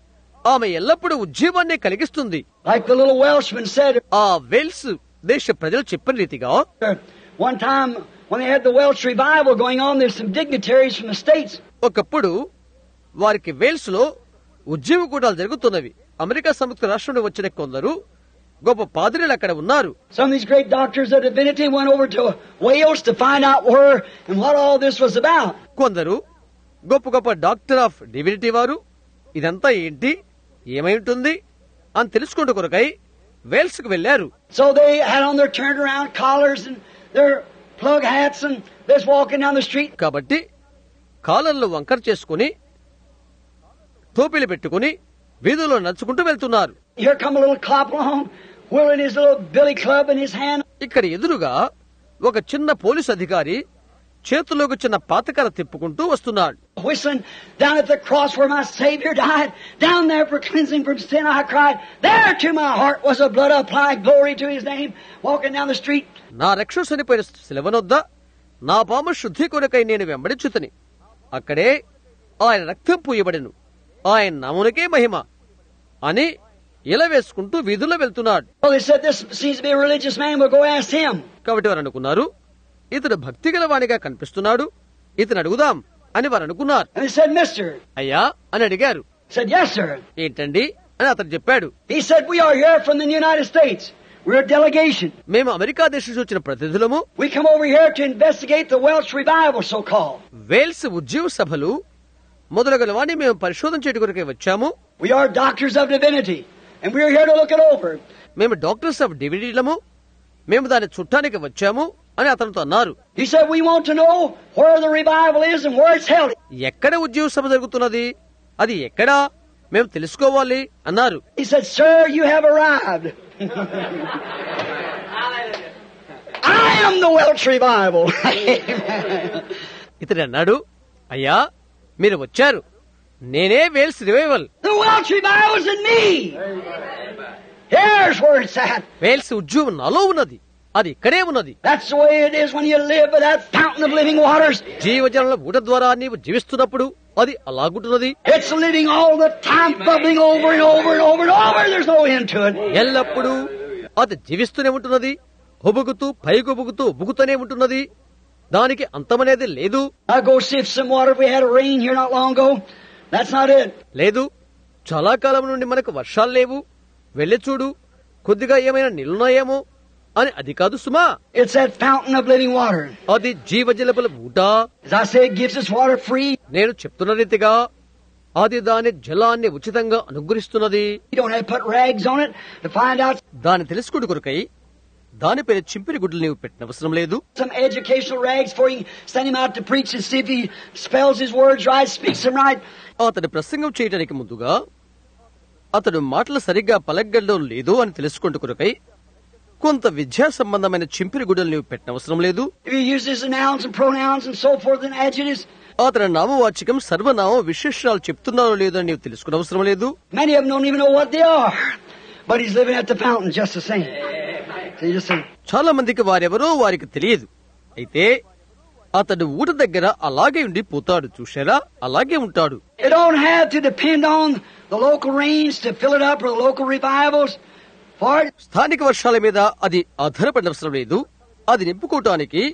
ఆమె ఎల్లప్పుడూ ఉద్యమాన్ని కలిగిస్తుంది.
Like the little Welshman said.
ఆ వేల్స్ దేశ ప్రజలు చెప్పిన రీతిగా,
One time when they had the Welsh revival going on, there's some dignitaries from the States.
ఒకప్పుడు వారికి వేల్స్ లో ఉద్యమ కూటాలు జరుగుతున్నవి. అమెరికా సంయుక్త రాష్ట్రం నుండి వచ్చిన కొందరు గొప్ప పాద్రీలు అక్కడ ఉన్నారు.
Some of these great doctors of divinity went over to Wales to find out where and what all this was about.
కొందరు గొప్ప గొప్ప డాక్టర్ ఆఫ్ డివినిటీ వారు ఇదంతా ఏంటి, ఏమై ఉంటుంది అని తెలుసుకుంటూ కొరకై వేల్స్ కు వెళ్లారు.
So they had on their turned around collars and their plug hats and they're walking down the street.
కాబట్టి కాలర్లు వంకర చేసుకుని టోపీలు పెట్టుకుని వీధుల్లో నడుచుకుంటూ వెళ్తున్నారు.
Here come a little cop along, wheeling his little billy club in his hand.
ఇక్కడ ఎదురుగా ఒక చిన్న పోలీసు అధికారి చేతుల్లోకి చిన్న పాతకర తిప్పుకుంటూ వస్తున్నాడు.
Whistling down at the cross where my Savior died, down there for cleansing from sin I cried, there to my heart was the blood applied, glory to His name, walking down the street.
నా రక్షణ చనిపోయిన శిలవనొద్ద నా పాము శుద్ధి కొరకై నేను వెంబడించుతని, అక్కడే ఆయన రక్తం పూయబడెను, ఆయన నామునకే మహిమ అని ఇలా వేసుకుంటూ వీధుల్లో వెళ్తున్నాడు.
Well, they said this seems to be a religious man, we'll go ask him.
కాబట్టి వారు అనుకున్నారు, ఇతడు భక్తి గలవానిగా కనిపిస్తున్నాడు, ఇతను అడుగుదాం అని వారు అనుకున్నారు.
And they said, Mister.
అయ్యా అని అడిగారు.
He said, yes, sir.
ఏంటండి అని అతను చెప్పాడు.
He said, we are here from the United States. We're a delegation.
మేము అమెరికా దేశం నుంచి వచ్చిన ప్రతినిధులము.
We come over here to investigate the Welsh revival, so-called.
Wales ఉద్యమ సభలు మొదలగలవాన్ని మేము పరిశోధన చేయడం కొరకే వచ్చాము.
We are doctors of divinity, and we are here to look it over.
మేము డాక్టర్స్ ఆఫ్ డివినిటీలము, మేము దాన్ని చుట్టానికి వచ్చాము అని అతనితో అన్నారు.
He said, we want to know where the revival is and where it's held.
ఎక్కడ ఉద్యమ సభ జరుగుతున్నది, అది ఎక్కడా మేము తెలుసుకోవాలి అన్నారు.
He said, sir, you have arrived. I am the Welsh revival.
ఇతడు అన్నాడు, అయ్యా మీరు వచ్చారు, నేనే Wales revival.
The Welsh revival is in me. Here's where it's at.
Wales ఉద్యమం నాలో ఉన్నది, అది ఇక్కడే ఉన్నది.
That's the way it is when you live by that fountain of living waters.
జీవజల ఊట ద్వారా నీవు జీవిస్తున్నప్పుడు అది అలాగుంటున్నది.
It's living all the time, bubbling over and over and over and over. There's no end to it.
ఎల్లప్పుడూ అది జీవిస్తూనే ఉంటున్నది, ఉబుకుతూ పైకొబుకుతూ ఉబుకుతూనే ఉంటున్నది, దానికి అంతమనేది లేదు.
I go sift some water. We had a rain here not long ago. That's not it.
లేదు, చాలా కాలం నుండి మనకు వర్షాలు లేవు, వెళ్ళి చూడు కొద్దిగా ఏమైనా నిలున్నాయేమో అని అది కాదు సుమా.
It's that fountain of living water.
అది జీవజలపుల ఊట.
As I say, it gives us water free.
నేను చెప్తున్న రీతిగా అది దాని జలాన్ని ఉచితంగా అనుగ్రహిస్తున్నది.
You don't have to put rags on it to find out.
దాని తెలుసుకుడు కొరకై దానిపైన చింపిరి గుడ్లు నీవు పెట్టనవసరం లేదు.
Some educational rags before you send him out to preach and see if he spells his words right, speaks them right.
అతడు ప్రసంగం చేయడానికి ముందుగా అతడు మాటలు సరిగ్గా పలకగలడో లేదో అని తెలుసుకుంటూ కొరకై కొంత విద్యా సంబంధమైన చింపిరి గుడ్డలు నీవు పెట్టనవసరం లేదు.
If he uses nouns and pronouns and so forth and adjectives,
అతని నామవాచకం సర్వనామం విశేషాలు చెప్తున్నారో లేదో అని నీవు తెలుసుకునవసరం లేదు.
many of them don't even know what they are, but he's living at the fountain just the same. So you just say,
చాలా మందికి వారెవరో వారికి తెలియదు. అయితే అతడు ఊట దగ్గర అలాగే ఉండి పోతాడు. చూశారా, అలాగే ఉంటాడు.
you don't have to depend on the local rains to fill it up or the local revivals for it.
స్థానిక వర్షాల మీద అది ఆధారపడనవసరం లేదు. అది నింపుకోవటానికి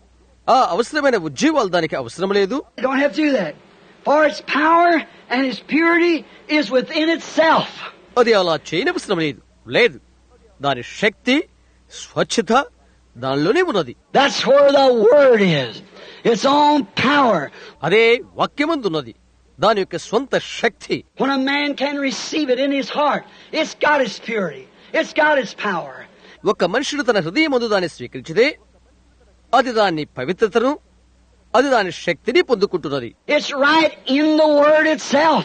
ఆ అవసరమైన ఉజ్జీవాలు దానికి అవసరం లేదు.
You don't have to do that. For its power and its purity is within itself.
అది అలా చేయనవసరం లేదు. లేదు, దాని శక్తి స్వచ్ఛత దానిలోనే ఉన్నది.
That's where the word is. Its own power.
అదే వాక్యమందున్నది, దాని యొక్క సొంత శక్తి.
When a man can receive it in his heart, it's got its purity. It's got its power.
ఒక మనుషుడు తన హృదయమందు దాన్ని స్వీకరించితే అది దాని పవిత్రతను, అది దాని శక్తిని పొందుకుంటున్నది.
It's right in the word itself.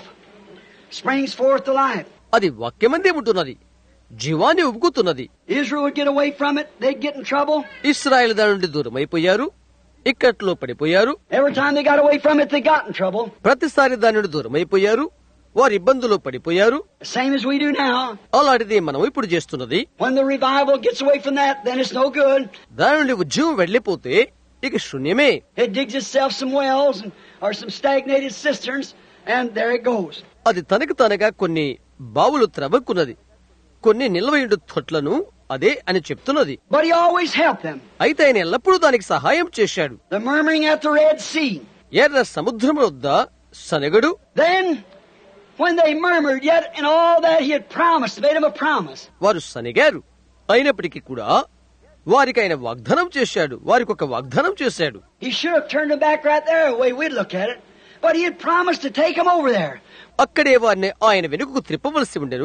Springs forth to life.
అది వాక్యమందే ఉంటున్నది, జీవాన్ని ఉబుకుతున్నది.
Israel would get away from it, they'd get in trouble.
ఇశ్రాయేలు దాని నుండి దూరమైపోయారు, ఇక్కట్లో పడిపోయారు.
Every time they got away from it, they got in trouble.
ప్రతిసారి దాని నుండి దూరమైపోయారు, వారు ఇబ్బందులో పడిపోయారు.
Same as we do now.
అలాంటిది మనం ఇప్పుడు చేస్తున్నది.
When the revival gets away from that, then it's no good.
దాని నుండి ఉద్యమం వెళ్లిపోతే ఇక శూన్యమే.
It digs itself some wells or some stagnated cisterns, and there it goes.
అది తనకు తనగా కొన్ని బావులు త్రవ్వుకున్నది, కొన్ని నిల్వయుండు తొట్లను అదే అని చెప్తున్నది.
But he always helped them.
అయితే ఆయన ఎల్లప్పుడూ దానికి సహాయం చేశాడు.
The murmuring at the Red Sea.
ఎర్ర సముద్రం వద్ద సనగడు.
Then, when they murmured, yet in all that he had promised, made them a promise.
వారు సనిగారు, అయినప్పటికీ కూడా వారికి ఆయన వాగ్దానం చేశాడు, వారికి ఒక వాగ్దానం చేశాడు.
He should have turned them back right there, the way we'd look at it. But he had promised to take them over there.
అక్కడే వారిని ఆయన వెనుకకు త్రిప్పవలసి ఉండెను.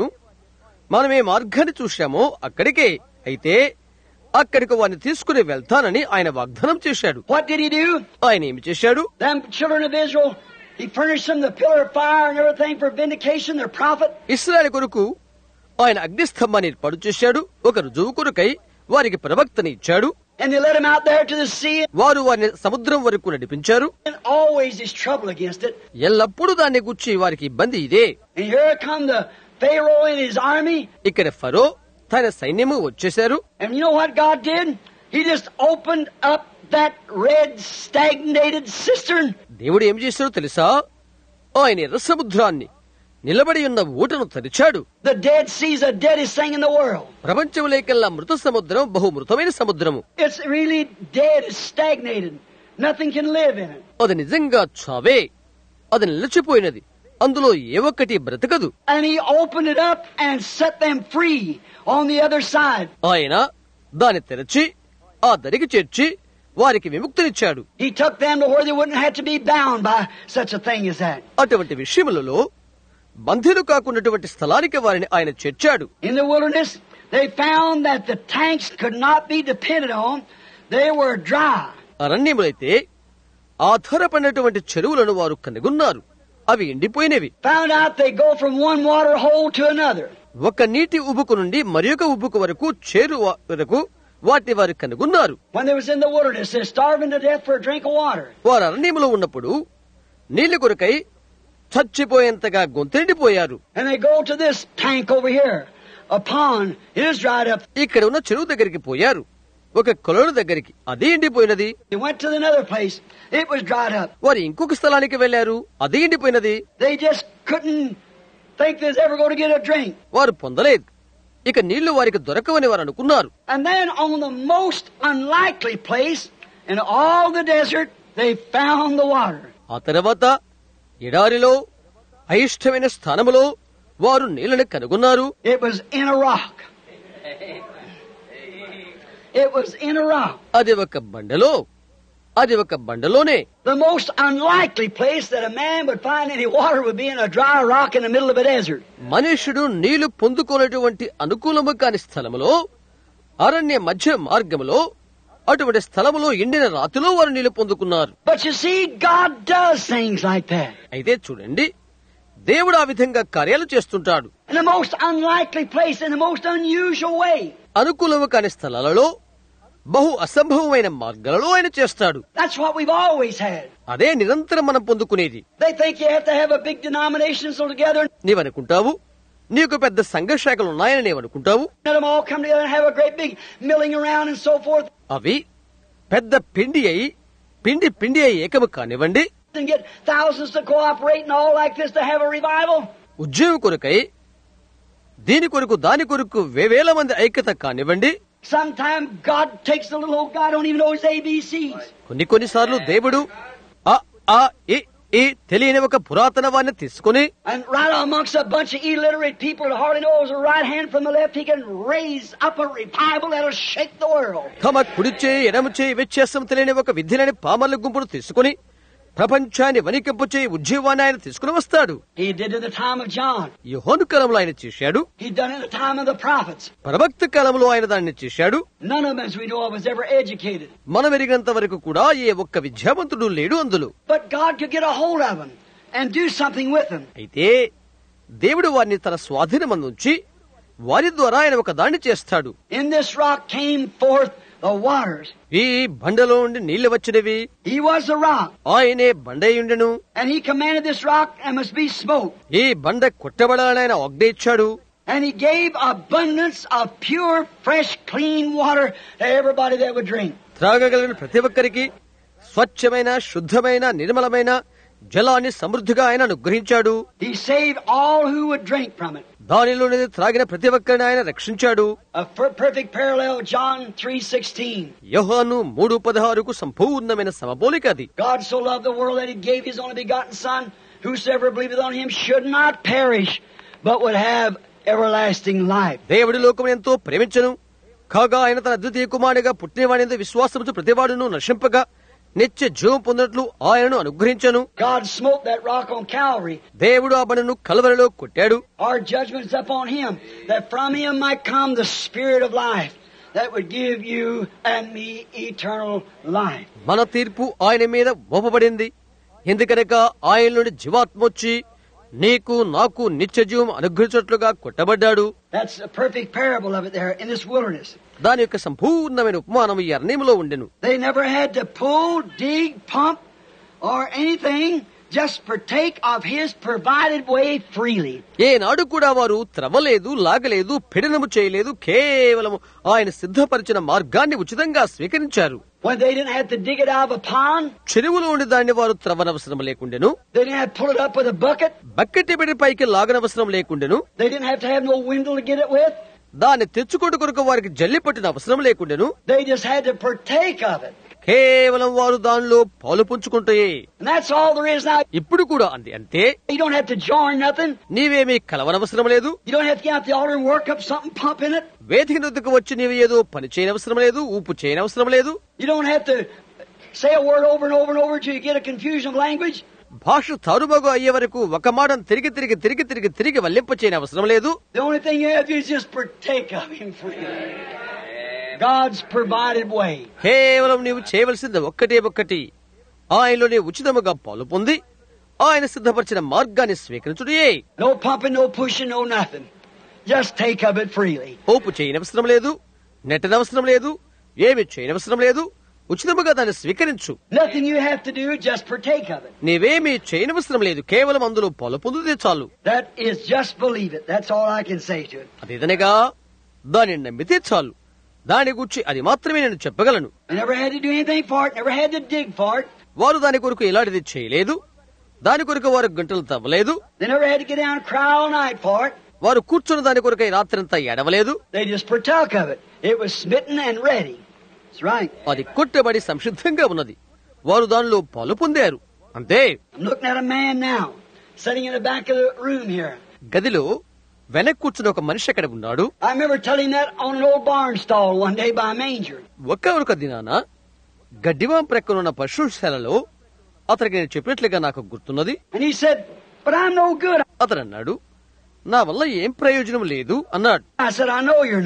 మనం ఏ మార్గాన్ని చూశామో అక్కడికే. అయితే అక్కడికి వారిని తీసుకుని వెళ్తానని ఆయన వాగ్దానం చేశాడు.
What did he do?
ఆయన ఏమి చేశాడు?
Them children of Israel, he furnished them the pillar of fire and everything for vindication, their prophet.
ఇశ్రాయేలు కొరకు ఆయన అగ్నిస్తంభాన్ని ఏర్పాటు చేశాడు, ఒక రుజువు కొరకై వారికి ప్రవక్తని ఇచ్చాడు.
And they led him out there to the sea.
వారు వారిని సముద్రం వరకు నడిపించారు.
And always is trouble against it.
ఎల్లప్పుడూ దాన్ని గుచ్చి వారికి ఇబ్బంది ఇదే.
And here come the Pharaoh and his army.
ఇక్కడ ఫరో తన సైన్యము వచ్చేశారు.
And you know what God did? He just opened up that red stagnated cistern.
దేవుడు ఏం చేశాడో తెలుసా? ఆయన ఎర్ర సముద్రాన్ని, నిలబడి ఉన్న ఊటను తెరిచాడు.
The Dead Sea is the deadest thing in the world.
ప్రపంచంలోకెల్లా మృత సముద్రం బహు మృతమైన సముద్రము.
It's really dead, it's stagnated. Nothing can live in it.
అది నిజంగా చావే, అది నిలిచిపోయినది, అందులో ఏ ఒక్కటి బ్రతకదు.
And he opened it up and set them free on the other side.
ఆయన దాన్ని తెరచి ఆ దరికి చేర్చి వారికి విముక్తినిచ్చాడు.
He took them to where they wouldn't have to be bound by such a thing as that.
అటువంటి విషయములలో బంధీలు కాకున్నటువంటి స్థలానికి వారిని ఆయన చేర్చాడు.
In the wilderness, they found that the tanks could not be depended on. They were dry.
అరణ్యములైతే ఆధారపడినటువంటి చెరువులను వారు కనుగొన్నారు, అవి ఎండిపోయినవి.
Found out they go from one water hole to another.
ఒక నీటి ఉబుకు నుండి మరి ఒక ఉబుకు వరకు చేరు వరకు వాటిని వారు కనుగొన్నారు.
When they was in the wilderness, they're starving to death for a drink of water.
వారు అరణ్యములో ఉన్నప్పుడు నీళ్లు కొరకై చచ్చిపోయేంతగా గొంతెండిపోయారు.
And they go to this tank over here, a pond. It is dried up.
ఇక్కడ ఉన్న చెరువు దగ్గరికి పోయారు, ఒక కొలను దగ్గరికి, అది ఎండిపోయినది.
They went to another place. It was dried up.
వారు ఇంకొక స్థలానికి వెళ్లారు, అది ఎండిపోయినది.
They just couldn't think they was ever going to get a drink.
వారు పొందలేదు, ఇక నీళ్లు వారికి దొరకవని వారు అనుకున్నారు.
And then on the most unlikely place in all the desert, they found the water.
ఆ తర్వాత ఎడారిలో అయిష్టమైన స్థానములో వారు నీళ్లను కనుగొన్నారు.
It was in a rock. It was in a rock.
అది ఒక బండలో, అది ఒక బండలోనే.
The most unlikely place that a man would find any water would be in a dry rock in the middle of a desert.
మనుష్యుడు నీళ్లు పొందుకోనటువంటి అనుకూలము కాని స్థలములో అరణ్య మధ్య మార్గములో అటువంటి స్థలములో ఎండిన రాతిలో వారు నీళ్లు పొందుకున్నారు.
But you see, God does things like that.
అయితే చూడండి, దేవుడు ఆ విధంగా కార్యాలు చేస్తుంటాడు.
In the most unlikely place, in the most unusual way.
అనుకూలము కాని స్థలాలలో, బహు అసంభవమైన మార్గాలలో ఆయన చేస్తాడు.
That's what we've always had.
అదే నిరంతరం మనం పొందుకునేది.
They think you have to have a big denomination together.
నీవనుకుంటావు నీకు పెద్ద సంఘ శాఖలు ఉన్నాయని నీవనుకుంటావు.
Let them all come together and have a great big milling around and so forth.
అవి పెద్ద పిండి అయి ఏకము కానివ్వండి,
And get thousands to cooperate and all like this to have a revival.
ఉద్యోగం కొరకై దీని కొరకు దాని కొరకు వేవేల మంది ఐక్యత కానివ్వండి.
Sometimes God takes the little old guy, don't even know his ABCs.
కొన్నిసార్లు దేవుడు ఆ ఈ తెలియని ఒక పురాతన వారిని తీసుకుని,
And right amongst a bunch of illiterate people that hardly knows the right hand from the left, he can raise up a revival that'll shake the world.
తమ కుడి చేయి ఎడమ చేయి వ్యత్యాసం తెలియని ఒక విద్యలేని పామర్ల గుంపును తీసుకుని ప్రపంచాన్ని వణికింపు చేయి ఉద్యోగాన్ని ఆయన తీసుకుని వస్తాడు.
He did it at the time of John.
యోహాను కాలంలో ఆయన చేశాడు.
He done it at the time of the prophets.
ప్రవక్త కాలంలో ఆయన దాన్ని చేశాడు.
None of them, as we know of, was ever educated.
మనం ఎరిగినంత వరకు కూడా ఏ ఒక్క విద్యావంతుడు లేడు అందులో.
But God could get a hold of them and do something with them.
అయితే దేవుడు వారిని తన స్వాధీనమందుంచి వారి ద్వారా ఆయన ఒక దాన్ని చేస్తాడు.
In this rock came forth the waters.
ఈ బండలో నుండి నీళ్లు వచ్చినవి.
He was the rock.
ఆయనే బండయుండెను.
And he commanded this rock and must be smote.
ఈ బండ కొట్టబడాలని ఆయన ఆజ్ఞ ఇచ్చాడు.
And he gave abundance of pure, fresh, clean water to everybody that would drink.
త్రాగగలిగిన ప్రతి ఒక్కరికి స్వచ్ఛమైన, శుద్ధమైన, నిర్మలమైన జలాన్ని సమృద్ధిగా ఆయన అనుగ్రహించాడు.
He saved all who would drink from it.
దానిలోని త్రాగిన ప్రతి ఒక్కరిని ఆయన రక్షించాడు.
A perfect parallel, John 3:16.
యోహాను 3:16కు సంపూర్ణమైన సమపోలిక అది.
God so loved the world that he gave his only begotten Son, whosoever believeth on him should not perish, but would have everlasting life.
దేవుడి లోకం ఎంతో ప్రేమించను, కాగా ఆయన తన అద్వితీయ కుమారుడిగా పుట్టినవాడి విశ్వాసముతో ప్రతివాడును నశింపగా నిత్య జీవం పొందినట్లు ఆయనను అనుగ్రహించను.
God smote that rock on Calvary.
దేవుడు ఆ బండను కల్వరిలో కొట్టాడు.
Our judgment's upon him, that from him might come the Spirit of life, that would give you and me eternal life.
మన తీర్పు ఆయన మీద మోపబడింది, ఎందుకనక ఆయన నుండి జీవాత్మ వచ్చి నీకు నాకు నిత్య జీవం అనుగ్రహించట్లుగా కొట్టబడ్డాడు.
That's a perfect parable of it there in this wilderness.
దాని యొక్క సంపూర్ణమైన ఉపమానం ఈ అరణ్యములో ఉండెను.
They never had to pull, dig, pump, or anything. Just partake of his provided way freely.
ఏనాడు కూడా వారు త్రవ్వలేదు, లాగలేదు, పీడనము చేయలేదు, కేవలం ఆయన సిద్ధపరిచిన మార్గాన్ని ఉచితంగా స్వీకరించారు.
When they didn't have to dig it out of a pond,
చెరువులో ఉండి దాన్ని వారు త్రవ్వనవసరం లేకుండెను.
they didn't have to pull it up with a bucket,
bucket పెట్టి పైకి లాగనవసరం లేకుండెను.
they didn't have to have no windle to get it with.
దాన్ని తెచ్చుకోటు కొరకు వారికి జల్లి పట్టిన అవసరం లేకుండెను.
They just had to partake of it.
కేవలం వారు దానిలో పాలు పుంజుకుంటే.
And that's all there is now.
ఇప్పుడు కూడా అంతే.
You don't have to join nothing.
నీవేమీ కలవనవసరం లేదు.
You don't have to get out the altar and work up something, pump in it.
వేదిక వద్దకు వచ్చి నీవు ఏదో పని చేయనవసరం లేదు, ఊపు చేయనవసరం లేదు.
You don't have to say a word over and over and over till you get a confusion of language.
భాష తారుబాగు అయ్యే వరకు ఒక మాటను తిరిగి వల్లింప చేయని అవసరం లేదు.
The only thing you have to do is just partake of him freely. God's provided way.
కేవలం నీవు చేయవలసింది ఒక్కటి, ఆయనలో నీవు ఉచితముగా పాలు పొంది ఆయన సిద్ధపరిచిన మార్గాన్ని స్వీకరించుడే.
No pumping, no pushing, no nothing. Just take of it freely.
ఓపు చేయనవసరం లేదు, నెట్టనవసరం లేదు, ఏమి చేయనవసరం లేదు, ఉచితముగా దాన్ని స్వీకరించు.
Nothing you have to do, just partake of it.
నీవేమీ చేయనవసరం లేదు, కేవలం అందులో పాలు పొందితే చాలు.
That is just believe it. That's all I can say to it.
అదేదనగా దానిని నమ్మితే చాలు. దాని గురించి అది మాత్రమే నేను చెప్పగలను.
I never had to do anything for it, never had to dig for it.
వారు దాని కొరకు ఎలాంటిది చేయలేదు, దాని కొరకు వారు గంటలు తవ్వలేదు.
They never had to get down and cry all night for it.
వారు కూర్చొని దాని కొరకై రాత్రంతా ఏడవలేదు.
They just partook of it. It was smitten and ready. That's right.
అది కొట్టబడి సంసిద్ధంగా ఉన్నది. వారు దానిలో పాలు పొందారు. అంతే.
I'm looking at a man now, sitting in the back of the room here.
గదిలో వెనక్ కూర్చుని ఒక మనిషి అక్కడ ఉన్నాడు.
I remember telling that on an old barn stall one day by a manger.
ఒక దినాన గడ్డివాం ప్రక్కనున్న పశుశాలలో అతనికి నేను చెప్పినట్లుగా నాకు గుర్తున్నది.
And he said, but I'm no good.
అతను అన్నాడు, నా వల్ల ఏం ప్రయోజనం లేదు అన్నాడు.
I said, I know you're not.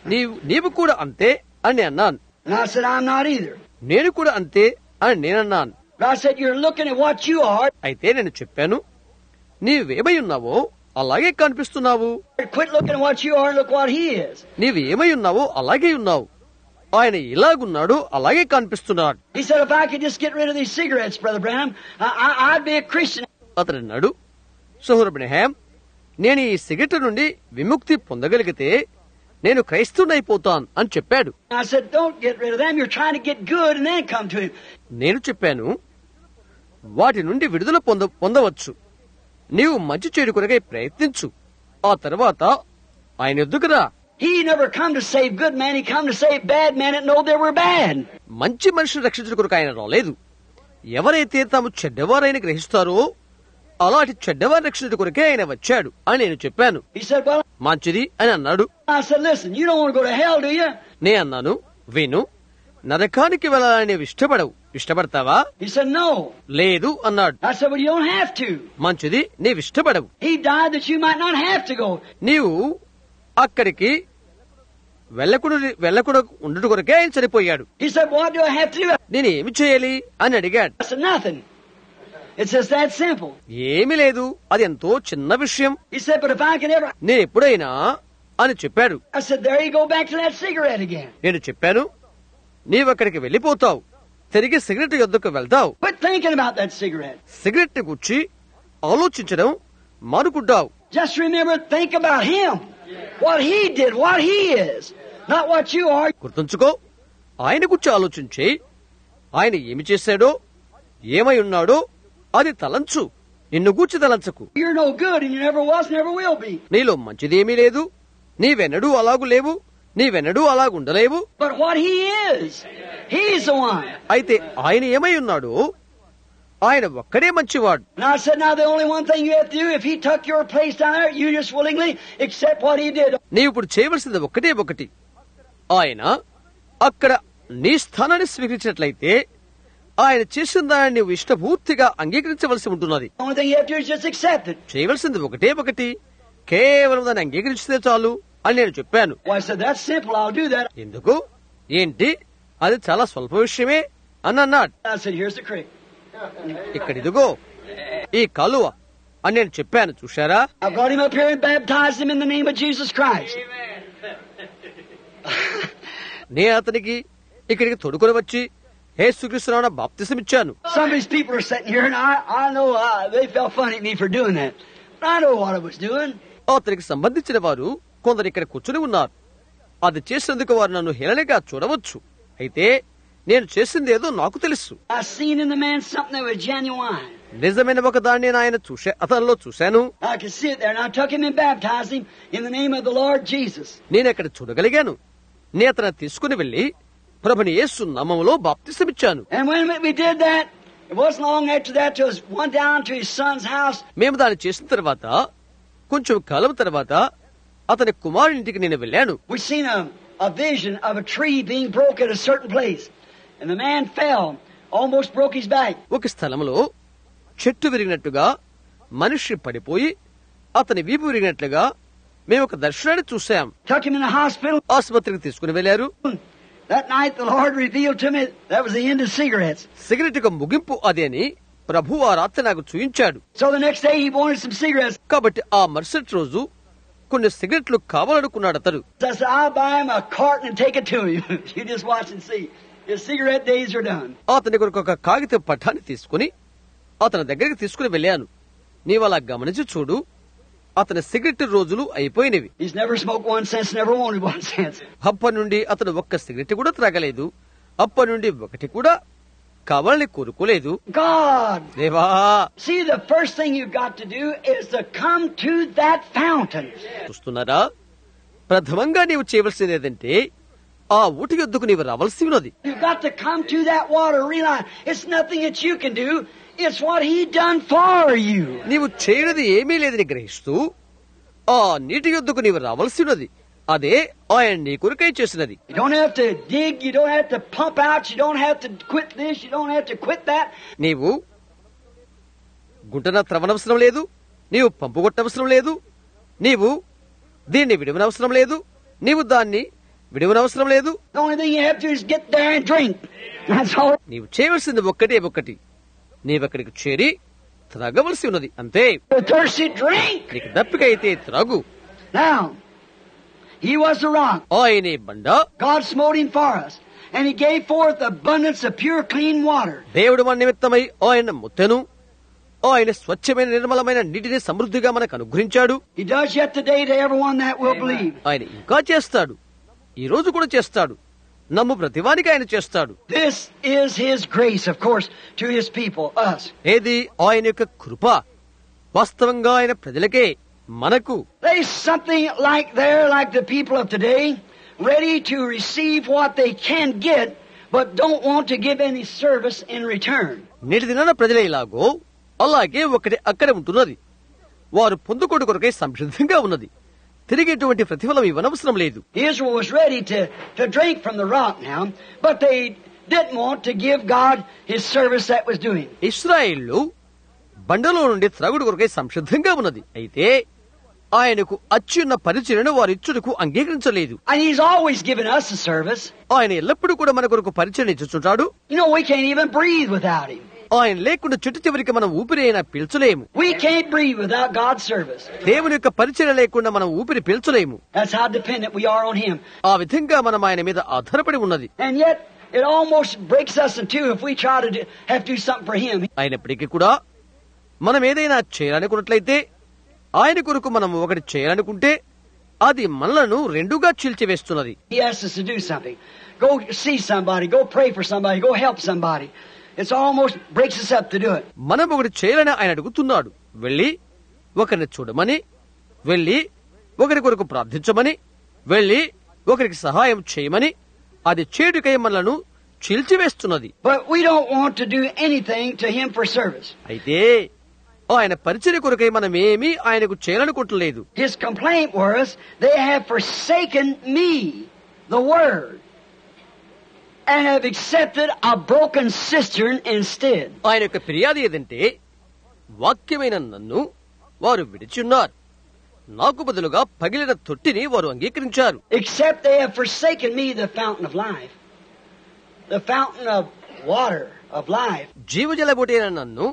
నీవు కూడా అంతే అని అన్నాను.
And I said, I'm not either.
నేను కూడా అంతే అని నేనన్నాను.
But I said, you're looking at what you are.
అయితే నేను చెప్పాను, నీవేమై ఉన్నావో అలాగే కనిపిస్తున్నావు.
Quit looking at what you are and look what he is.
నీవేమై ఉన్నావో అలాగే ఉన్నావు. ఆయన ఇలాగున్నాడు, అలాగే కనిపిస్తున్నాడు.
He said, if I could just get rid of these cigarettes, Brother Branham, I'd be a Christian.
అతడు అన్నాడు, సోదరు బ్రహ్మాం, నేను ఈ సిగరెట్ నుండి విముక్తి పొందగలిగితే నేను క్రైస్తవునైపోతాను అని చెప్పాడు.
I said, don't get rid of them. You're trying to get good and then come to him.
నేను చెప్పాను, వాటి నుండి విడుదల పొందవచ్చు. నీవు మంచి చెడు కొరకై ప్రయత్నించు, ఆ తర్వాత ఆయన ఎద్దుకురా.
He never come to save good men. He come to save bad men that know they were bad.
మంచి మనిషిని రక్షించడం కొరకు ఆయన రాలేదు. ఎవరైతే తాము చెడ్డవారైన గ్రహిస్తారో అలాంటి చెడ్డవారిని రక్షించడం కొరకే ఆయన వచ్చాడు అని నేను చెప్పాను.
He said, well,
మంచిది అని అన్నాడు.
I said, listen, you don't want to go to hell, do you?
నే అన్నాను, విను, నరకానికి వెళ్ళాలని నీవు ఇష్టపడతావా?
He said, no.
లేదు అన్నాడు.
I said, well, you don't have to.
మంచిది, నీవు ఇష్టపడవు.
He died that you might not have to go.
నీవు అక్కడికి వెళ్ళకూడదు ఉండడు కొరకే ఆయన చనిపోయాడు.
He said, what do I have to do?
నేను ఏమి చేయాలి అని అడిగాడు.
I said, nothing. It's just that simple.
ఏమీ లేదు, అది ఎంతో చిన్న విషయం.
He said, but if I can ever...
నేను ఎప్పుడైనా అని చెప్పాడు.
I said, there you go back to that cigarette again.
నేను చెప్పాను, నీవు అక్కడికి వెళ్లిపోతావు, తిరిగి సిగరెట్ యొద్దకు వెళ్తావు.
Quit thinking about that cigarette.
Cigarette గురించి ఆలోచించడం మానుకుంటావు.
Just remember, think about him. What he did, what he is. Not what you are.
గుర్తుంచుకో, ఆయన గురించి ఆలోచించి ఆయన ఏమి చేశాడో ఏమై ఉన్నాడో అది తలంచు, నిన్ను గూర్చి తలంచకు.
You're no good and you never was, never will be.
నీలో మంచిదేమీ లేదు, నీవెన్నడూ అలాగు లేవు, నీవెన్నడూ అలాగుండలేవు.
But what he is, he's the one.
అయితే ఆయన ఏమై ఉన్నాడో ఆయన ఒక్కడే మంచివాడు.
And I said, now the only one thing you have to do, if he took your place down there, you just willingly accept what he did.
నీవు ఇప్పుడు చేయవలసింది ఒకటి. ఆయన అక్కడ నీ స్థానాన్ని స్వీకరించినట్లయితే ఆయన చేసిన దాన్ని నీవు ఇష్టపూర్తిగా అంగీకరించవలసి ఉంటున్నది.
The only thing you have to do is just accept it.
చేయవలసింది ఒకటి, కేవలం దాన్ని అంగీకరిస్తే చాలు అని నేను చెప్పాను.
Well, I said, that's simple, I'll do that.
ఎందుకు, ఏంటి, అది చాలా స్వల్ప విషయమే అని అన్నాడు.
I said, here's the creek.
ఇక్కడిదిగో ఈ కాలువ అని నేను చెప్పాను. చూశారా,
I brought him up here and baptized him in the name of Jesus Christ.
నేను అతనికి ఇక్కడికి తొడుకొని వచ్చి యేసుక్రీస్తు నామమున బాప్తిసం ఇచ్చాను.
Some of these people are sitting here and I know they felt funny at me for doing that. But I know what I was doing.
అతనికి సంబంధించిన వారు కొందరు ఇక్కడ కూర్చుని ఉన్నారు. అది చేసినందుకు వారు నన్ను హేళనగా చూడవచ్చు. అయితే నేను చేసిందేదో నాకు తెలుసు.
I seen in the man something that was genuine.
నిజమైన ఒక దాన్ని అతనిలో చూశాను.
I could see it there and I took him and baptized him in the name of the Lord Jesus.
నేను అక్కడ చూడగలిగాను. నేను అతను తీసుకుని వెళ్లి ప్రభుని యేసు నామములో బాప్తిసమిచ్చాను.
And when we did that, it wasn't long after that till I went down to his son's house.
మేము దాన్ని చేసిన తర్వాత కొంచెం కాలం తర్వాత అతని కుమారునింటికి నేను వెళ్ళాను.
We seen a vision of a tree being broke at a certain place. And the man fell, almost broke his back.
ఒక స్థలంలో చెట్టు విరిగినట్టుగా మనిషి పడిపోయి అతని వీపు విరిగినట్లుగా మేము ఒక దర్శనాన్ని చూశాం.
Took him in the hospital.
ఆసుపత్రికి తీసుకుని వెళ్లారు.
That night the Lord revealed to me that was the end of cigarettes.
Cigarette కు ముగింపు అది అని ప్రభువు ఆ రాత్రి నాకు చూయించాడు.
So the next day he wanted some cigarettes.
కాబట్టి ఆ మరుసటి రోజు కొన్ని సిగరెట్లు కావాలనుకున్నాడు అతడు.
So I said, I'll buy him a carton and take it to him. You just watch and see. His cigarette days are done.
అతని కొరకు ఒక కాగిత పట్టాన్ని తీసుకుని అతని దగ్గరికి తీసుకుని వెళ్ళాను. నీవు అలా గమనించి చూడు, అతని సిగరెట్ రోజులు అయిపోయినవి.
He's never smoked 1 cent, never wanted 1 cent.
అప్పటి నుండి అతను ఒక్క సిగరెట్ కూడా త్రాగలేదు. అప్పటి నుండి ఒకటి కూడా కావాలని కోరుకోలేదు.
God.
దేవా,
See, the first thing you've got to do is to come to that fountain.
చూస్తున్నారా, ప్రథమంగా నీవు చేయవలసింది ఏదంటే ఆ ఊటి యొద్దకు నీవు రావాల్సి ఉన్నది.
You've got to come to that water, realize it's nothing that you can do, it's what He done for you.
నీవు చేయనిది ఏమీ లేదని గ్రహిస్తూ ఆ నీటి యొద్దకు నీవు రావాల్సి ఉన్నది. అదే ఆయన నీ కొరకై చేసినది.
You don't have to dig, you don't have to pump out, you don't have to quit this, you don't have to quit that.
నీవు గుంటన త్రవనవసరం లేదు, నీవు పంపు కొట్టవసరం లేదు, నీవు దీన్ని విడవనవసరం లేదు, నీవు దాన్ని విడవనవసరం లేదు.
The only thing you have to do is get there and drink. That's all.
నీవు చేయవలసింది ఒక్కటి. నీవక్కడికి చేరి త్రాగవలసి ఉన్నది, అంతే.
You're thirsty, drink.
నీకు దప్పిక అయితే త్రాగు.
Now, he was the rock.
ఆయనే బండ.
God smote him for us, and he gave forth abundance of pure, clean water.
దేవుడు మన నిమిత్తమై ఆయన ముత్తెను, ఆయన స్వచ్ఛమైన నిర్మలమైన నీటిని సమృద్ధిగా మనకు అనుగ్రహించాడు.
He does yet today to everyone that will believe.
ఆయన ఇంకా చేస్తాడు, ఈ రోజు కూడా చేస్తాడు. నమ్ము ప్రతివానికి ఆయన చేస్తాడు.
This is his grace, of course, to his people, us.
ఏది ఆయన యొక్క కృప, వాస్తవంగా ఆయన ప్రజలకే, మనకు.
There's something like the people of today, ready to receive what they can get, but don't want to give any service in return.
నేటి దినాన ప్రజలే ఇలాగో, అలాగే ఒకటి అక్కడ ఉంటున్నది. వారు పొందుకోడు కొరకై సంసిద్ధంగా ఉన్నది, తిరిగి ఎటువంటి ప్రతిఫలం ఇవ్వనవసరం లేదు.
Israel was ready to drink from the rock now, but they didn't want to give God his service that was doing.
ఇశ్రాయేలు బండలో నుండి త్రాగుడు కొరకై సంసిద్ధంగా ఉన్నది, అయితే ఆయనకు అచ్చున్న పరిచర్యను వారి ఇచ్చుటకు అంగీకరించలేదు.
And he's always given us a service.
ఆయన ఎల్లప్పుడూ కూడా మన కొరకు పరిచర్య ఇచ్చుచుంటాడు.
You know, we can't even breathe without him.
ఆయన లేకుండా చెట్టు చివరికి మనం ఊపిరి అయినా పీల్చలేము.
We can't breathe without God's service.
దేవుని యొక్క పరిచర్య లేకుండా మనం ఊపిరి పీల్చలేము.
That's how dependent we are on him.
ఆ విధంగా మనం ఆయన మీద ఆధారపడి ఉన్నది.
And yet, it almost breaks us in two if we try to have to do something for him.
అయినప్పటికీ కూడా మనం ఏదైనా చేయాలనుకున్నట్లయితే, ఆయన కొరకు మనం ఒకటి చేయాలనుకుంటే, అది మనలను రెండుగా చీల్చివేస్తున్నది.
He asks us to do something. Go see somebody, go pray for somebody, go help somebody. It's almost breaks us up to do it.
మనం ఒకటి చేయాలని ఆయన అడుగుతున్నాడు. వెళ్ళి ఒకరిని చూడమని, వెళ్ళి ఒకరి కొరకు ప్రార్థించమని, వెళ్ళి ఒకరికి సహాయం చేయమని, అది చేటుకై మనలను చీల్చివేస్తున్నది.
But we don't want to do anything to him for service.
అయితే ఆయన పరిచర్య కొరకై మనమేమీ ఆయనకు చేయాలనుకోవట్లేదు.
His complaint was, they have forsaken me, the word, and have accepted a broken cistern instead.
ఆయన యొక్క ఫిర్యాదు ఏదంటే, వాక్యమైన నన్ను వారు విడిచున్నారు, నాకు బదులుగా పగిలిన తొట్టిని వారు అంగీకరించారు.
Except they have forsaken me, the fountain of life, the fountain of water of life.
జీవజలబోటైన నన్ను,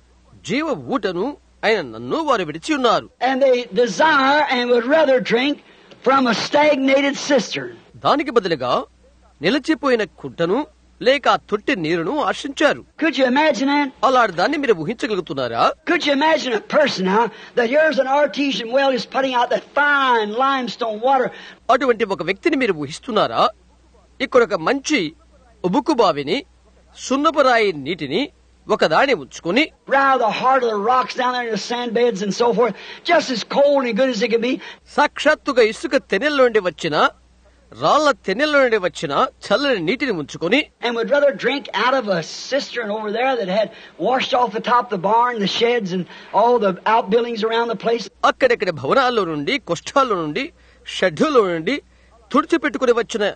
జీవ ఊటను అయిన నన్ను వారు విడిచి ఉన్నారు.
And they desire and would rather drink from a stagnated cistern.
దానికి బదులుగా నిలిచిపోయిన కుంటను లేక ఆ తొట్టి నీరును ఆశించారు.
Could you imagine that?
అలాంటి దాన్ని మీరు ఊహించగలుగుతున్నారా?
Could you imagine a person now that here's an artesian well is putting out that fine limestone water?
అటువంటి ఒక వ్యక్తిని మీరు ఊహిస్తున్నారా? ఇక్కడ ఒక మంచి ఉబుకు బావిని, సున్నపురాయి నీటిని ఒకదాని ఉంచుకుని,
Round the heart of the rocks down there in the sand beds and so forth, just as cold and good as it can be.
సాక్షాత్తుగా ఇసుక తెనెల నుండి వచ్చిన, రాళ్ల తెనెల నుండి వచ్చిన చల్లని నీటిని ఉంచుకుని,
And would rather drink out of a cistern over there that had washed off the top of the barn, the sheds and all the outbuildings around the place.
అక్కడెక్కడ భవనాల్లో నుండి, కొష్టాల్లో నుండి, షెడ్యూల్లో నుండి తుడిచిపెట్టుకుని వచ్చిన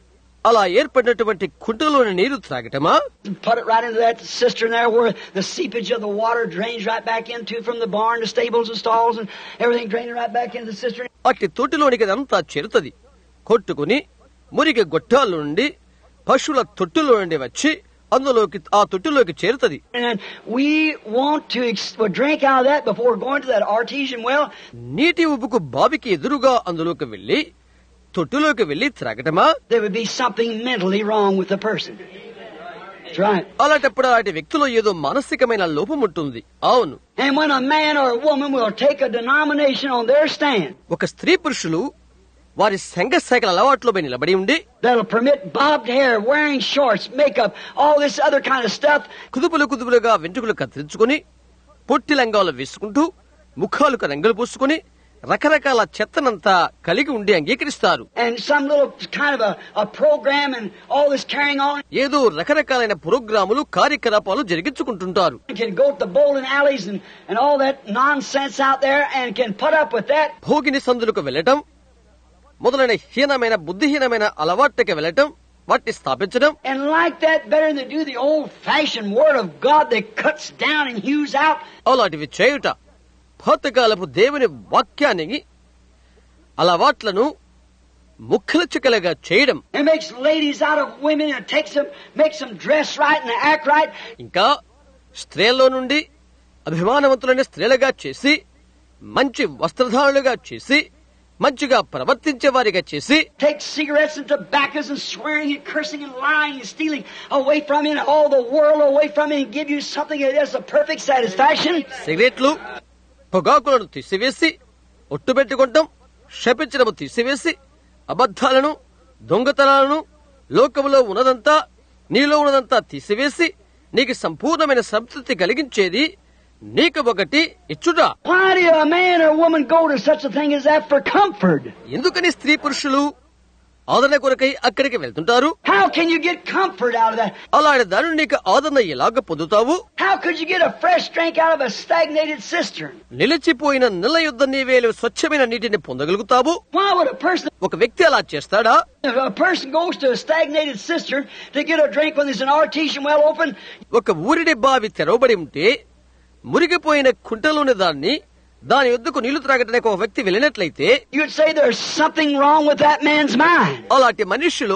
అలా ఏర్పడినటువంటి కుంటలోని నీరు త్రాగటమా?
Put it right into that cistern there where the seepage of the water drains right back into from the barn, the stables and stalls and everything draining right back into the cistern.
అట్టి తొట్టిలోనికి అదంతా చేరుతుంది. కొట్టుకుని మురికి గొట్టాల నుండి, పశువుల తొట్టులో నుండి వచ్చి అందులోకి, ఆ తొట్టిలోకి చేరుతుంది.
And we want to drink out of that before going to that artesian well.
నీటి ఉబుకు బావికి ఎదురుగా అందులోకి వెళ్లి, తొట్టిలోకి వెళ్లి త్రాగటమా?
There would be something mentally wrong with the person. That's right.
అలాంటప్పుడు అలాంటి వ్యక్తిలో ఏదో మానసికమైన లోపం ఉంటుంది. అవును.
And when a man or a woman will take a denomination on their stand,
ఒక స్త్రీ పురుషులు వారి సంఘ శాఖల అలవాట్లో పోయి నిలబడి ఉండి,
that'll permit bobbed hair, wearing shorts, makeup, all this other kind of stuff.
కుదుపులుగా వెంట్రుకలు కత్తిరించుకుని, పొట్టి లంగాలు వేసుకుంటూ, ముఖాలకు రంగులు పూసుకుని, రకరకాల చెత్తనంతా కలిగి ఉండి అంగీకరిస్తారు.
And some little kind of a program and all this carrying on.
ఏదో రకరకాలైన ప్రోగ్రాములు, కార్యకలాపాలు జరిగించుకుంటుంటారు.
Can go to the bowling alleys and all that nonsense out there and can put up with that.
భోగిని సందులకు వెళ్లటం మొదలైన హీనమైన, బుద్ధిహీనమైన అలవాట్లకి వెళ్లటం, వాటిని స్థాపించడం.
And like that better than do the old-fashioned word of God that cuts down and hews out.
అలాంటివి చేయుట పాతకాలపు దేవుని వాక్యానికి, అలవాట్లను ముక్కలు చిక్కలుగా చేయడం,
It makes ladies out of women and makes them dress right and act right.
ఇంకా స్త్రీల్లో నుండి అభిమానవంతులైన స్త్రీలుగా చేసి, మంచి వస్త్రధారులుగా చేసి, మంచిగా ప్రవర్తించే వారిగా చేసి,
Take cigarettes and tobaccos and swearing and cursing and lying and stealing away from you and all the world away from you and give you something that has a perfect satisfaction.
సిగరెట్లు, పొగాకులను తీసివేసి, ఒట్టుబెట్టుకుంటాం, శపించడము తీసివేసి, అబద్ధాలను, దొంగతనాలను, లోకములో ఉన్నదంతా, నీలో ఉన్నదంతా తీసివేసి, నీకు సంపూర్ణమైన సంతృప్తి కలిగించేది నీకు ఒకటి ఇచ్చుట.
Why do a man or woman go to such a thing as that for comfort?
ఎందుకని స్త్రీ పురుషులు ఆదరణ కొరకై అక్కడికి వెళ్తుంటారు?
How can you get comfort out of that?
అలాంటి దానిని నీకు ఆదరణ ఎలాగ పొందుతావు?
How could you get a fresh drink out of a stagnated cistern?
నిలిచిపోయిన నీళ్ల యొద్ద నీవేలు స్వచ్ఛమైన నీటిని పొందగలుగుతావు?
Why would a person,
ఒక వ్యక్తి అలా చేస్తాడా?
if a person goes to a stagnated cistern to get a drink when there's an artesian well open,
ఒక ఊరిడి బావి తెరవబడి ఉంటే మురిగిపోయిన కుంటలోని దాని యొద్దకు నీళ్లు త్రాగటానికి ఒక వ్యక్తి వెళ్ళినట్లయితే
you'd say there's something wrong with that man's mind.
అలాంటి మనుష్యులు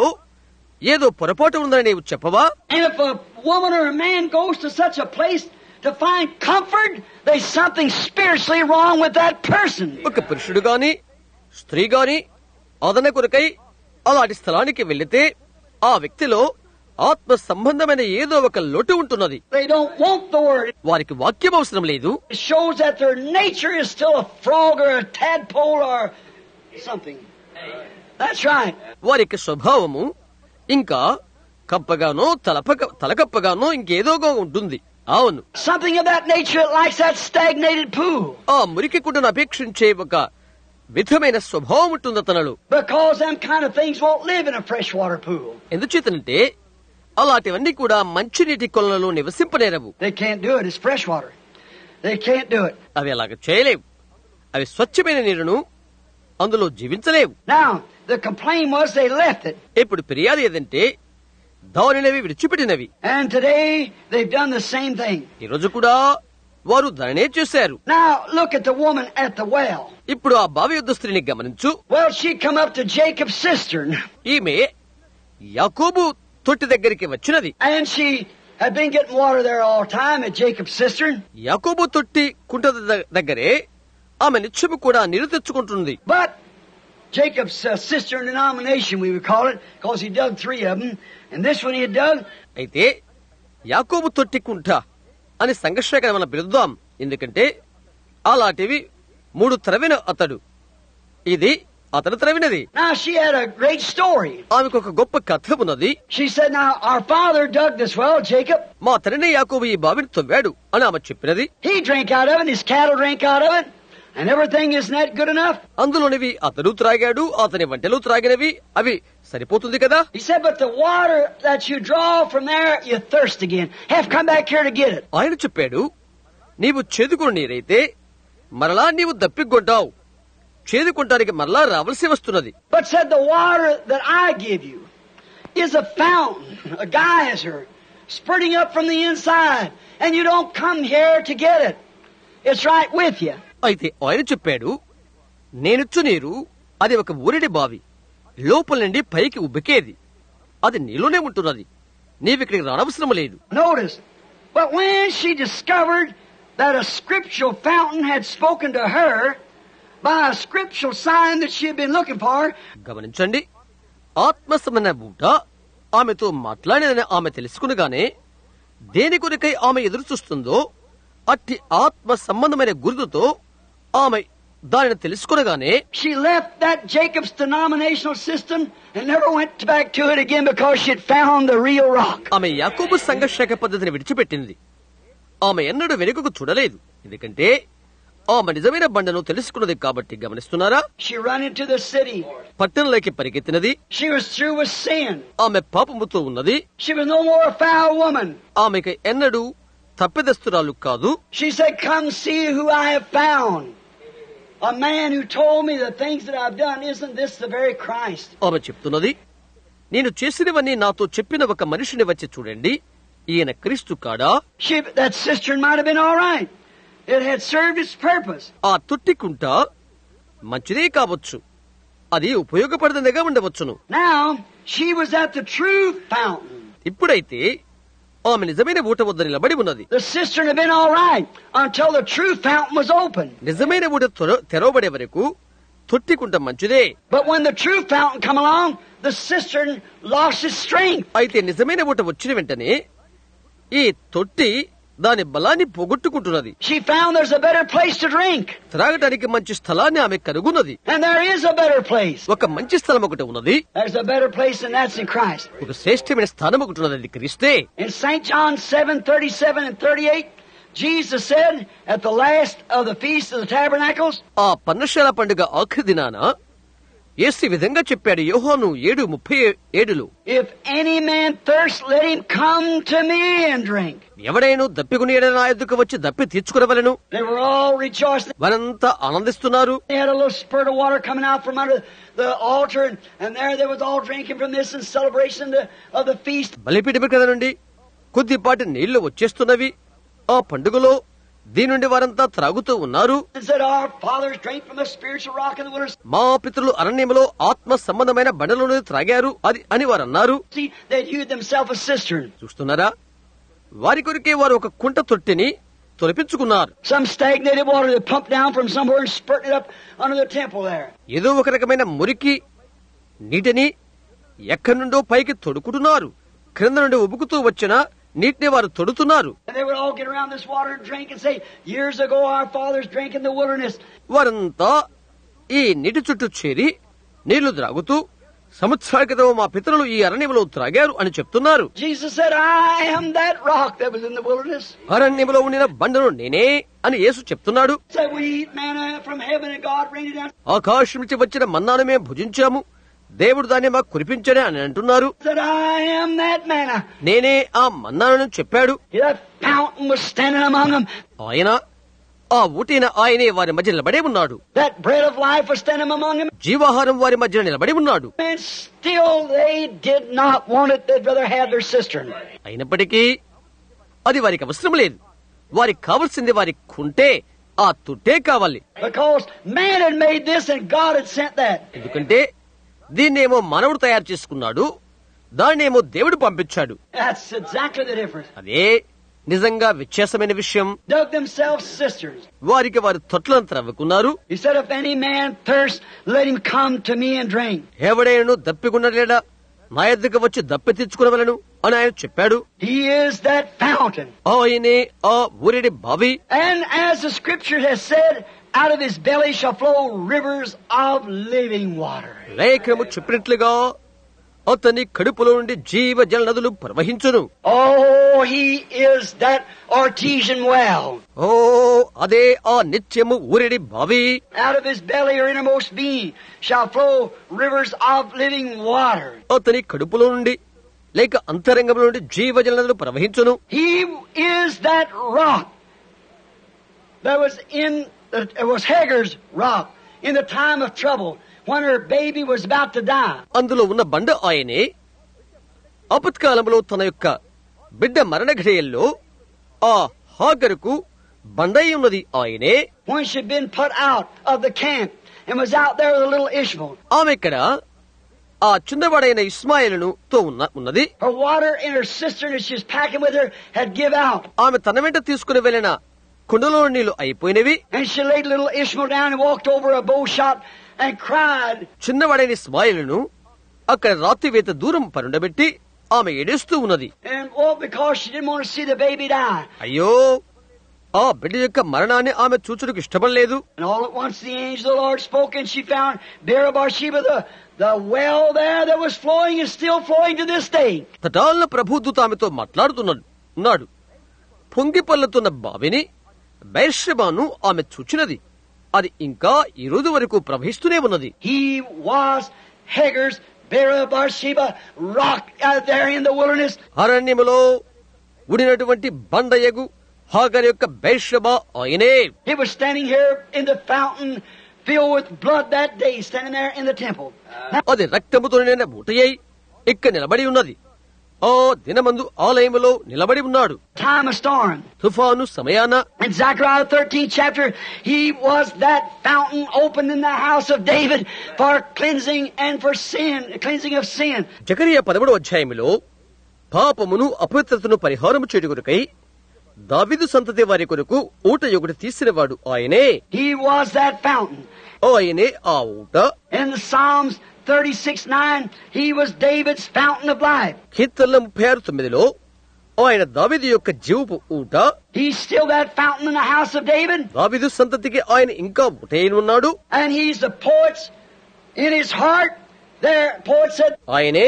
ఏదో పొరపాటు ఉందని నీవు చెప్పవా?
And if a woman or a man goes to such a place to find comfort, there's something spiritually wrong with that person.
ఒక పురుషుడు గాని స్త్రీ గాని ఆదరణ కొరకై అలాంటి స్థలానికి వెళ్లితే ఆ వ్యక్తిలో ఆత్మ సంబంధమైన ఏదో ఒక లోటు ఉంటున్నది.
They don't want the word.
వారికి వాక్యం అవసరం లేదు.
It shows that their nature is still a frog or a tadpole or something. That's right.
వారికి స్వభావము ఇంకా కప్పగానో తలకప్పగానో ఇంకేదోగా ఉంటుంది. అవును,
Something of that nature that likes that stagnated pool.
ఆ మురికి కుండను అపేక్షించే ఒక విధమైన స్వభావం ఉంటుంది అతనులో.
Because them kind of things won't live in a freshwater pool.
ఎందుచేతనంటే అలాంటివన్నీ కూడా మంచినీటి కొలనులో నివసింపనేరవు.
They can't do it. It's fresh water. They can't do it.
అవి అలాగ చేయలేవు. అవి స్వచ్ఛమైన నీరును అందులో జీవించలేవు.
Now, the complaint was they left it.
ఇప్పుడు ఫిర్యాదు ఏదంటే దానినవి విడిచిపెట్టినవి.
And today, they've done the same thing.
ఈ రోజు కూడా వారు దానినే చేశారు.
Now, look at the woman at the well.
ఇప్పుడు ఆ బావి యొద్ద స్త్రీని గమనించు.
Well, she'd come up to Jacob's cistern.
ఈమె యాకోబు తొట్టి దగ్గరికి వచ్చినది.
And she had been getting water there all the time at Jacob's cistern.
యాకోబు తొట్టి కుంట దగ్గరే ఆమె నిత్యము కూడా నీరు తెచ్చుకుంటుంది.
But Jacob's cistern denomination, we would call it, because he dug 3 of them. And this one he had dug.
అయితే యాకోబు తొట్టి కుంట అని సంఘర్షణ మనం పిలుద్దాం. ఎందుకంటే అలాంటివి 3 త్రవిన అతడు, ఇది అతను త్రవినది.
Now she had a great story.
ఆమెకు ఒక గొప్ప కథ ఉన్నది.
She said, now our father dug this well, Jacob.
మా తండ్రి యాకోబు ఈ బావిని తవ్వాడు అని ఆమె చెప్పినది.
He drank out of it, his cattle drank out of it, and everything isn't that good enough?
అందులోనివి అతడు త్రాగాడు, అతని వంటలు త్రాగినవి, అవి సరిపోతుంది కదా?
He said, but the water that you draw from there, you thirst again. Have come back here to get it.
ఆయన చెప్పాడు, నీవు చేదుకుని నీరైతే మరలా నీవు దప్పికొంటావు, చేదుకుంటానికి మరలా రావలసి వస్తున్నది.
But said, the water that I give you is a fountain, a geyser, spurting up from the inside, and you don't come here to get it. It's right with you.
అయితే ఆయన చెప్పాడు, నేనిచ్చు నీరు అది ఒక ఊరిడి బావి, లోపల నుండి పైకి ఉబ్బికేది, అది నీలోనే ఉంటున్నది, నీవిక్కడికి రానవసరం లేదు.
Notice, but when she discovered that a scriptural fountain had spoken to her by a scriptural sign that she had been looking for,
గమనించండి, ఆత్మసమైన బూట ఆమెతో మాట్లాడినని ఆమె తెలుసుకునగానే దేని కొరకై ఆమె ఎదురు చూస్తుందో అట్టి ఆత్మ సంబంధమైన గుర్తుతో ఆమె దానిని తెలుసుకునగానే
she left that Jacob's denominational system and never went back to it again because she had found the real rock.
ఆమె యాకోబు సంఘర్షక పద్ధతిని విడిచిపెట్టింది. ఆమె ఎన్నడూ వెనుకకు చూడలేదు, ఎందుకంటే ఆమె నిజమైన బండను తెలుసుకున్నది కాబట్టి. గమనిస్తున్నారా?
She ran into the city.
పట్టణంలోకి పరిగెత్తినది.
She was through with sin.
ఆమె పాపముతో ఉన్నది.
She was no more a foul woman.
ఆమెకు ఎన్నడూ తప్పెదస్తురాలు కాదు.
She said, come see who I have found. A man who told me the things that I've done. Isn't this the very Christ?
ఆమె చెప్తున్నది, నేను చేసినవన్నీ నాతో చెప్పిన ఒక మనిషిని వచ్చి చూడండి, ఈయన క్రీస్తు కాడా?
That cistern might have been all right. It had served its purpose.
ఆ తొట్టికుంట మంచిదే కావచ్చు, అది ఉపయోగపడదనిగా ఉండవచ్చును.
Now, she was at the true fountain.
ఇప్పుడైతే ఆమె నిజమైన ఊట వద్ద నిలబడి ఉన్నది.
The cistern had been all right until the true fountain was open.
నిజమైన ఊట తెరవబడే వరకు తొట్టికుంట మంచిదే.
But when the true fountain come along, the cistern lost its strength.
అయితే నిజమైన ఊట వచ్చిన వెంటనే ఈ తొట్టి దాని బలాన్ని పోగొట్టుకుంటున్నది.
She found there's a better place to drink.
త్రాగటానికి మంచి స్థలాన్ని ఆమె కనుగొన్నది.
And there is a better place.
ఒక మంచి స్థలం ఒకటి ఉన్నది.
There's a better place, and that's in Christ.
ఒక శ్రేష్టమైన స్థానం ఒకటి ఉన్నది, అది క్రీస్తే.
In St. John 7:37 and 38, Jesus said at the last of the Feast of the Tabernacles,
ఆ పన్నశాల పండుగ ఆఖరి దినాన యేసు ఈ విధంగా చెప్పాడు. యోహాను 7:37లో,
if any man thirst, let him come to me and drink.
ఎవడైనా దప్పికుని నా ఎద్దుకు వచ్చి దప్పి తీర్చుకునవలెను.
They were all rejoicing.
వారంతా ఆనందిస్తున్నారు.
They had a little spurt of water coming out from under the altar, and there they was all drinking from this in celebration of the feast.
బలిపీఠం కదా నుండి కొద్దిపాటి నీళ్లు వచ్చేస్తున్నవి. ఆ పండుగలో దీని నుండి వారంతా త్రాగుతూ ఉన్నారు.
And said, our fathers drank from the spiritual rock in the wilderness.
మా పితరులు అరణ్యములో ఆత్మ సంబంధమైన బండలను త్రాగారు అది అని వారు అన్నారు.
See, they'd hewed themselves a cistern.
చూస్తున్నారా, వారి కొరికే వారు ఒక కుంట తొట్టిని తొలపించుకున్నారు.
Some stagnated water that pumped down from somewhere and spurted it up under the temple there.
ఏదో ఒక రకమైన మురికి నీటిని ఎక్కడి నుండో పైకి తొడుకుతున్నారు. క్రింద నుండి ఉబుకుతూ వచ్చిన నీటిని వారు తొడుతున్నారు.
And they would all get around this water and drink and say, years ago our fathers drank in the wilderness.
వారంతా ఈ నీటి చుట్టూ చేరి నీళ్లు త్రాగుతూ సంవత్సరాల క్రితం మా పితరులు ఈ అరణ్యములో త్రాగారు అని చెప్తున్నారు.
Jesus said, I am that rock that was in the wilderness.
అరణ్యములో ఉండిన బండను నేనే అని యేసు చెప్తున్నాడు.
Said we eat manna from heaven and God rained it down.
ఆకాశం నుంచి వచ్చిన మన్నాను మేము భుజించాము, దేవుడు దాన్ని మాకు కురిపించడే అని అంటున్నారు.
Said I am that manna.
నేనే ఆ మన్నాను చెప్పాడు.
That fountain was standing among them.
ఆయన ఆ ఊటిన ఆయనే వారి మధ్య నిలబడే ఉన్నాడు.
That bread of life was standing among them.
జీవాహారం వారి మధ్య నిలబడి ఉన్నాడు.
And still they did not want it. They'd rather have their cistern.
అయినప్పటికీ అది వారికి అవసరం లేదు. వారికి కావలసింది వారి కుంటే ఆ తుట్టే కావాలి.
Because man had made this and God had sent that.
ఎందుకంటే దీన్నేమో మానవుడు తయారు చేసుకున్నాడు, దాన్నేమో దేవుడు పంపించాడు.
That's exactly the difference.
అదే నిజంగా వ్యత్యాసమైన విషయం.
Dug themselves cisterns.
వారికి వారి తొట్లను త్రవ్వుకున్నారు.
He said, if any man thirst, let him come to me and drink.
ఎవడైనా దప్పికున్నలేడా నా ఎద్దకు వచ్చి దప్పి తెచ్చుకునవలను అని ఆయన చెప్పాడు.
He is that fountain.
ఆయనే ఆ ఊరిడి బావి.
And as the scripture has said, out of his belly shall flow rivers of living water.
లేఖనము చెప్పినట్లుగా అతని కడుపులో నుండి జీవ జల నదులు ప్రవహించును.
Oh, he is that artesian well.
ఓ అదే ఆ నిత్యము ఊరిడి బావి.
Out of his belly or innermost being shall flow rivers of living water.
అతని కడుపులో నుండి లేక అంతరంగంలో నుండి జీవ జల నదులు ప్రవహించును.
He is that rock that was Hagar's rock in the time of trouble when her baby was about to die.
అందులో ఉన్న బండ ఆయనే. ఆపత్కాలంలో తన యొక్క బిడ్డ మరణ ఘడియల్లో ఆ హాగరుకు బండై ఉన్నది ఆయనే.
When she'd been put out of the camp and was out there with a little Ishmael.
ఆమె ఇక్కడ ఆ చిన్నవాడైన ఇస్మాయిలును తో ఉన్నది.
Her water in her cistern that she was packing with her had give out.
ఆమె తన వెంట తీసుకుని వెళ్లిన కుండలో నీళ్లు అయిపోయినవి.
And she laid little Ishmael down and walked over a bow shot and cried.
చిన్నవాడైన ఇస్మాయిలును అక్కడ రాత్రివేత దూరం పరుండబెట్టి ఆమె ఏడుస్తూ ఉన్నది.
And because she didn't want to see the baby die.
అయ్యో, ఆ బిడ్డ యొక్క మరణాన్ని ఆమె చూచుటకు ఇష్టపడలేదు.
And all at once the angel of the Lord spoke, and she found there of Bathsheba the well there that was flowing is still flowing to this day.
తటాలన ప్రభుదూత ఆమెతో మాట్లాడుతున్నాడు. పొంగి పల్లుతున్న బావిని బెర్షెబాను ఆమె చూచినది. అది ఇంకా ఈ రోజు వరకు ప్రవహిస్తూనే ఉన్నది.
He was Hagar's bearer of Bathsheba, rock out there in the wilderness.
అరణ్యములో ఉడినటువంటి బండయగు హాగర్ యొక్క బెర్షెబా ఆయనే.
He was standing here in the fountain filled with blood that day, standing there in the temple.
అది రక్తముతో నిండిన బూటయ్యి ఇక్కడ నిలబడి ఉన్నది. ఆ దినమందు ఆలయములో నిలబడి ఉన్నాడు.
Time of storm.
తుఫాను సమయాన
In Zechariah 13th chapter, he was that fountain opened in the house of David for cleansing and for sin, cleansing of sin.
Zechariah 13వ అధ్యాయములో పాపమును అపవిత్రతను పరిహారము చేయుటకై దావీదు సంతతి వారి కొరకు ఊట ఒకటి తీసినవాడు ఆయనే.
He was that fountain.
ఆయనే ఆ ఊట.
In the Psalms 36:9, he was David's fountain of life.
కీర్తనల 36:9లో ఆయన దావీదు యొక్క జీవపు ఊట.
He's still that fountain in the house of David.
దావీదు సంతతికి ఆయన ఇంకా ఊటైన ఉన్నాడు.
And he's the poet's in his heart. There, poet said,
ఆయనే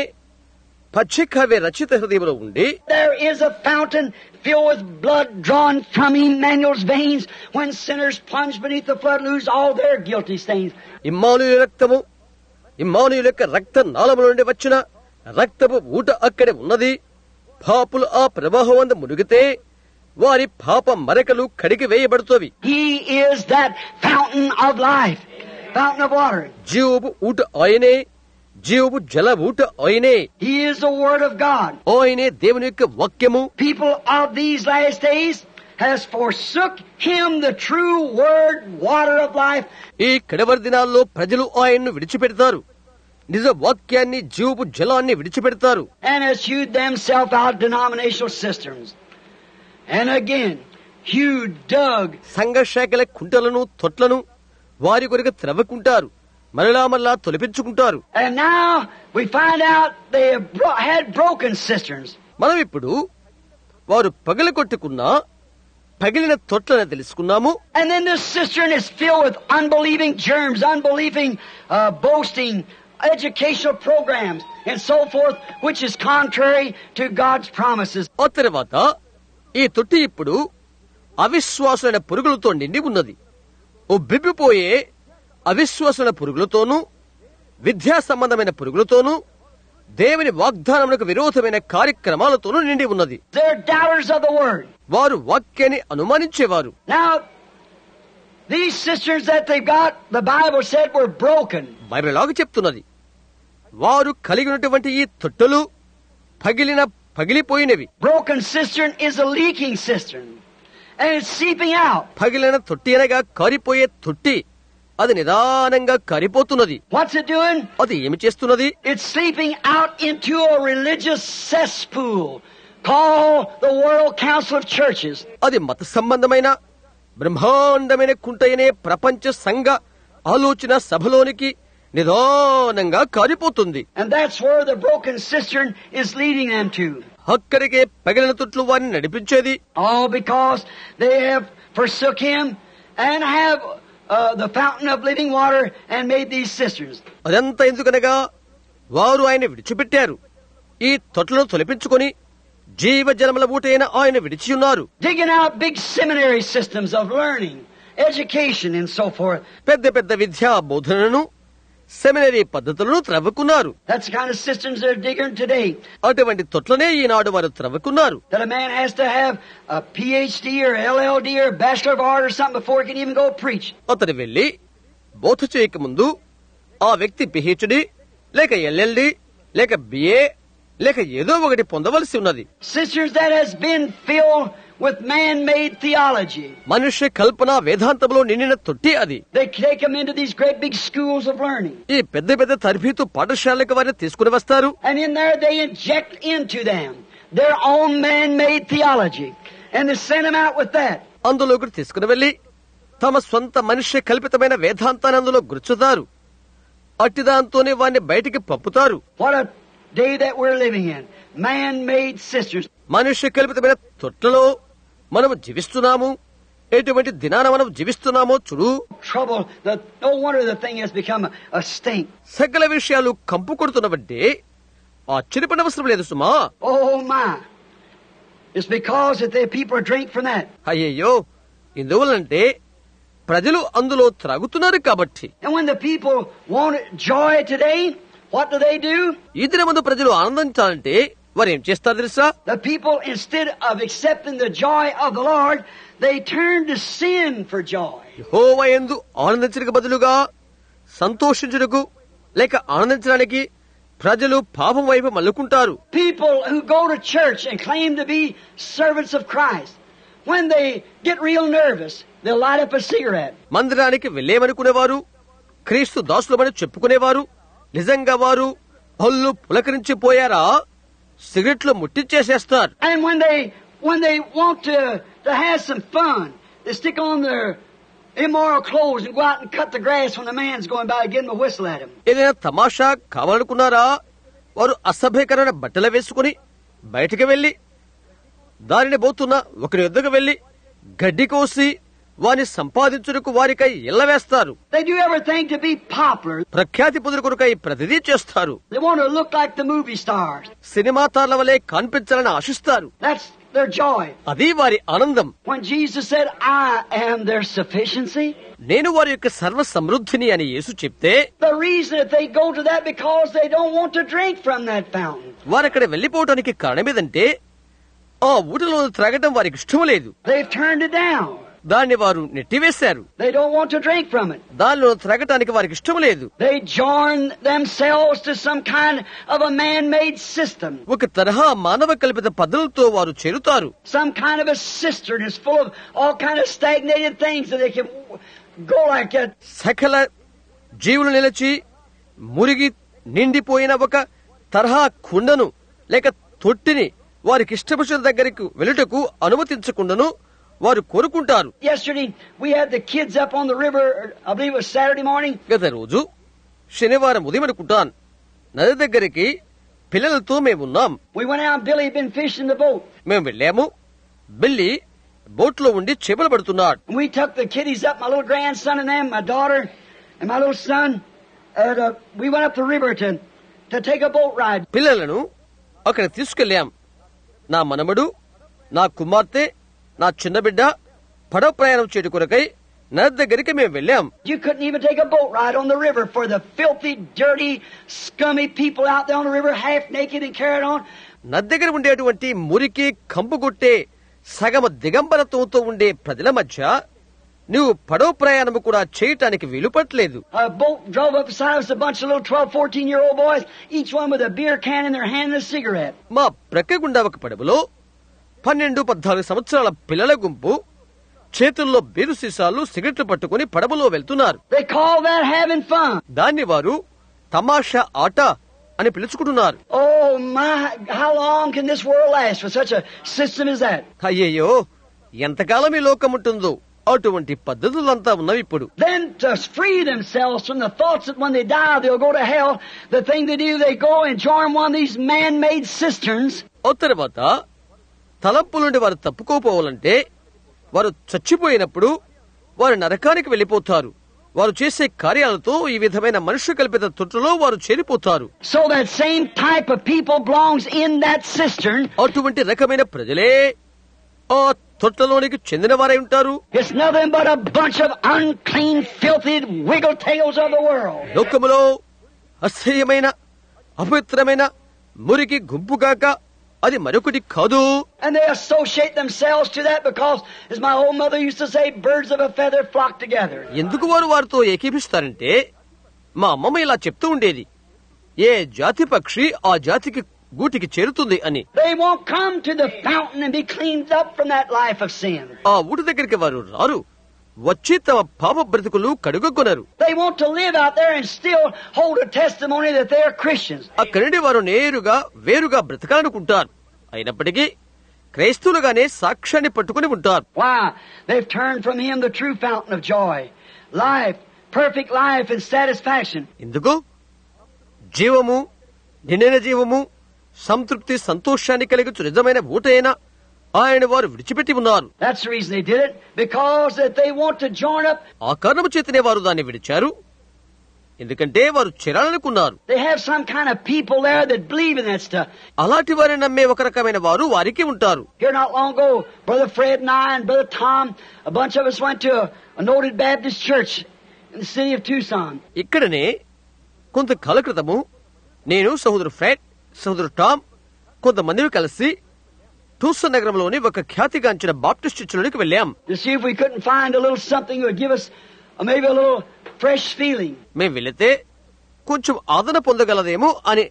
పచ్చికవే రచిత హృదయంలో ఉండి
there is a fountain filled with blood drawn from Emmanuel's veins when sinners plunge beneath the flood lose all their guilty stains.
Immanuel రక్తము, ఇమ్మానుయేలు యొక్క రక్త నాళము నుండి వచ్చిన రక్తపు ఊట అక్కడే ఉన్నది. పాపులు ఆ ప్రవాహం మునిగితే వారి పాప మరకలు కడిగి వేయబడుతోవి.
He is that fountain of life, fountain of water.
జీవపు ఊట ఆయనే, జీవపు జల ఊట ఆయనే.
He is the Word of God.
ఆయనే దేవుని యొక్క వాక్యము.
People of these last days has forsook him, the true word, water of life.
ఈ కడవరి దినాల్లో ప్రజలు ఆయన్ను విడిచిపెడతారు, నిజ వాక్యాన్ని జీవపు జలాన్ని విడిచిపెడతారు.
And has hewed themselves out denominational cisterns. And again, hewed, dug.
సంఘ శాఖల కుంటలను తొట్లను వారి కొరకు త్రవ్వుకుంటారు, మరలా తొలిపించుకుంటారు.
And now we find out they have had broken cisterns.
మనం ఇప్పుడు వారు పగలగొట్టుకున్న పగిలిన తొట్లని తెలుసుకున్నాము.
And then this cistern is filled with unbelieving germs, unbelieving boasting, educational programs, and so forth, which is contrary to God's promises.
ఆ తర్వాత ఈ తొట్టి ఇప్పుడు అవిశ్వాసులైన పురుగులతో నిండి ఉన్నది. ఓ బిబ్బిపోయే అవిశ్వాసులైన పురుగులతోనూ విద్యా సంబంధమైన పురుగులతోనూ దేవుని వాగ్దానములకు విరోధమైన కార్యక్రమాలతోనూ నిండి ఉన్నది.
They're doubters of the word.
వారు వాక్యాన్ని అనుమానించేవారు.
Now, these cisterns that they've got, the Bible said, were broken.
Bible లాగా చెప్తున్నది, వారు కలిగి ఉన్నటువంటి ఈ తొట్టెలు పగిలిపోయినవి.
Broken cistern is a leaking cistern, and it's seeping out.
పగిలిన తొట్టి అనగా కారిపోయే తొట్టి, అది నిదానంగా కారిపోతున్నది.
What's it doing?
అది ఏమి చేస్తున్నది?
It's seeping out into a religious cesspool called the World Council of Churches.
అది మత సంబంధమైన బ్రహ్మాండమైన కుంటయనే ప్రపంచ సంఘ ఆలోచన సభలోనికి నిదానంగా కారిపోతుంది.
And that's where the broken cistern is leading them to.
అక్కడికే పగిలిన తొట్లు వారిని నడిపించేది.
All because they have forsook him and have the fountain of living water and made these cisterns.
అదంతా ఎందుకనగా వారు ఆయన విడిచిపెట్టారు, ఈ తొట్లను తొలపించుకొని జీవజలముల ఊటైన ఆయన విడిచి ఉన్నారు.
Digging out big seminary systems of learning, education and so forth.
పెద్ద పెద్ద విద్యా బోధనను, సెమినరీ పద్ధతులను త్రవ్వుకున్నారు.
That's the kind of cisterns they're digging today.
అటువంటి తొట్లనే ఈనాడు వారు త్రవ్వుకున్నారు.
That a man has to have a PhD or LLD or Bachelor of Art or something before he can even go preach.
అతను వెళ్లి బోధ చేయక ముందు ఆ వ్యక్తి పిహెచ్డి లేక ఎల్ఎల్డి లేక బిఏ లేక ఏదో ఒకటి పొందవలసి ఉన్నది.
Cisterns that has been filled with man-made theology.
మనుష్య కల్పన వేదాంతంలో నిండిన తొట్టి అది.
They take them into these great big schools of learning.
ఈ పెద్ద పెద్ద తరబీతు పాఠశాలకు వారిని తీసుకుని వస్తారు.
And in there they inject into them their own man-made theology. And they send them out with that.
అందులోకి తీసుకుని వెళ్లి తమ సొంత మనుష్య కల్పితమైన వేదాంతాన్ని అందులో గుర్చుతారు. అట్టిదాంతోనే వారిని బయటికి పంపుతారు.
What a day that we're living in. Man-made cisterns.
మనుష్య కల్పితమైన తొట్లలో మనము జీవిస్తున్నాము. ఎటువంటి దినాన మనం జీవిస్తున్నామో చూడు.
Trouble. No wonder the thing has become a stink.
సకల విషయాలు కంపు కొడుతున్నవంటే ఆశ్చర్యపడవసరం లేదు సుమా.
Oh my. It's because that the people drink from that.
అయ్యయ్యో, ఎందువల్లంటే ప్రజలు అందులో త్రాగుతున్నారు కాబట్టి.
And when the people want joy today, what do?
ఈ దినమందు ప్రజలు ఆనందించాలంటే వారు ఏం చేస్తారు తెలుసా?
The people, instead of accepting the joy of the Lord, they turn to sin for joy.
యెహోవా యందు ఆనందించడానికి బదులుగా సంతోషించుటకు లేక ఆనందించడానికి ప్రజలు పాపం వైపు మల్లుకుంటారు.
People who go to church and claim to be servants of Christ, when they get real nervous, they'll light up a cigarette.
మందిరానికి వెళ్లేమనుకునేవారు, క్రీస్తు దాసులమని చెప్పుకునేవారు, నిజంగా వారు ఒళ్ళు పులకరించిపోయారా సిగరెట్లు ముట్టించేసేస్తారు.
And when they want to have some fun, they stick on their immoral clothes and go out and cut the grass when the man's going by, give him a whistle at him.
ఏదైనా తమాషా కావాలనుకున్నారా, వారు అసభ్యకరమైన బట్టలు వేసుకుని బయటికి వెళ్లి దారిని పోతున్న ఒకరి యొద్దకు వెళ్లి గడ్డి కోసి వారిని సంపాదించుటకు వారికై ఇళ్లవేస్తారు.
They do everything to be popular.
ప్రఖ్యాతి పొందుట కొరకై ప్రతిదీ చేస్తారు.
They want to look like the movie stars.
సినిమా తారల వలె కనిపించాలని ఆశిస్తారు.
That's their joy.
అది వారి ఆనందం.
When Jesus said, I am their sufficiency,
నేను వారి యొక్క సర్వ సమృద్ధిని అని యేసు చెప్తే,
the reason that they go to that because they don't want to drink from that fountain.
వారక్కడ వెళ్లిపోవటానికి కారణమేదంటే ఆ ఊటలో త్రాగటం వారికి ఇష్టం లేదు.
They've turned it down.
దాన్ని వారు నెట్టివేశారు.
They don't want to drink from it.
దానిలో త్రాగటానికి వారికి ఇష్టం లేదు.
They join themselves to some kind of a man-made system.
ఒక తరహా మానవ కల్పిత పద్ధతులతో వారు చేరుతారు.
Some kind of a cistern is full of all kind of stagnated things that they can go like that.
సకల జీవులు నిలిచి మురిగి నిండిపోయిన ఒక తరహా కుండను లేక తొట్టిని వారికి ఇష్టపడిన దగ్గరికి వెళ్ళుటకు అనుమతించకుండాను వారు కోరుకుంటారు.
Yesterday we had the kids up on the river, I believe it was Saturday morning.
గత రోజు శనివారం ఉదయం అనుకుంటాను నది దగ్గరికి పిల్లలతో మేమున్నాం.
We went out and Billy had been fishing the boat.
మేము వెళ్ళాము. బిల్లి బోట్ లో ఉండి చేపలు పడుతున్నాడు.
We took the kiddies up, my little grandson and them, my daughter and my little son, and we went up the river to take a boat ride.
పిల్లలను అక్కడ తీసుకెళ్ళాం. నా మనమడు, నా కుమార్తె, నా చిన్న బిడ్డ పడవ ప్రయాణం చేయడం కొరకై నది దగ్గరికి మేము వెళ్ళాం.
You couldn't even take a boat ride on the river for the filthy, dirty, scummy people out there on the river, half naked and carried on.
నది దగ్గర ఉండేటువంటి మురికి కంపుగొట్టే సగమ దిగంబరత్వంతో ఉండే ప్రజల మధ్య నువ్వు పడవ ప్రయాణము కూడా చేయటానికి వీలుపట్లేదు.
A boat drove up beside us, a bunch of little 12, 14-year-old boys, each one with a beer can in their hand and a cigarette.
మా ప్రక్క గుండా ఒక పడవలో 12-14 సంవత్సరాల పిల్లల గుంపు చేతుల్లో బీరు సీసాలు సిగరెట్లు పట్టుకుని పడవలో వెళ్తున్నారు.
They call that having fun.
దాన్ని వారు తమాషా ఆట అని పిలుచుకుంటున్నారు.
Oh my, how long can this world last with such a system as that?
అయ్యయ్యో, ఎంతకాలం ఈ లోకం ఉంటుందో అటువంటి పద్ధతులంతా ఉన్నవి ఇప్పుడు.
Then to free themselves from the thoughts that when they die they'll go to hell, the thing they do, they go and join one of these man-made cisterns.
ఆ తర్వాత తలంపుల నుండి వారు తప్పుకోపోవాలంటే వారు చచ్చిపోయినప్పుడు వారు నరకానికి వెళ్లిపోతారు. వారు చేసే కార్యాలతో ఈ విధమైన మనుష్య కల్పిత తొట్టులో వారు చేరిపోతారు.
So that same type of people belongs in that cistern.
అటువంటి రకమైన ప్రజలే ఆ తొట్టలోనికి చెందిన వారై ఉంటారు.
It's nothing but a bunch of unclean, filthy wiggle tails of the world.
లోకములో అసహ్యమైన అపవిత్రమైన మురికి గుంపుగాక అది మరొకటి కాదు.
And they associate themselves to that because, as my old mother used to say, birds of a feather flock together.
ఎందుకు వారు వారితో ఏకీపిస్తారంటే మా అమ్మమ్మ ఇలా చెప్తూ ఉండేది, ఏ జాతి పక్షి ఆ జాతికి గూటికి చేరుతుంది అని.
They won't come to the fountain and be cleaned up from that life of sin.
ఆ ఊటి దగ్గరికి వారు రారు, వచ్చి తమ పాప బ్రతుకులు కడుగొనరు.
They want to live out there and still hold a testimony that they are Christians.
అక్కడి నుండి వారు నేరుగా వేరుగా బ్రతకాలనుకుంటారు. అయినప్పటికీ క్రైస్తవులుగానే సాక్ష్యాన్ని పట్టుకుని ఉంటారు.
Why? They've turned from Him the true fountain of joy, life, perfect life and satisfaction.
ఎందుకు? జీవము, నిండిన జీవము, సంతృప్తి, సంతోషాన్ని కలిగించు నిజమైన ఊటైన ఆయన వారు విడిచిపెట్టి ఉన్నారు.
That's the reason they did it, because that they want to join up.
ఆ కారణము చేతనే వారు దాన్ని విడిచారు, ఎందుకంటే వారు చేరాలనుకున్నారు.
They have some kind of people there that believe in that stuff.
అలాంటి వారిని నమ్మే ఒక రకమైన వారు వారికి ఉంటారు.
Here not long ago, Brother Fred and I and Brother Tom, a bunch of us went to a noted Baptist church in the city of Tucson.
ఇక్కడనే కొంతకాల క్రితము నేను సహోదరు ఫ్రెడ్, సహోదరు టామ్ కొంతమందిని కలిసి టూసన్ నగరంలోని ఒక ఖ్యాతిగాంచిన బాప్టిస్ట్ చర్చిలోకి వెళ్ళాం.
To see if we couldn't find a little something that would give us maybe a little fresh feeling.
మేం వెళితే కొంచెం ఆదరణ పొందగలదేమో అని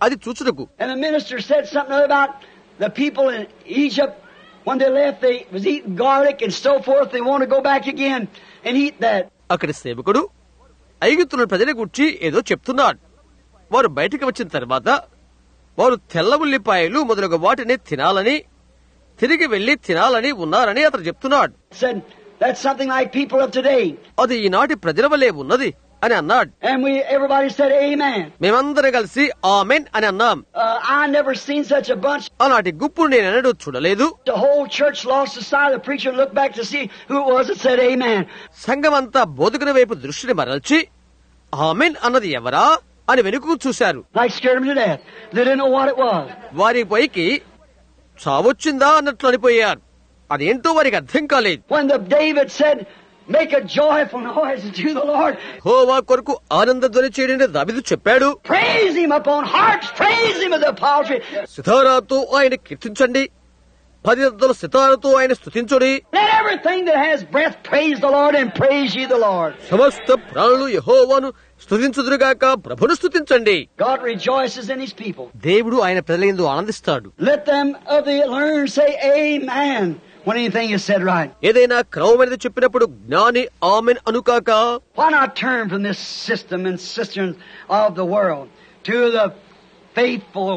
అది చూచుటకు.
And the minister said something about the people in Egypt. When they left, they was eating garlic and so forth. They want to go back again and eat that.
అక్కడి సేవకుడు ఐగుప్తుల ప్రజల గురించి ఏదో చెప్తున్నాడు. వారు బయటికి వచ్చిన తర్వాత వారు తెల్ల ఉల్లిపాయలు మొదలగు వాటిని తినాలని, తిరిగి వెళ్లి తినాలని ఉన్నారని అతను చెప్తున్నాడు.
Said that's something like people of today.
అది ఈనాటి ప్రజల వలె ఉన్నది అని అన్నాడు.
And everybody said amen.
మేమందరం కలిసి ఆమెన్ అని అన్నాం.
I never seen such a bunch.
అలాంటి గుంపును నేనెన్నడూ చూడలేదు.
The whole church lost the sight of the preacher and looked back to see who it was that said amen.
సంఘమంతా బోధకుని వైపు దృష్టిని మరల్చి amen అన్నది ఎవరా అని వెనుకకు చూశారు.
Like scared them to death. They didn't know what it was.
వారి పైకి చావొచ్చిందా అన్నట్లు అనిపోయారు. అదేంటో వారికి అర్థం కాలేదు.
When David said, make a joyful noise to the Lord.
యెహోవా కొరకు ఆనంద ధ్వని చేయడని దావీదు చెప్పాడు.
Praise him upon harps, praise him with the psaltery.
సితారాతో ఆయన కీర్తించండి, పరిదల సితారతో ఆయన స్తుతించుడి.
Let everything that has breath praise the Lord and praise ye the Lord.
సమస్త ప్రాణులు యెహోవాను స్తుతించుదురుగాక, ప్రభును స్తుతించండి.
God rejoices in his people.
దేవుడు ఆయన ప్రజలందు ఆనందిస్తాడు.
Let them of the learned say amen when anything is said right.
ఏదైనా క్రమమైనది చెప్పినప్పుడు జ్ఞాని ఆమెన్ అనుకాక.
Why not turn from this system and cisterns of the world to the faithful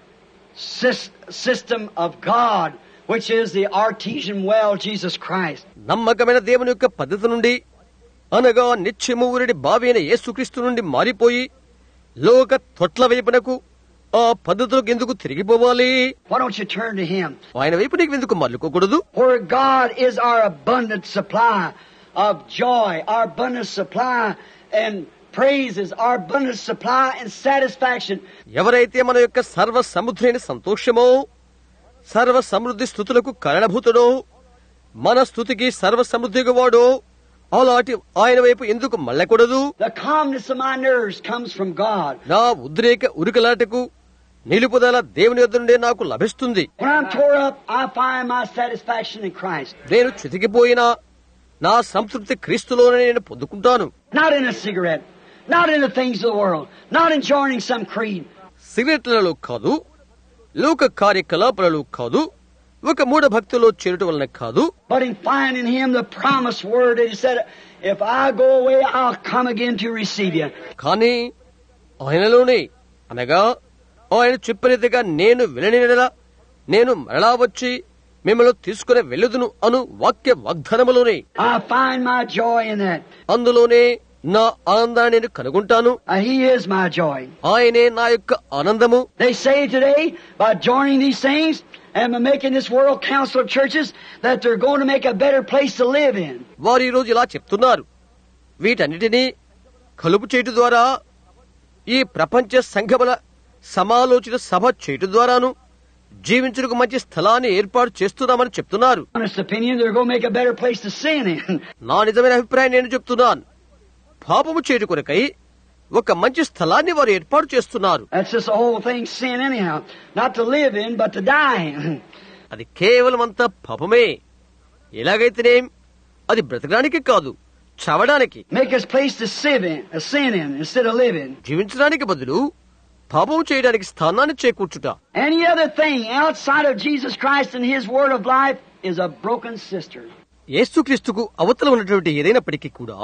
system of God, which is the artesian well, Jesus Christ.
నమ్మకమైన దేవుని యొక్క పద్ధతి నుండి, అనగా నిత్యము ఊరిడి బావి అయిన యేసుక్రీస్తు నుండి మారిపోయి లోక తొట్ల వైపునకు ఆ పద్ధతులకు ఎందుకు తిరిగిపోవాలి?
Why don't you turn to him?
ఆయన వైపు నీకు ఎందుకు మళ్ళుకోకూడదు?
Where God is our abundant supply of joy, our abundant supply and praises, our abundant supply and satisfaction.
ఎవరైతే మన యొక్క సర్వ సముద్రైన సంతోషమో, సర్వ సమృద్ధి స్తుతులకు కారణభూతుడో, మన స్తుతికి సర్వ సమృద్ధిగా వాడో, అలాంటి ఆయన వైపు ఎందుకు మళ్ళకూడదు?
The calmness of my nerves comes from God.
నా ఉద్రేక ఉరుకలాటకు నిలుపుదల దేవుని యొద్ద నుండే నాకు లభిస్తుంది.
When I'm tore up, I find my satisfaction in Christ.
నేను చితికిపోయినా నా సంతృప్తి క్రీస్తులోనే నేను పొందుకుంటాను.
Not in a cigarette, not in the things of the world, not in joining some creed.
సిగరెట్లలో కాదు, లోక కార్యకలాపాలలో కాదు, ఒక మూఢ భక్తిలో చేరటం వలన కాదు,
But in finding him the promised word that he said, if I go away, I'll come again to receive you.
కానీ ఆయనలోనే, అనగా ఆయన చెప్పినదిగా నేను వెళ్ళనిలా నేను మరలా వచ్చి మిమ్మల్ని తీసుకుని వెళ్ళదును అను వాక్య వాగ్దానములోనే
I find my joy in that.
అందులోనే నా ఆనందాన్ని నేను కనుగొంటాను.
He is my joy.
ఆయనే నా యొక్క ఆనందము.
They say today, by joining these things and by making this world council of churches, that they're going to make a better place to live in.
వారు ఈ రోజు ఇలా చెప్తున్నారు. వీటన్నిటినీ కలుపు చేయటం ద్వారా, ఈ ప్రపంచ సంఘముల సమాలోచన సభ చేయటం ద్వారాను జీవించుటకు మంచి స్థలాన్ని ఏర్పాటు చేస్తున్నామని చెప్తున్నారు.
Honest opinion, they're going to make a better place to sin in.
నా నిజమైన అభిప్రాయం నేను చెప్తున్నాను. పాపము చేయుట కొరకై ఒక మంచి స్థలాన్ని వారు ఏర్పాటు చేస్తున్నారు.
That's just the whole thing, sin anyhow. Not to live in, but to die in.
అది కేవలం అంతా పాపమే. ఎలాగైతేనేం అది బ్రతకడానికి కాదు, చవడానికి.
Make us place to sin in instead of live in.
జీవించడానికి బదులు పాపము చేయడానికి స్థానాన్ని చేకూర్చుట.
Any other thing outside of Jesus Christ and his word of life is a broken cistern.
యేసుక్రీస్తుకు అవతల ఉన్నటువంటి ఏదైనప్పటికీ కూడా,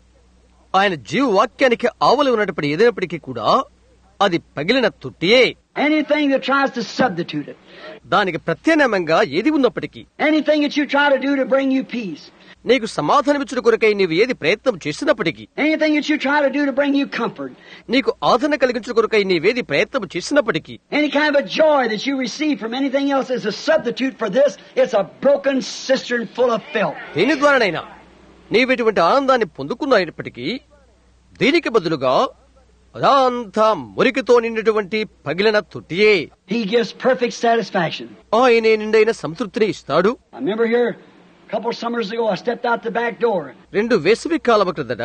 ఆయన జీవవాక్యానికి ఆవలి ఉన్నటువంటి ఏదైనప్పటికీ కూడా అది పగిలిన తొట్టియే.
Anything that tries to substitute it.
దానికి ప్రత్యామ్నాయంగా ఏది ఉన్నప్పటికీ,
Anything that you try to do to bring you peace.
నీకు సమాధానమిచ్చుట కొరకై నీవు ఏది ప్రయత్నం చేసినప్పటికీ,
Anything that you try to do to bring you comfort.
నీకు ఆదరణ కలిగించుట కొరకై నీవేది ప్రయత్నం చేసినప్పటికీ,
Any kind of a joy that you receive from anything else is a substitute for this. It's a broken cistern full of filth.
దేని ద్వారానైనా నీవిటువంటి ఆనందాన్ని పొందుకున్నప్పటికీ, దీనికి బదులుగా అదంతా మురికితో నిండినటువంటి పగిలిన తొట్టియే.
He gives perfect satisfaction.
ఆయనే నిండైన సంతృప్తిని ఇస్తాడు.
I remember here a couple of summers ago, I stepped out the back door.
2 వేసవి కాలము క్రిందట,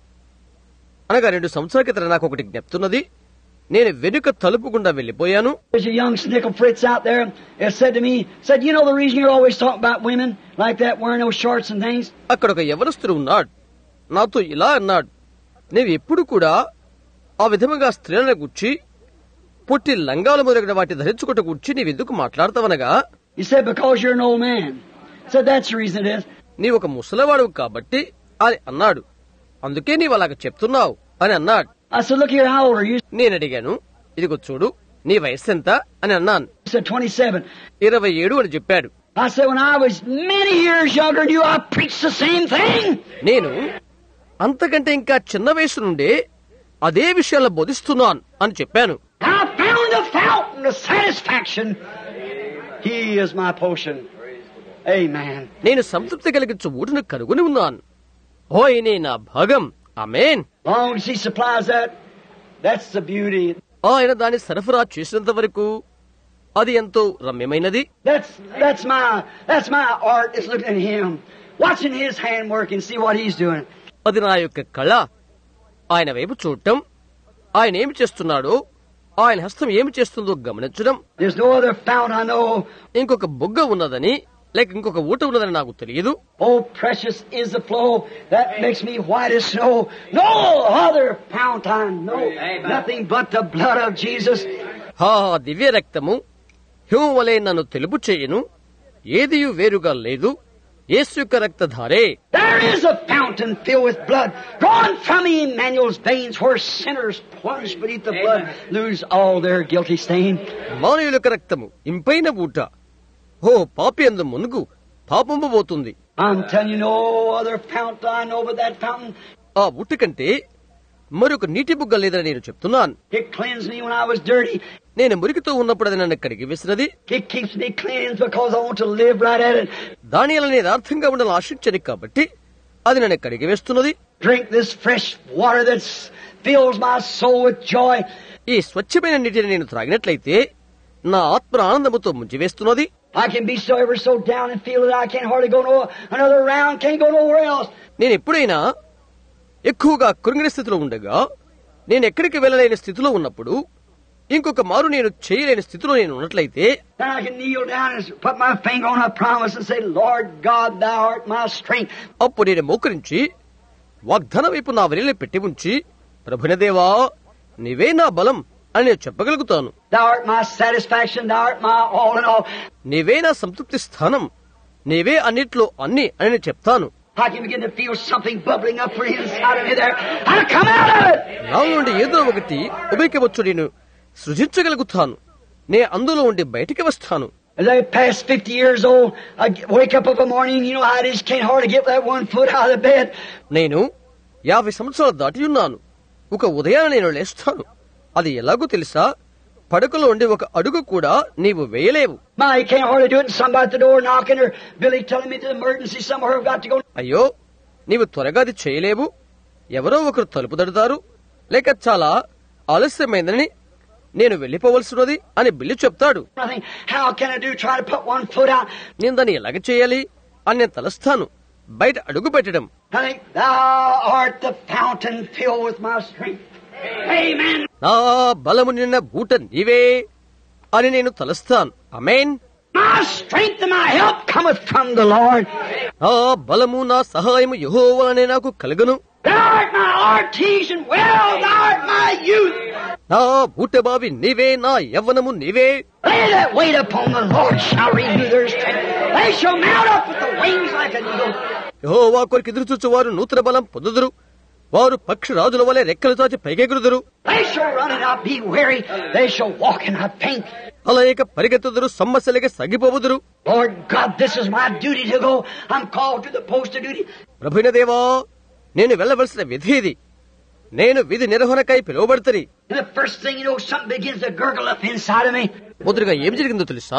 అనగా 2 సంవత్సరాల క్రితం నాకు ఒకటి జ్ఞప్తున్నది. నేను వెనుక తలుపు గుండా వెళ్లిపోయాను.
There's a young snickle Fritz out there that said to me, said, you know the reason you're always talking about women like that, wearing those shorts and things?
అక్కడ ఒక యవనస్తుడు ఉన్నాడు. నాతో ఇలా అన్నాడు, నీవు ఎప్పుడు కూడా ఆ విధముగా స్త్రీలను గుర్చి పుట్టి లంగాలు మొదలైన వాటి ధరించుకుంటూ కూర్చి నీవెందుకు మాట్లాడతావనగా,
He said, because you're an old man. I said, that's the reason it is.
నీవొక ముసలివాడు కాబట్టి అని అన్నాడు. అందుకే నీవు అలాగ చెప్తున్నావు అని అన్నాడు.
I said, look here, how old are you?
నేను అడిగాను, ఇదిగో చూడు నీ వయస్సు ఎంత అని అన్నాను.
He said, 27.
27 అని చెప్పాడు.
I said, when I was many years younger than you, I preached the same thing.
నేను అంతకంటే ఇంకా చిన్న వయసు నుండే అదే విషయాల్లో బోధిస్తున్నాను అని చెప్పాను.
I found the fountain of satisfaction. He is my portion. Amen.
నేను సంతృప్తి కలిగించు ఊటను కనుగొని ఉన్నాను. ఓయనే నా భాగం. ఆమేన్.
Long as he supplies that, that's the beauty.
ఆయన దాన్ని సరఫరా చేసినంత వరకు అది ఎంతో రమ్యమైనది.
That's my art is looking at him, watching his handwork and see what he's doing.
అది నా యొక్క కళ. ఆయన వైపు చూడటం, ఆయన ఏమి చేస్తున్నాడో, ఆయన హస్తం ఏమి చేస్తుందో గమనించడం.
There's no other fount I know.
ఇంకొక బొగ్గ ఉన్నదని లేక ఇంకొక ఊట ఉన్నదని నాకు తెలియదు.
Oh, precious is the flow that makes me white as snow. No other fount I know. Nothing but the blood of Jesus.
హా దివ్య రక్తము హిమం వలె నన్ను తెలుపు చేయను, ఏదియు వేరుగా లేదు, యేసు యొక్క రక్తధారే.
There is a fountain filled with blood drawn from Emmanuel's veins, where sinners plunged beneath the blood lose all their guilty stain.
మానవుల యొక్క రక్తము ఇంపైన ఊట, ఓ పాపి అందు మునుగు పాపము పోతుంది.
I'm telling you, no other fount I know but that fountain.
ఆ ఊట కంటే మరొక నీటి బుగ్గ లేదని నేను చెప్తున్నాను.
It cleansed me when I was dirty.
నేను మురికితో ఉన్నప్పుడు అది నన్ను కడిగి వేసినది.
It keeps me cleansed because I want to live right at it.
దాని వల్ల నేను యథార్థంగా ఉండాలని ఆశించని కాబట్టి అది నన్ను కడిగి వేస్తున్నది.
Drink this fresh water that fills my soul with joy.
ఈ స్వచ్ఛమైన నీటిని నేను త్రాగినట్లయితే నా ఆత్మ ఆనందముతో ముంచివేస్తున్నది.
I can be so ever so down and feel that I can't hardly go no another round, can't go nowhere else.
నేను ఎప్పుడైనా ఎక్కువగా కృంగిన స్థితిలో ఉండగా, నేను ఎక్కడికి వెళ్ళలేని స్థితిలో ఉన్నప్పుడు, ఇంకొక మారు నేను చేయలేని స్థితిలో నేను ఉన్నట్లయితే,
Then I can kneel down and put my finger on a promise and say, Lord God, thou art my strength.
అప్పుడు నేను మోకరించి వాగ్దాన వైపు నా వెలుగులు పెట్టి ఉంచి, ప్రభునదేవా నీవే నా బలం అని నేను చెప్పగలుగుతాను.
Thou art my satisfaction, thou art my all in all.
నీవే నా సంతృప్తి స్థానం, నీవే అన్నిట్లో అన్ని అని నేను చెప్తాను.
I can begin to feel something bubbling up for inside of me there. I'll come out of it.
నా నుండి ఏదో ఒకటి ఉబైకవచ్చు, నేను సృజించగలుగుతాను, నే అందులో ఉండి బయటికి వస్తాను.
As I pass 50 years old, I wake up a morning, you know how it is, can't hardly get that one foot out of the bed.
నేను 50 సంవత్సరాలు దాటి ఉన్నాను. ఒక ఉదయాన నేను లేస్తాను. అది ఎలాగో తెలుసా, పడకలో ఉండి ఒక అడుగు కూడా నీవు వేయలేవు.
My, you can't hardly do it, and somebody at the door knocking, or Billy telling me there's an emergency somewhere, I've got to go.
అయ్యో నీవు త్వరగా అది చేయలేవు, ఎవరో ఒకరు తలుపు తడతారు, లేక చాలా ఆలస్యమైందని నేను వెళ్లిపోవలసినది అని బిల్లి చెప్తాడు.
Nothing. How can I do? Try to put one foot out.
నేను దాన్ని ఎలాగ చేయాలి అని నేను తలస్తాను. బయట అడుగు పెట్టడం.
I think thou art the fountain filled with my strength. Amen.
నా బలము నిన్న బూట నీవే అని నేను తలస్తాను. ఆమేన్.
My strength and my help cometh from the Lord.
నా బలము నా సహాయము యెహోవానే నాకు కలుగును.
Thou art my artesian well, thou art my youth.
నా బూట బావి నీవే, నా యవ్వనము నీవే.
They that wait upon the Lord shall renew their strength. They shall mount up with the wings like an eagle.
యెహోవా కొరకు ఎదురుచూచు వారు నూతన బలం పొందుదురు. వారు పక్షి రాజుల వలె రెక్కలు చాచి పైకెగురుదురు.
They shall run and not be weary. They shall walk and not faint.
అలయక పరిగెత్తుదురు, సమస్యలకి సగిపోవుదురు.
Lord God, this is my duty to go. I'm called to the post of duty.
ప్రభువైన దేవా, నేను వెళ్ళవలసిన విధి ఇది. నేను విధి నిర్వహణకై పిలువబడతని.
And the first thing you know, something begins to gurgle up inside of me.
మొదటిగా ఏం జరిగిందో తెలుసా?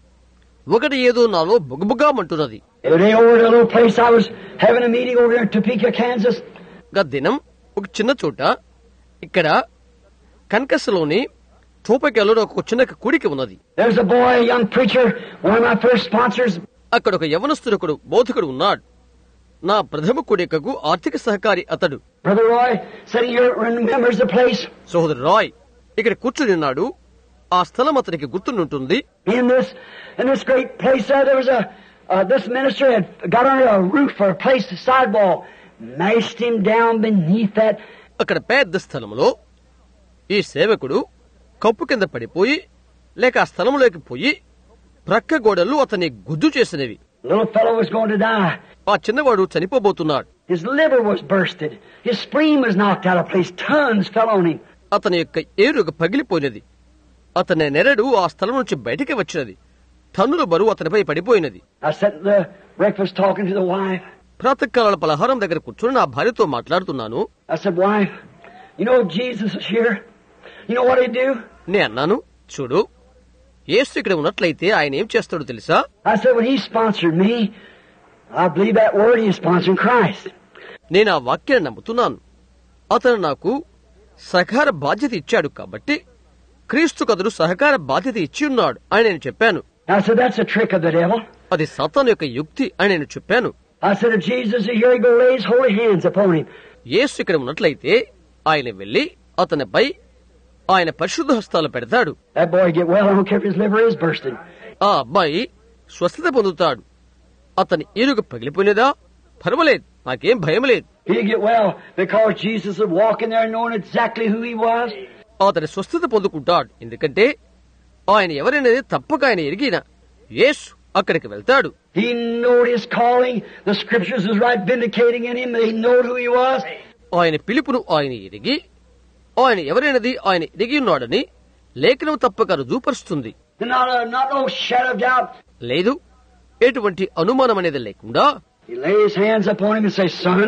ఒకటి ఏదో నాలో బుగబుగామంటున్నది.
The day over at a little place, I was having a meeting over there in Topeka, Kansas.
గత దినం ఒక చిన్న చోట, ఇక్కడ కన్కస్లోని టోపకాలో ఒక చిన్న కూడిక ఉన్నది.
There's a boy, a young preacher, one of my first sponsors.
అక్కడ ఒక యవనస్తుడు, ఒకడు బోధకుడు ఉన్నాడు. నా ప్రథమ కూడికకు ఆర్థిక సహకారి అతడు.
Brother Roy sitting here remembers the place.
సోదరు రాయ్ ఇక్కడ కూర్చుని ఉన్నాడు. ఆ స్థలం అతనికి గుర్తుంటుంది.
In this great place, there was this minister had got under a roof or a place, a sidewall, mashed him down beneath that.
అక్కడ పెద్ద స్థలంలో ఈ సేవకుడు కప్పు కింద పడిపోయి లేక ఆ స్థలంలోకి పోయి ప్రక్క గోడలు అతన్ని గుజ్జు చేసినవి.
Little fellow was going to die.
ఆ చిన్నవాడు చనిపోబోతున్నాడు.
His liver was bursted. His spleen was knocked out of place. Tons fell on him.
అతని యొక్క ఏరుగ పగిలిపోయినది. అతని నెరడు ఆ స్థలం నుంచి బయటికి వచ్చినది. టన్నుల బరువు అతనిపై పడిపోయినది.
I sat at the breakfast talking to the wife.
ప్రాతకాల పలహారం దగ్గర కూర్చొని నా భార్యతో మాట్లాడుతున్నాను.
I said, wife, you know Jesus is here. You know what he'd do?
నే అన్నాను, చూడు, యేసు ఇక్కడ ఉన్నట్లయితే ఆయన ఏం చేస్తాడో తెలుసా?
I said, when he sponsored me, I believe that word he is sponsoring Christ.
నేను ఆ వాక్యాన్ని నమ్ముతున్నాను. అతను నాకు సహకార బాధ్యత ఇచ్చాడు కాబట్టి క్రీస్తు కదురు సహకార బాధ్యత ఇచ్చి ఉన్నాడు అని నేను చెప్పాను.
I said, that's a trick of the devil.
అది సాతాను యొక్క యుక్తి అని నేను చెప్పాను.
I said, if Jesus is here, he go lay his holy hands upon him.
యేసు ఇక్కడ ఉన్నట్లయితే ఆయన వెళ్లి అతనిపై ఆయన పరిశుద్ధ హస్తాలు పెడతాడు.
That boy get well. I don't care if his liver is bursted.
ఆ అబ్బాయి స్వస్థత పొందుతాడు. అతని ఎరుగు పగిలిపోయినదా? పర్వాలేదు, నాకేం భయం లేదు.
He'll get well because Jesus would walk in there knowing exactly who he was.
అతని స్వస్థత పొందుకుంటాడు. ఎందుకంటే ఆయన ఎవరైనది తప్పక ఆయన ఎరిగిన యేసు అక్కడికి వెళ్తాడు.
He knowed his calling. The scriptures is right vindicating in him. He knowed who he was.
ఆయన పిలుపును ఆయన ఎరిగి ఆయన ఎవరైనది ఆయన ఎరిగి ఉన్నాడని లేఖనం తప్పక రుజువుపరుస్తుంది.
Not no shadow of doubt.
లేదు, ఎటువంటి అనుమానం అనేది లేకుండా
He lay his hands upon him and say, son,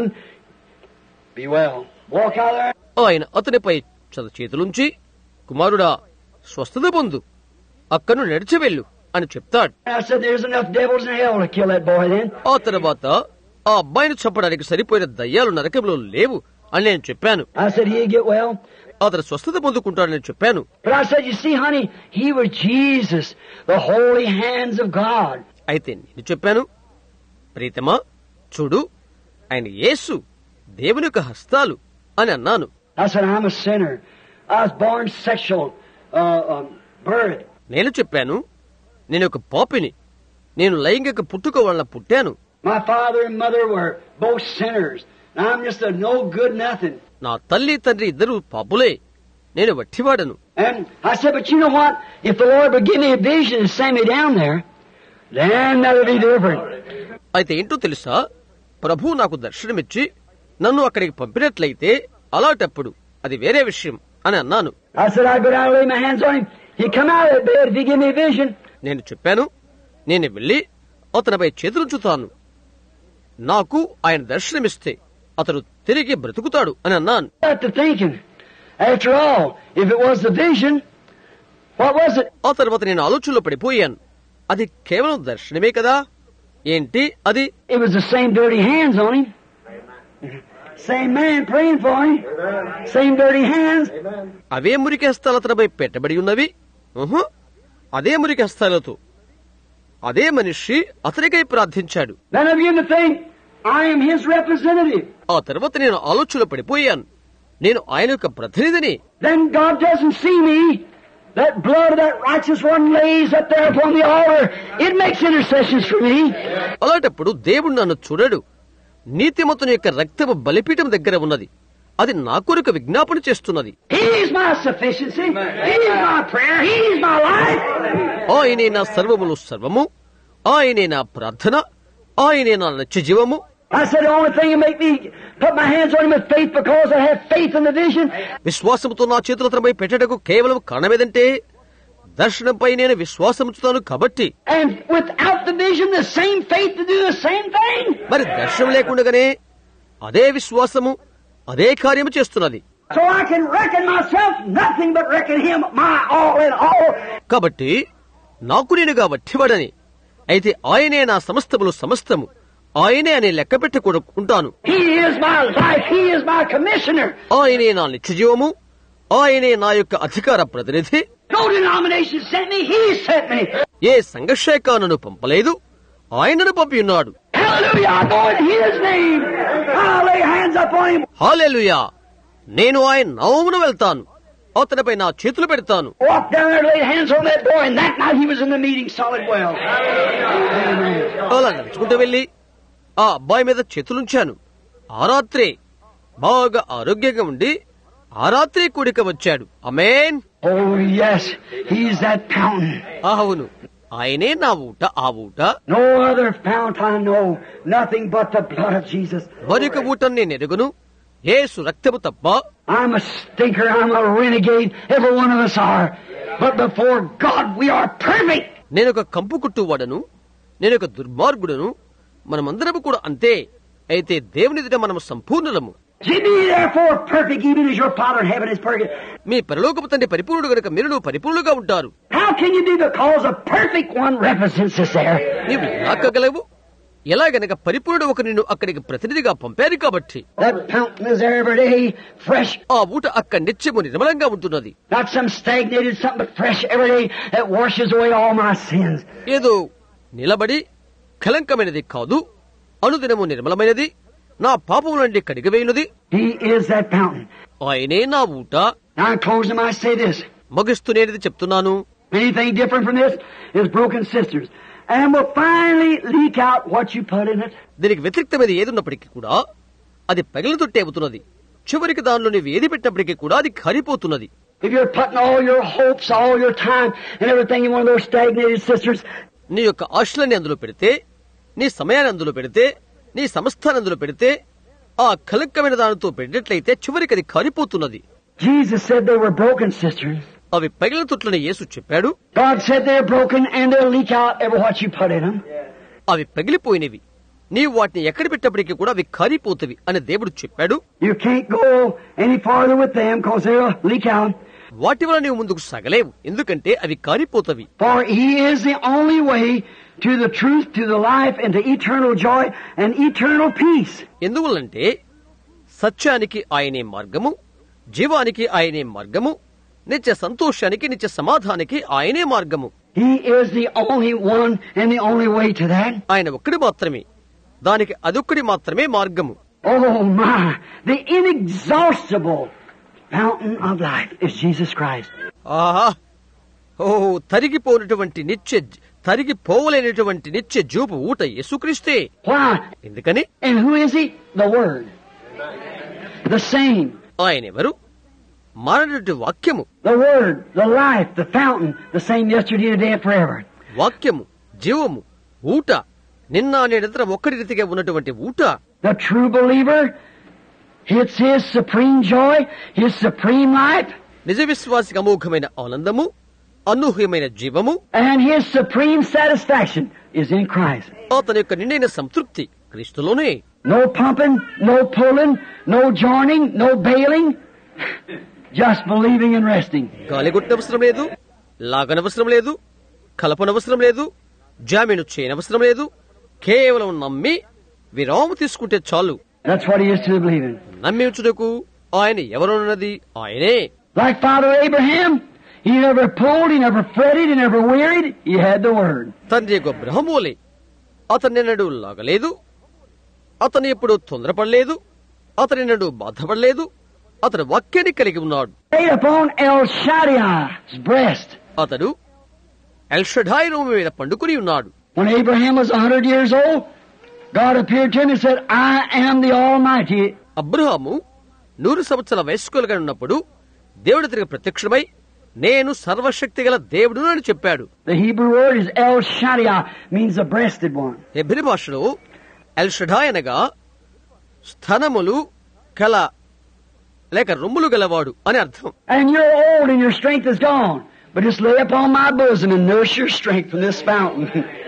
be well. Walk out there.
ఆయన అతనిపై చేతులుంచి, కుమారుడా, స్వస్థత పొందు, అక్కను నడిచి వెళ్ళు అని చెప్తాడు.
I said, there's enough devils in hell to kill that boy then.
ఆ తర్వాత ఆ అబ్బాయిని చంపడానికి సరిపోయిన దయ్యాలు నరకంలో లేవు అని నేను చెప్పాను.
I said, he'll get well.
అతను స్వస్థత పొందుకుంటాడని చెప్పాను.
But I said, you see, honey, he was Jesus, the holy hands of God.
అయితే నేను చెప్పాను, ప్రీతమా, చూడు, ఆయన యేసు, దేవుని యొక్క హస్తాలు అని అన్నాను.
I said, I'm a sinner. I was born sexual birth.
నేను చెప్పాను, నేను ఒక పాపిని, నేను లైంగిక పుట్టుక వలన పుట్టాను.
My father and mother were both sinners. And I'm just a no good nothing.
నా తల్లి తండ్రి ఇద్దరు పాపులే, నేను వట్టివాడను.
And I said, but you know what? If the Lord would give me a vision and send me down there, then that would be different.
అయితే ఏంటో తెలుసా, ప్రభు నాకు దర్శనమిచ్చి నన్ను అక్కడికి పంపినట్లయితే అలాంటప్పుడు అది వేరే విషయం అని అన్నాను.
I said, I'd go down and lay my hands on him. He'd come out of that bed if he give me a vision.
నేను చెప్పాను, నేను వెళ్లి అతనిపై చేతులుంచుతాను, నాకు ఆయన దర్శనమిస్తే అతడు తిరిగి బ్రతుకుతాడు అని అన్నాను.
Got to thinking. After all, if it was the vision, what was it?
ఆ తర్వాత నేను ఆలోచనలో పడిపోయాను. అది కేవలం దర్శనమే కదా, ఏంటి అది?
It was the same dirty hands on him. Same man praying for him. Same dirty hands.
అవే మురికి హస్తాలు అతనిపై పెట్టబడి ఉన్నవి. అదే మురికి హస్తాలతో అదే మనిషి అతనికై ప్రార్థించాడు.
Then I began to think, I am his representative.
ఆ తర్వాత నేను ఆలోచనలో పడిపోయాను, నేను ఆయన యొక్క ప్రతినిధిని.
Then God doesn't see me. That blood of that righteous one lays up there upon the altar. It makes intercessions for me.
అలాంటప్పుడు దేవుడు నన్ను చూడడు. నీతిమంతుని యొక్క రక్తము బలిపీఠం దగ్గర ఉన్నది, అది నా కొరకు విజ్ఞాపన చేస్తున్నది.
He is my sufficiency. He is my prayer. He is my life.
ఆయనే నా సర్వములు సర్వము, ఆయనే నా ప్రార్థన, ఆయనే నా నిత్య జీవము.
I said the only thing that make me put my hands on him with faith because I have faith in the vision.
విశ్వాసముతో నా చేతుల అతనిపై పెట్టటకు కేవలం కారణమేదంటే దర్శనంపై నేను విశ్వాసముచుతాను కాబట్టి.
And without the vision, the same faith to do the same thing.
మరి దర్శనం లేకుండగానే అదే విశ్వాసము అదే కార్యము చేస్తున్నది.
So I can reckon myself nothing but reckon him my all in all.
కాబట్టి నాకు నేనుగా వట్టివాడని, అయితే ఆయనే నా సమస్తములు సమస్తము, ఆయనే అని లెక్క పెట్టుకుంటాను.
He is my life. He is my commissioner.
ఆయనే నా నిత్య జీవము, ఆయనే నా యొక్క అధికార ప్రతినిధి.
No denomination sent me. He sent me.
ఏ సంఘశాఖ నన్ను పంపలేదు, ఆయనను పంపి ఉన్నాడు.
Hallelujah. I go in his name. I'll lay hands upon him.
హల్లెలూయా, నేను ఆయన నామమున వెళ్తాను, అతనిపై నా చేతులు పెడతాను.
Walk down there and lay hands on that boy, and that night he was in the meeting solid well. Amen.
అలా నడుచుకుంటూ వెళ్లి ఆ అబ్బాయి మీద చేతులుంచాను. ఆ రాత్రే బాగా ఆరోగ్యంగా ఉండి ఆ రాత్రి కూడిక వచ్చాడు. ఆమేన్.
Oh, yes, He's that fountain.
అవును, ఆయనే నా ఊట. ఆ ఊట
No other fount I know, nothing but the blood of Jesus.
మరొక ఊటను నేను ఎరుగును, యేసు రక్తము తప్ప.
I'm a stinker, I'm a renegade, every one of us are. But before God, we are perfect.
నేనొక కంపు కుట్టువాడను, నేనొక దుర్మార్గుడను, మనమందరము కూడా అంతే. అయితే దేవుని ఎదుట మనము సంపూర్ణులము.
Be therefore perfect, even as your Father in heaven is perfect.
మీ పరలోకపు తండ్రి పరిపూర్ణుడు గనుక మీరు పరిపూర్ణులుగా ఉంటారు.
How can you be, because a perfect one represents us there?
నీవు రాకగలవు ఎలాగనగా పరిపూర్ణుడు ఒక నిన్ను అక్కడికి ప్రతినిధిగా పంపారు కాబట్టి.
That fountain is there every day, fresh.
ఆ ఊట అక్కడ నిత్యము నిర్మలంగా ఉంటున్నది.
Not some stagnated something, but fresh every day that washes away all my sins.
ఏదో నిలబడి కలంకమైనది కాదు, అనుదినము నిర్మలమైనది, నా పాపముల నుండి కడిగివేయునది.
He is that fountain.
ఆయనే నా ఊట.
Now in closing, I say this.
ముగిస్తూనేది చెప్తున్నాను.
Anything different from this is broken sisters. And will finally leak out what you put in it.
దీనికి వ్యతిరేక్తమైనది ఏదున్నప్పటికీ కూడా అది పగిలి తొట్టే అవుతున్నది. చివరికి దానిలో నీవు ఏది పెట్టినప్పటికీ కూడా అది కరిపోతున్నది.
If you're putting all your hopes, all your time and everything in one of those stagnated sisters,
నీ యొక్క ఆశలని అందులో పెడితే, నీ సమయాన్ని అందులో పెడితే, నీ సమస్తాన్ని అందులో పెడితే, ఆ కలంకమైన దానితో పెట్టినట్లయితే చివరికి అది కారిపోతున్నది.
Jesus said they were broken cisterns.
అవి పగిలిన తొట్లని యేసు చెప్పాడు.
God said they're broken and they'll leak out every what you put in them.
అవి పగిలిపోయినవి, నీవు వాటిని ఎక్కడ పెట్టినప్పటికీ కూడా అవి కారిపోతవి అని దేవుడు చెప్పాడు.
You can't go any farther with them because they'll leak out.
వాటి వల్ల నీవు ముందుకు సాగలేవు, ఎందుకంటే అవి కారిపోతవి.
For He is the only way to the truth, to the life, and to eternal joy and eternal peace.
ఎందువల్లంటే సత్యానికి ఆయనే మార్గము, జీవానికి ఆయనే మార్గము, నిత్య సంతోషానికి నిత్య సమాధానానికి ఆయనే మార్గము.
He is the only one and the only way to that.
ఆయన ఒక్కడి మాత్రమే, దానికి అదొక్కడి మాత్రమే మార్గము.
Oh my, the inexhaustible fountain of life is Jesus Christ.
ఆహా, ఓ తరిగిపోవలేనటువంటి నిత్య జూపు ఊట యేసుక్రీస్తే.
Why?
ఎందుకని?
And who is He? The Word. The same.
ఆయనెవరు? మానవుడి వాక్యము.
The Word, the life, the fountain, the same yesterday, today, and forever.
వాక్యము, జీవము, ఊట, నిన్న నేడంతా ఒక్కడి రీతిగా ఉన్నటువంటి ఊట.
The true believer, it's his supreme joy, his supreme life,
నిజ విశ్వాసికి అమోఘమైన ఆనందము, అనూహ్యమైన జీవము,
and his supreme satisfaction is in Christ.
అతని యొక్క నిండైన సంతృప్తి క్రీస్తులోనే.
No pumping, no pulling, no joining, no bailing, just believing and resting.
గాలిగొట్టనవసరం లేదు, లాగనవసరం లేదు, కలపనవసరం లేదు, జామీను చేయనవసరం లేదు. కేవలం నమ్మి విరామం తీసుకుంటే చాలు.
That's what he is to the believer.
నమ్మించుటకు ఆయన ఎవరున్నది ఆయనే.
Like Father Abraham, he never pulled, he never fretted, he never wearied, he had the Word.
తండ్రి యొక్క బ్రహ్మోలే, అతని ఎన్నడూ లాగలేదు, అతను ఎప్పుడు తొందరపడలేదు, అతని ఎన్నడూ బాధపడలేదు, అతను వాక్యాన్ని కలిగి ఉన్నాడు.
Laid upon El Shaddai's breast.
అతడు ఎల్ షడాయి రూము మీద పండుకుని ఉన్నాడు.
When Abraham was 100 years old, God appeared to him and said, I am the Almighty.
Abraham 100 సంవత్సరాల వయస్కులుగా ఉన్నప్పుడు దేవుడు తిరిగి ప్రత్యక్షమై నేను సర్వశక్తి గల దేవుడు అని చెప్పాడు.
The Hebrew word is El Shaddai, means the breasted one.
Hebrew భాషలో ఎల్ షడాయ్ అనగా స్థనములు కల లేక రొమ్ములు గలవాడు అని అర్థం.
And you're old and your strength is gone, but just lay upon my bosom and nurse your strength from this fountain.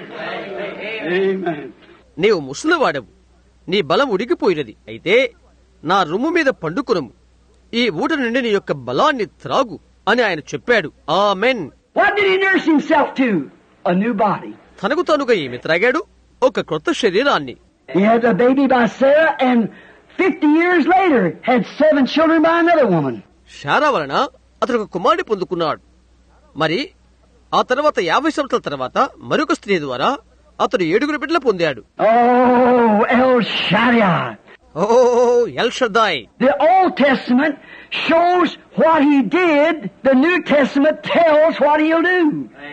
Amen.
నీవు ముసలివాడవు, నీ బలం ఉడికిపోయినది, అయితే నా రొమ్ము మీద పండుకునము, ఈ ఊట నుండి నీ యొక్క బలాన్ని త్రాగు అని ఆయన చెప్పాడు. Amen.
What did he nurse himself to? A new body.
తనకు తానుగా ఏమి త్రాగాడు? ఒక క్రొత్త శరీరాన్ని.
He had a baby by Sarah and 50 years later had 7 children by another woman.
Sarah వలన అతను ఒక కుమారుని పొందుకున్నాడు. మరి ఆ తర్వాత 50 సంవత్సరాల తర్వాత మరొక స్త్రీ ద్వారా అతడు 7 బిడ్డలు పొందాడు.
Oh, El Shaddai.
Oh El Shaddai.
The Old Testament shows what he did. The New Testament tells what he'll do.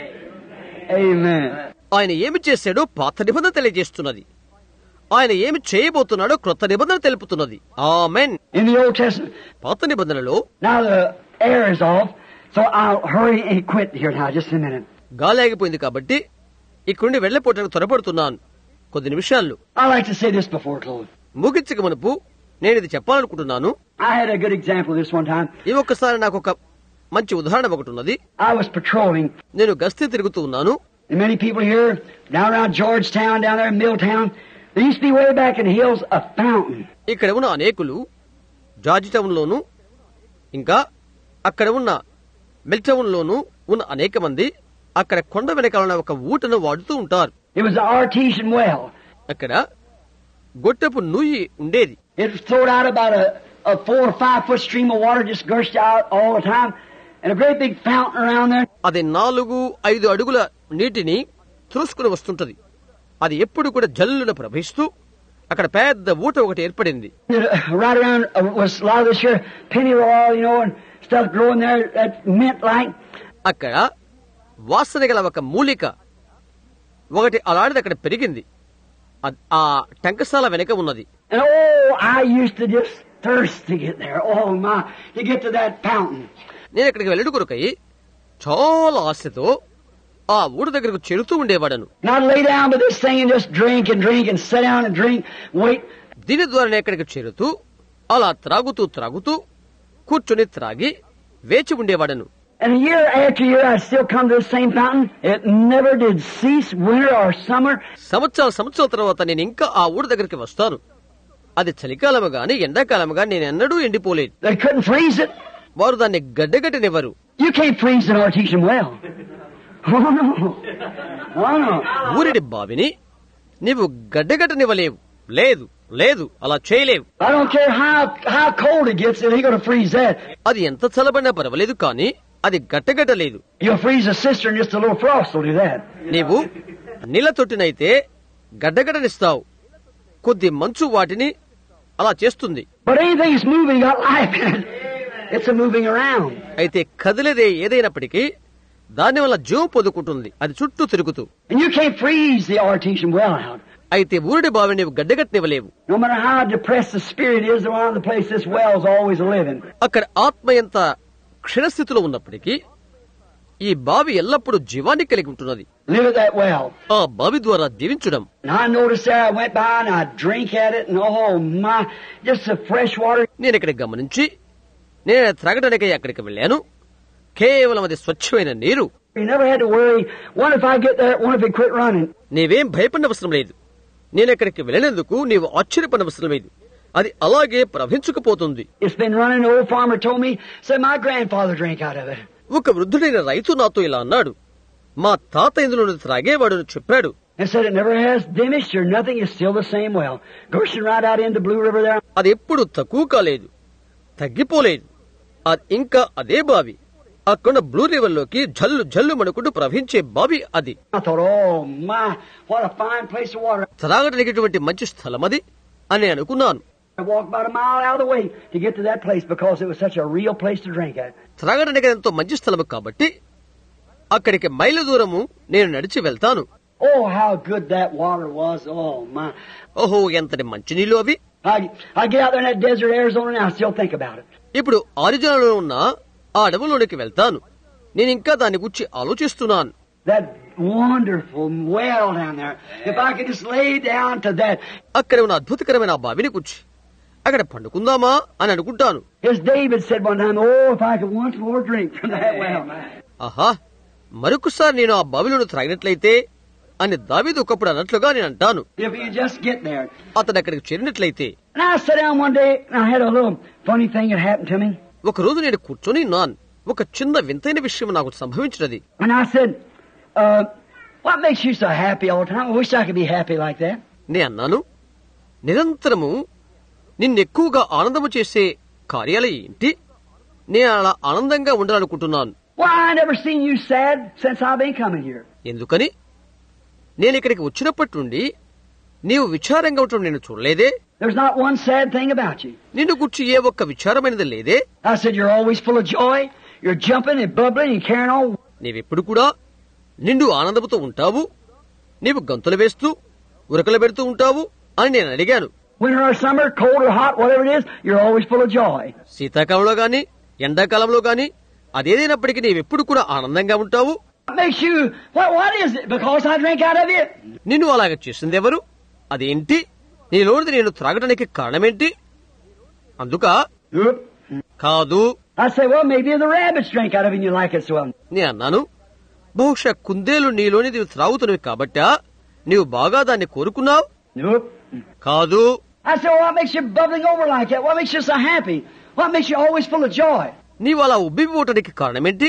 Amen.
ఆయన ఏమి చేశాడో పాత నిబంధన తెలియజేస్తున్నది, ఆయన ఏమి చేయబోతున్నాడో క్రొత్త నిబంధన తెలుపుతున్నది. Amen.
In the Old Testament,
పాత నిబంధనలో
now the air is off. So I'll hurry and quit here now, just a minute.
గాలి ఆగిపోయింది కాబట్టి ఇక్కడి వెళ్లిపోవటానికి త్వరపడుతున్నాను. కొద్ది నిమిషాల్లో
I like to say this before close.
ముగించక మునుపు నేను ఇది చెప్పాలనుకుంటున్నాను.
I had a good example of this one time.
ఈ ఒక్కసారి నాకు ఒక మంచి ఉదాహరణ ఒకటి ఉన్నది.
I was patrolling.
నేను గస్తీ తిరుగుతూ ఉన్నాను.
And many people here, down around Georgetown, down there in Milltown, there used to be way back in the hills a fountain.
ఇక్కడ ఉన్న అనేకులు జార్జ్ టౌన్ లోను ఇంకా అక్కడ ఉన్న మిల్టౌన్ లోను ఉన్న అనేక మంది అక్కడ కొండ వెనకాల ఒక ఊటను వాడుతూ ఉంటారు.
It was an artesian well.
అక్కడ గొట్టపు నూయి ఉండేది.
It flowed out about a 4 or 5 foot stream of water, just gushed out all the time, and a great big fountain around there.
అది 4-5 అడుగుల నీటిని తురుసుకుని వస్తుంటది. అది ఎప్పుడు కూడా జల్లున ప్రవహిస్తూ అక్కడ పెద్ద ఊట ఒకటి ఏర్పడింది.
Right around was a lot of this here pennyroyal, you know, and stuff growing there that mint like.
అక్కడ వాసన గల ఒక మూలిక ఒకటి అలాంటిది అక్కడ పెరిగింది. ఆ టంకసాల వెనక ఉన్నది.
And oh, I used to just thirst to get there. Oh my, to get to that fountain.
నేను ఇక్కడికి వెళ్ళడు కొరకై చాలా ఆశతో ఆ ఊరు దగ్గరకు చేరుతూ ఉండేవాడను.
Not lay down by this thing and just drink and sit down and drink, wait.
దీని ద్వారా ఇక్కడికి చేరుతూ అలా త్రాగుతూ కూర్చొని త్రాగి వేచి ఉండేవాడను.
And year after year I still come to the same fountain. It never did cease, winter or summer.
సంవత్సరాల తర్వాత నేను ఇంకా ఆ ఊరు దగ్గరికి వస్తాను. అది చలికాలము గాని ఎండాకాలము గాని నేను ఎన్నడూ ఎండిపోలేదు.
They couldn't freeze it.
వారు దాన్ని గడ్డగట్టనివ్వరు.
You can't freeze an artesian well. Oh no. Oh no.
ఊరిడి బావిని నీవు గడ్డగట్టనివ్వలేవు. లేదు అలా చేయలేవు.
I don't care how cold it gets, it ain't going to freeze that.
అది ఎంత చల్లబడినా పర్వాలేదు కానీ అది గట్టగట్టలేదు.
You'll freeze a cistern, just a little frost will do that.
నీవు నీళ్ల తొట్టినైతే గడ్డగట్టనిస్తావు. కొద్ది మంచు వాటిని అలా చేస్తుంది.
But anything's moving, got life in it. It's a moving around.
అయితే కదిలేదే ఏదైనప్పటికీ దాని వల్ల జీవం పొందుకుంటుంది. అది చుట్టూ తిరుగుతూ.
And you can't freeze the artesian well out.
అయితే ఊరిడి బావిని నీవు గడ్డగట్టనివ్వలేవు.
No matter how depressed the spirit is around the place, this well's always living.
అక్కడ ఆత్మ ఎంత క్షీణస్థితిలో ఉన్నప్పటికీ ఈ బావి ఎల్లప్పుడూ జీవాన్ని కలిగి ఉంటున్నది.
Live at that well.
ఆ బావి ద్వారా జీవించడం.
And I noticed there, I went by and I drink at it, and oh my, just the fresh water.
నేను ఇక్కడ గమనించి నేను త్రాగడానికై అక్కడికి వెళ్ళాను. కేవలం అది స్వచ్ఛమైన నీరు.
You never had to worry, what if I get there, what if it quit running?
నీవేం భయపడనవసరం లేదు. నేను ఎక్కడికి వెళ్ళినందుకు నీవు ఆశ్చర్యపడనవసరం లేదు. అది అలాగే ప్రవహించుకుపోతుంది.
It's been running. The old farmer told me, said my grandfather drank out of it.
ఒక వృద్ధుడైన రైతు నాతో ఇలా అన్నాడు, మా తాత ఇందులో త్రాగేవాడు చెప్పాడు.
And said it never has diminished or nothing, is still the same well. Gushing right out into Blue River there.
అది ఎప్పుడు తక్కువ కాలేదు, తగ్గిపోలేదు. అది ఇంకా అదే బావి. అక్కడ బ్లూ రివర్ లోకి జల్లు మనుకుంటూ ప్రవహించే బావి అది.
I thought, oh my, what a fine place of water.
త్రాగడానికి మంచి స్థలం అది అని అనుకున్నాను.
I walked about a mile out of the way to get to that place because it was such a real place to drink at.
త్రాగడానికి ఎంతో మంచి స్థలం కాబట్టి అక్కడికి మైలు దూరము నేను నడిచి వెళ్తాను.
Oh, how good that water was. Oh my.
ఓహో, ఎంతటి మంచి నీళ్లు అవి.
I get out there in that desert Arizona and I still think about it.
ఇప్పుడు ఆరిజోనాలో ఉన్న ఆ అడవులోనికి వెళ్తాను. నేను ఇంకా దాని గురించి ఆలోచిస్తున్నాను.
That wonderful well down there. If I could just lay down to that.
అక్కడ ఉన్న అద్భుతకరమైన ఆ బావిని కూర్చి అక్కడ పండుకుందామా అని అనుకుంటాను.
As David said one time, oh, if I could once more drink from that well.
ఆహా, మరొకసారి నేను ఆ బావిలోను త్రాగినట్లయితే అని దావీదు ఒకప్పుడు అన్నట్లుగా నేను అంటాను.
If you just get there.
అతను అక్కడికి చేరినట్లయితే.
And I sat down one day and I had a little funny thing that happened to me.
ఒక రోజు నేను కూర్చొని ఉన్నాను. ఒక చిన్న వింతైన విషయం నాకు సంభవించినది.
And I said, what makes you so happy all the time? I wish I could be happy like that.
నేను అన్నాను, నిరంతరము నిన్నెక్కువగా ఆనందము చేసే కార్యాలు ఏంటి? నేను అలా ఆనందంగా ఉండాలనుకుంటున్నాను.
Why, I never seen you sad since I've been coming here.
ఎందుకని? నేను ఇక్కడికి వచ్చినప్పటి నుండి నీవు విచారంగా ఉండటం నేను చూడలేదే.
There's not one sad thing about you.
నిన్ను గురించి ఏ ఒక్క విచారమైనది లేదే.
I said, you're always full of joy. You're jumping and bubbling and carrying on.
నీవెప్పుడు కూడా నిండు ఆనందముతో ఉంటావు, నీవు గంతులు వేస్తూ ఉరకలు పెడుతూ ఉంటావు అని నేను అడిగాను.
Winter or summer, cold or hot, whatever it is, you're always full of joy.
శీతాకాలంలో గాని ఎండాకాలంలో గాని అదేదైనప్పటికీ నీవెప్పుడు కూడా ఆనందంగా ఉంటావు.
What makes you, what is it? Because I drink out of it?
నిన్ను అలాగ చేసింది ఎవరు? అదేంటి? నీలోనిది నేను త్రాగడానికి కారణమేంటి? అందుక
Oop.
కాదు.
I say, well, maybe the rabbits drink out of it and you like it so well.
నే అన్నాను, బహుశా కుందేలు నీలోనిది త్రాగుతున్నవి కాబట్టా నీవు బాగా దాన్ని కోరుకున్నావు.
Nope.
కాదు.
I said, well, what makes you bubbling over like that? What makes you so happy? What makes you always full of joy?
నీవు అలా ఉబ్బిపోవటానికి కారణమేంటి?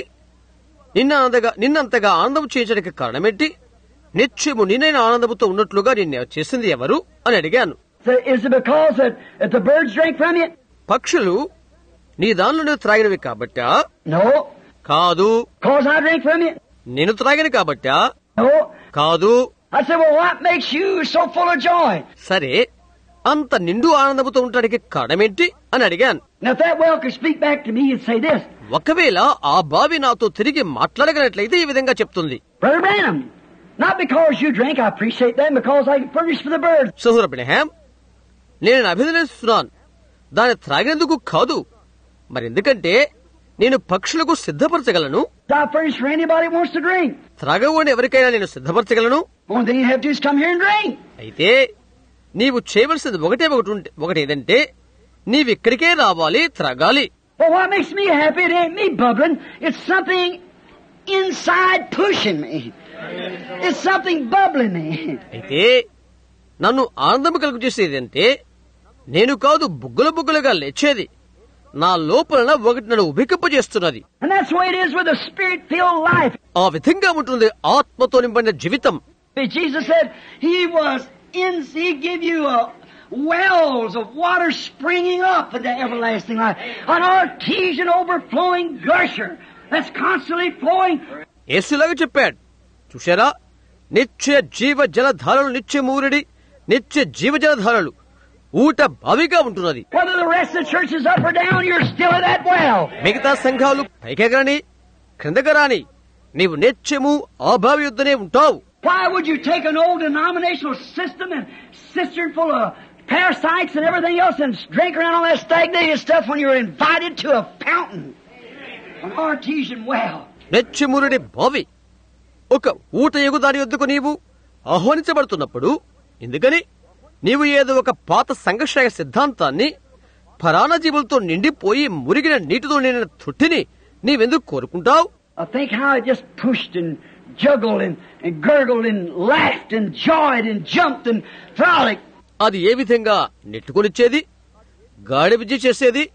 నిన్నంతగా ఆనందం చేయించడానికి కారణమేంటి? నిత్యము నేనైనా ఆనందముతో ఉన్నట్లుగా నిన్ను చేసింది ఎవరు అని అడిగాను.
So, is it because that the birds drink from you?
పక్షులు నీ దానిలో త్రాగినవి కాబట్టా?
No.
కాదు.
Because I drink from you?
నేను త్రాగిన కాబట్టా?
No.
కాదు.
I said, well, what makes you so full of joy?
సరే, అంత నిండు ఆనందముతో ఉండడానికి కారణమేంటి అని అడిగాను.
Now, if that well could speak back to me and say this,
ఒకవేళ ఆ బావి నాతో తిరిగి మాట్లాడగలిగినట్లయితే ఈ విధంగా చెప్తుంది.
Brother Branham, not because you drink, I appreciate that, because I furnish for the birds.
సోదర బ్రహ్మాం, నేను అభినందిస్తున్నాను. దాన్ని త్రాగినందుకు కాదు, మరెందుకంటే నేను పక్షులకు సిద్ధపరచగలను.
I furnish for anybody who wants to drink.
త్రాగని ఎవరికైనా నేను సిద్ధపరచగలను.
Only thing you have to do is come here and drink.
అయితే నీవు చేయవలసింది ఒకటి ఏదంటే నీవిక్కడికే రావాలి, త్రాగాలి.
Well, what makes me happy? It ain't me bubbling. It's something inside pushing me. It's something bubbling me.
అయితే నన్ను ఆనందం కలుగు చేసేదంటే నేను కాదు, బుగ్గలుగా లేచేది నా లోపల ఒకటి నన్ను ఉబికింపజేస్తున్నది.
And that's the way it is with a spirit-filled life.
ఆ విధంగా ఉంటుంది ఆత్మతో నిండిన జీవితం.
Jesus said He gave you wells of water springing up in the everlasting life. An artesian overflowing gusher that's constantly flowing.
యేసులాగా చెప్పాడు, చూశారా, నిత్య జీవ జలధారలు, నిత్య జీవ జలధారలు ఊట బావిగా ఉంటున్నది.
Whether the rest of the church is up or down, you're still at that well.
మిగతా సంఘాలు పైకెగరని క్రిందగరాని నీవు నిత్యము ఆ బావి యుద్ధనే ఉంటావు.
Why would you take an old denominational system and cistern full of parasites and everything else and drink around all that stagnated stuff when you're invited to a fountain, an artesian well?
నిత్యమురుడి బావి, ఒక ఊట ఎగుదాని యొద్దకు నీవు ఆహ్వానించబడుతున్నప్పుడు ఎందుకని నీవు ఏదో ఒక పాత సంఘర్షణ సిద్ధాంతాన్ని పరాణజీవులతో నిండిపోయి మురిగిన నీటితో నిండిన తొట్టిని నీవెందుకు కోరుకుంటావు?
I think how it just pushed and juggled and gurgled and laughed and joyed and jumped and frolicked.
అది ఏ విధంగా నెట్టుకొనిచ్చేది, గాడి విద్య చేసేది,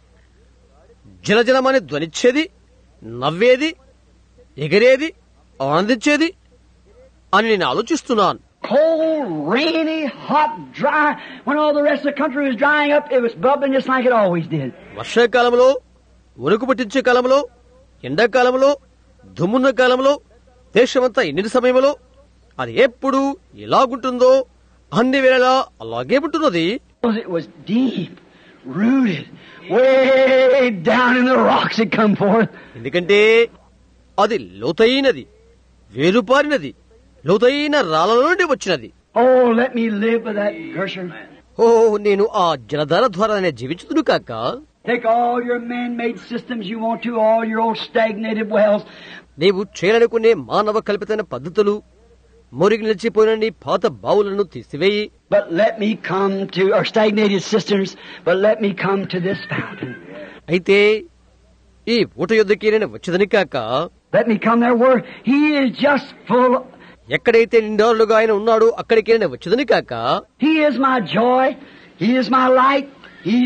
జలజలమని ధ్వనిచ్చేది, నవ్వేది, ఎగిరేది, ఆనందించేది అని నేను ఆలోచిస్తున్నాను.
Cold, rainy, hot, dry. When all the rest of the country was drying up, it was bubbling just like it always did.
వర్షాకాలంలో, ఉరుకు పట్టించే కాలంలో, ఎండాకాలంలో, దుమ్మున్న కాలంలో, దేశమంతా ఎండిన సమయంలో అది ఎప్పుడు ఎలాగుంటుందో అన్ని వేళలా అలాగే ఉంటున్నది.
It was deep, rooted, way down in the rocks it come forth.
ఎందుకంటే అది లోతైనది, వేరుపారినది, లోతైన రాళ్ళ నుండి వచ్చినది.
Oh, let me live with that gusher.
నేను ఆ జలధార ద్వారా జీవించుదును కాక.
Take all your man-made systems you want to, all your old stagnated wells.
నీవు చేయాలనుకునే మానవ కల్పితమైన పద్ధతులు, మురిగి నిలిచిపోయిన నీ పాత బావులను తీసివేయి.
But let me come to, or stagnated cisterns, but let me come to this fountain.
అయితే ఈ ఊట యొద్దకి నేను వచ్చేదని కాక,
let me come there where He is just full.
ఎక్కడైతే నిండారులుగా ఆయన ఉన్నాడో అక్కడికి నేను వచ్చేదని కాక,
He is my joy, He is my light, He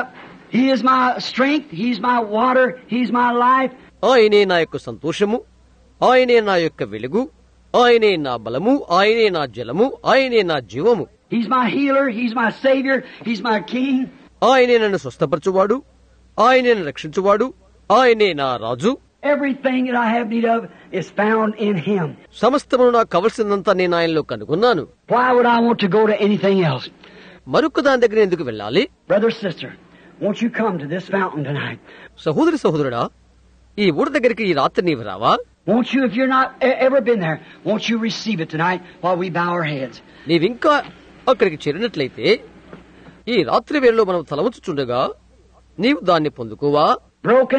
is my strength, He's my water, He's my life.
ఆయనే నా యొక్క సంతోషము, ఆయనే నా యొక్క వెలుగు, ఆయనే నా బలము, ఆయనే నా జలము, ఆయనే నా జీవము.
He's my healer, He's my savior, He's my king.
ఆయనే నన్ను స్వస్థపరచువాడు, ఆయనే నన్ను రక్షించువాడు, ఆయనే నా రాజు.
Everything that I have need of is found in Him.
సమస్తమును నాకు కావలసినంత నేను ఆయనలో కనుగొన్నాను.
Why would I want to go to anything else?
మరొక దాని దగ్గర ఎందుకు వెళ్ళాలి?
Brother, sister, won't you come to this fountain tonight?
సహోదరుడా, ఈ ఊట దగ్గరికి ఈ రాత్రి నీవు రావా?
Won't you, if you're not ever been there, won't you receive it tonight while we bow our heads?
నీవింకా అక్కడికి చేరినట్లయితే ఈ రాత్రి వేళలో మనం తలవంచుచుండగా నీవు దాన్ని పొందుకోవా?
Broken,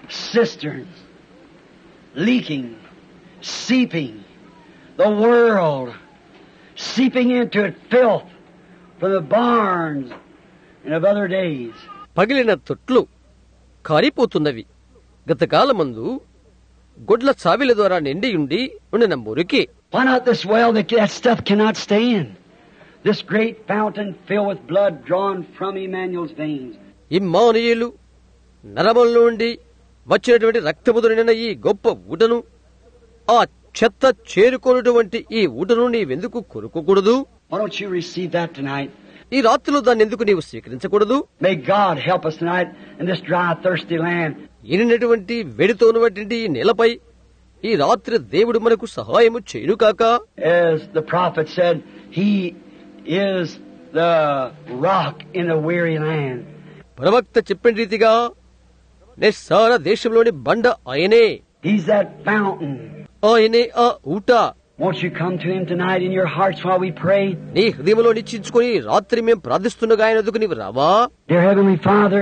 cisterns, leaking, seeping, the world seeping into it, filth from the barns and of other days.
పగిలిన తొట్లు కారిపోతున్నవి. గతకాలమందు గొడ్ల చావిల ద్వారా నిండియుండి ఉండిన మురికి.
Why not this well that stuff cannot stay in? This great fountain filled with blood drawn from Emmanuel's veins.
Immanuel నరముల నుండి వచ్చినటువంటి రక్తముతో నిండిన ఈ గొప్ప ఊటను, ఆ చెత్త చేరుకోనటువంటి ఈ ఊటను నీవెందుకు కొరుకోకూడదు?
Why don't you receive that tonight?
ఈ రాత్రిలో దాన్ని ఎందుకు నీవు స్వీకరించకూడదు?
May God help us tonight in this dry, thirsty land.
ఈనినటువంటి వేడితో ఉన్నటువంటి ఈ నేలపై ఈ రాత్రి దేవుడు మనకు సహాయము చేయును కాక.
As the prophet said, He is the rock in the weary land.
ప్రవక్త చెప్పిన రీతిగా నిస్సార దేశంలోని బండ ఆయనే.
He's that fountain.
ఆయనే ఆ ఊట.
Won't you come to Him tonight in your hearts while we pray?
నీ హృదయంలో నిశ్చయించుకుని రాత్రి మేము ప్రార్థిస్తుండగా ఆయన ఎదుగు నీవు రావా?
Dear Heavenly Father,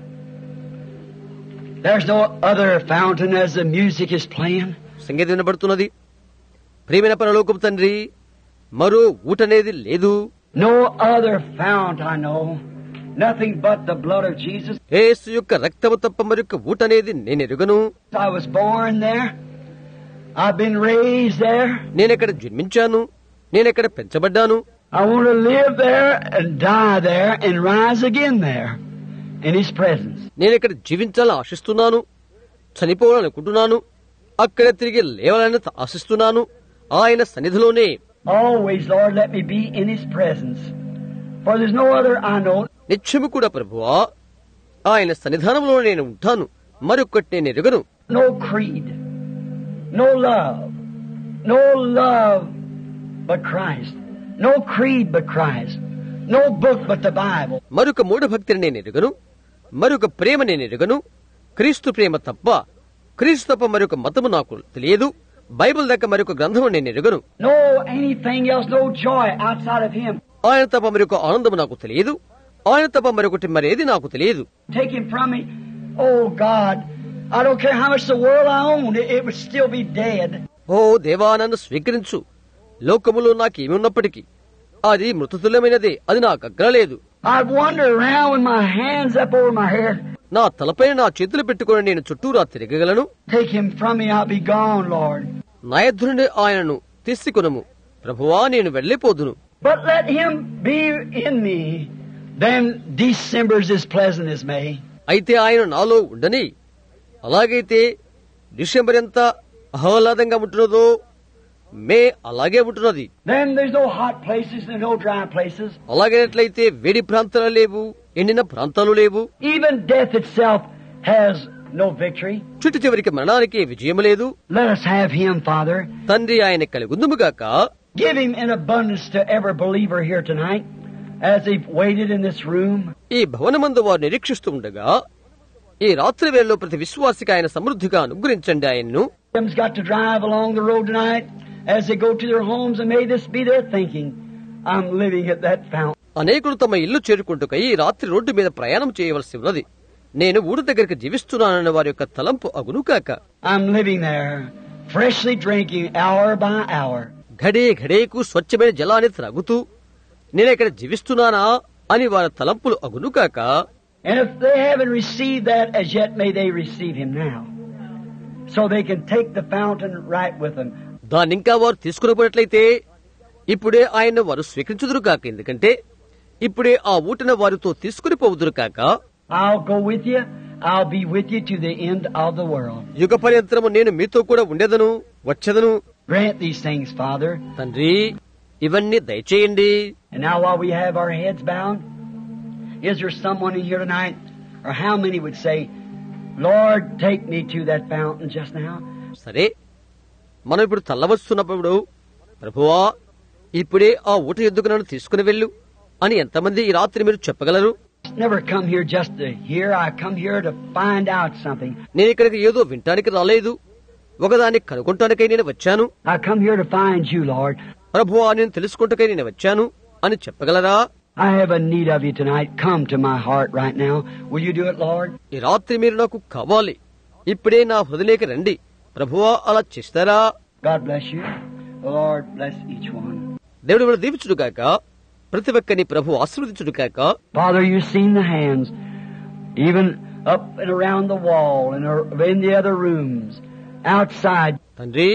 there's no other fountain as the music is playing.
సంగీతం వినబడుతున్నది. ప్రియమైన పరలోకపు తండ్రి, మరో ఊటనేది లేదు.
No other fount I know. Nothing but the blood of Jesus.
యేసు యొక్క రక్తము తప్ప మరొక ఊటనేది నేను ఎరుగను.
I was born there. I've been raised there.
నేనెక్కడ జన్మించాను, నేనెక్కడ పెంచబడ్డాను.
I want to live there and die there and rise again there in His presence.
నేనెక్కడ జీవించాలని ఆశిస్తున్నాను, చనిపోవాలనుకుంటున్నాను, అక్కడ తిరిగి లేవాలని ఆశిస్తున్నాను, ఆయన సన్నిధిలోనే.
Always, Lord, let me be in His presence. For there's no other I know.
నిత్యము కూడా ప్రభువా ఆయన సన్నిధానంలో నేను ఉంటాను, మరొకటి నేను ఎరుగను.
No creed, no love but Christ. No creed but Christ. No book but the Bible.
మరొక మూఢభక్తిని నేను ఎరుగను, మరొక ప్రేమ నేను ఎరుగను, క్రీస్తు ప్రేమ తప్ప, క్రీస్తు తప్ప మరొక మతము నాకు తెలియదు, బైబిల్ దగ్గర మరొక గ్రంథము నేను ఎరుగను.
No anything else, no joy outside of Him.
ఆయన తప్ప మరొక ఆనందము నాకు తెలియదు, ఆయన తప్ప మరొకటి మరేది నాకు తెలియదు.
Take Him from me. Oh God, I don't care how much the world I owned, it would still be dead.
ఓ దేవా, నన్ను స్వీకరించు. లోకములో నాకేమి ఉన్నప్పటికీ అది మృతతుల్యమైనదే, అది నాకు అగ్గరలేదు.
I'd wander around with my hands up over my head.
నా తలపై నా చేతులు పెట్టుకుని నేను చుట్టూరా తిరగగలను.
Take Him from me, I'll be gone, Lord.
నా ఎదురు నుండి ఆయనను తీసుకొనుము ప్రభువా, నేను వెళ్లిపోదును.
But let Him be in me, then December's as pleasant as May.
అయితే ఆయన నాలో ఉండని, అలాగైతే డిసెంబర్ ఎంత ఆహ్లాదంగా ఉంటున్నదో మే అలాగే ఉంటున్నది.
Then there's no hot places and no dry places.
అలాగైనట్లయితే వేడి ప్రాంతాలు లేవు, ఎండిన ప్రాంతాలు లేవు.
Even death itself has no victory.
చుట్టు చివరికి మరణానికి విజయం లేదు.
Let us have Him, Father.
తండ్రి ఆయన కలుగుందుముగాక.
Give Him in abundance to every believer here tonight as they've waited in this room.
ఈ భవనమందు వారు నిరీక్షిస్తూ ఉండగా ఈ రాత్రి వేళలో ప్రతి విశ్వాసికి ఆయన సమృద్ధిగా అనుగ్రహించండి ఆయన్ను.
Them's got to drive along the road tonight as they go to their homes, and may this be their thinking. I'm living at that fountain.
అనేకులు తమ ఇల్లు చేరుకుంటుకై ఈ రాత్రి రోడ్డు మీద ప్రయాణం చేయవలసి ఉన్నది. నేను ఊరు దగ్గరికి జీవిస్తున్నానన్న వారి యొక్క తలంపు అగును కాక.
I'm living there, freshly drinking hour by hour.
ఘడే ఘడేకు స్వచ్ఛమైన జలాన్ని త్రాగుతూ నేనెక్కడ జీవిస్తున్నానా అని వారి తలంపులు అగును కాక.
And if they haven't received that as yet, may they receive Him now, so they can take the fountain right with them.
దాన్నింకా వారు తీసుకున్నట్లయితే ఇప్పుడే ఆయన వారు స్వీకరించుదురు కాక, ఎందుకంటే ఇప్పుడే ఆ ఊటన వారితో తీసుకుని పోవుదురు కాక.
I'll go with you. I'll be with you to the end of the world.
యుగ పర్యంతరము నేను మీతో కూడా ఉండేదను, వచ్చేదను.
Grant these things, Father.
తండ్రి, ఇవన్నీ దయచేయండి.
And now while we have our heads bowed, is there someone in here tonight, or how many would say, Lord, take me to that fountain just now?
సరే, మనం ఇప్పుడు తల్లవస్తున్నప్పుడు ప్రభువా ఇప్పుడే ఆ ఊట ఎద్దుకు నన్ను తీసుకుని వెళ్ళు అని ఎంతమంది ఈ రాత్రి మీరు చెప్పగలరు?
Never come here just to hear. I come here to find out something.
నేను ఇక్కడికి ఏదో వినటానికి రాలేదు, ఒకదాన్ని కనుగొనటానికై నేను వచ్చాను.
I come here to find you, Lord.
ప్రభువా నేను తెలుసుకుంటకై నేను వచ్చాను అని చెప్పగలరా?
I have a need of you tonight. Come to my heart right now. Will you do it, Lord?
ఈ రాత్రి మీరు నాకు కావాలి, ఇప్పుడే నా హృదయలేకి రండి. ప్రభువా అలా చేస్తారా?
God bless you. The Lord bless each one.
దేవుడు మిమ్మల్ని దీవించుడుగాక. ప్రతి ఒక్కరిని ప్రభు ఆశీర్వదించుడుగాక.
Father, you've seen the hands, even up and around the wall and in the other rooms, outside.
తండ్రి,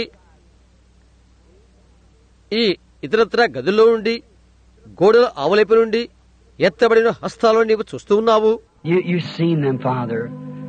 ఈ ఇతరత్ర గదుల్లో నుండి, గోడల ఆవలైపు నుండి ఎత్తబడిన హస్తాలను నీవు చూస్తూ ఉన్నావు.
You've seen them, Father.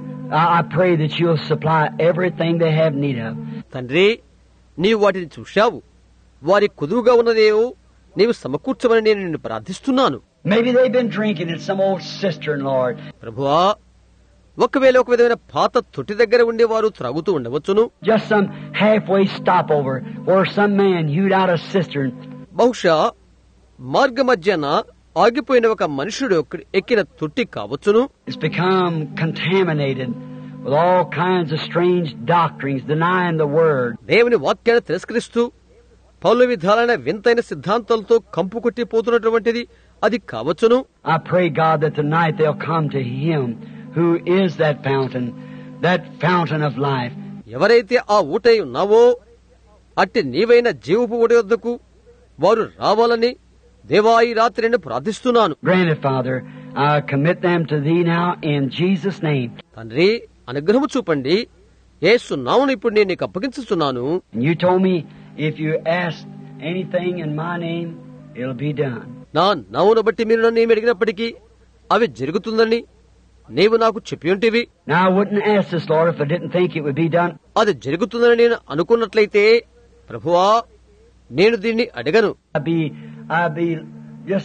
I pray that you'll supply everything they have need of.
తండ్రి, నీవు వాటిని చూశావు. వారి కుదువుగా ఉన్నదేవో నీవు సమకూర్చమని నేను నిన్ను ప్రార్థిస్తున్నాను.
Maybe they've been drinking in some old cistern, Lord.
ప్రభువా, ఒకవేళ ఒక విధమైన పాత తొట్టి దగ్గర ఉండేవారు త్రాగుతూ ఉండవచ్చును.
Just some halfway stopover where some man hewed out a cistern.
బహుశా మార్గ మధ్యన ఆగిపోయిన ఒక మనుషుడు ఎక్కిన తొట్టి కావచ్చును.
It's become contaminated with all kinds of strange doctrines, denying the word.
దేవుని వాక్యాన్ని తిరస్కరిస్తూ పలు విధాలైన వింతైన సిద్ధాంతాలతో కంపు కొట్టిపోతున్నటువంటిది అది కావచ్చును.
I pray, God, that tonight they'll come to Him who is that fountain of life.
ఎవరైతే ఆ ఊటై ఉన్నావో అట్టి నీవైన జీవపు ఊట వద్దకు వారు రావాలని దేవా ఈ రాత్రి నేను ప్రార్థిస్తున్నాను.
Grant it, Father. I commit them to Thee now in Jesus' name.
తండ్రి, అనుగ్రహము చూపండి. యేసు నామమున ఇప్పుడు నేను నీకు అప్పగించుతున్నాను.
And you told me if you ask anything in my name, it'll be done.
నా నామమును బట్టి మీరు నన్ను ఏమి అడిగినప్పటికీ అవి జరుగుతుందని నీవు నాకు చెప్పి ఉంటివి.
Now I wouldn't ask this, Lord, if I didn't think it would be done.
అది జరుగుతుందని నేను అనుకున్నట్లయితే ప్రభువా, నేను దీన్ని అడగను.
I'd be just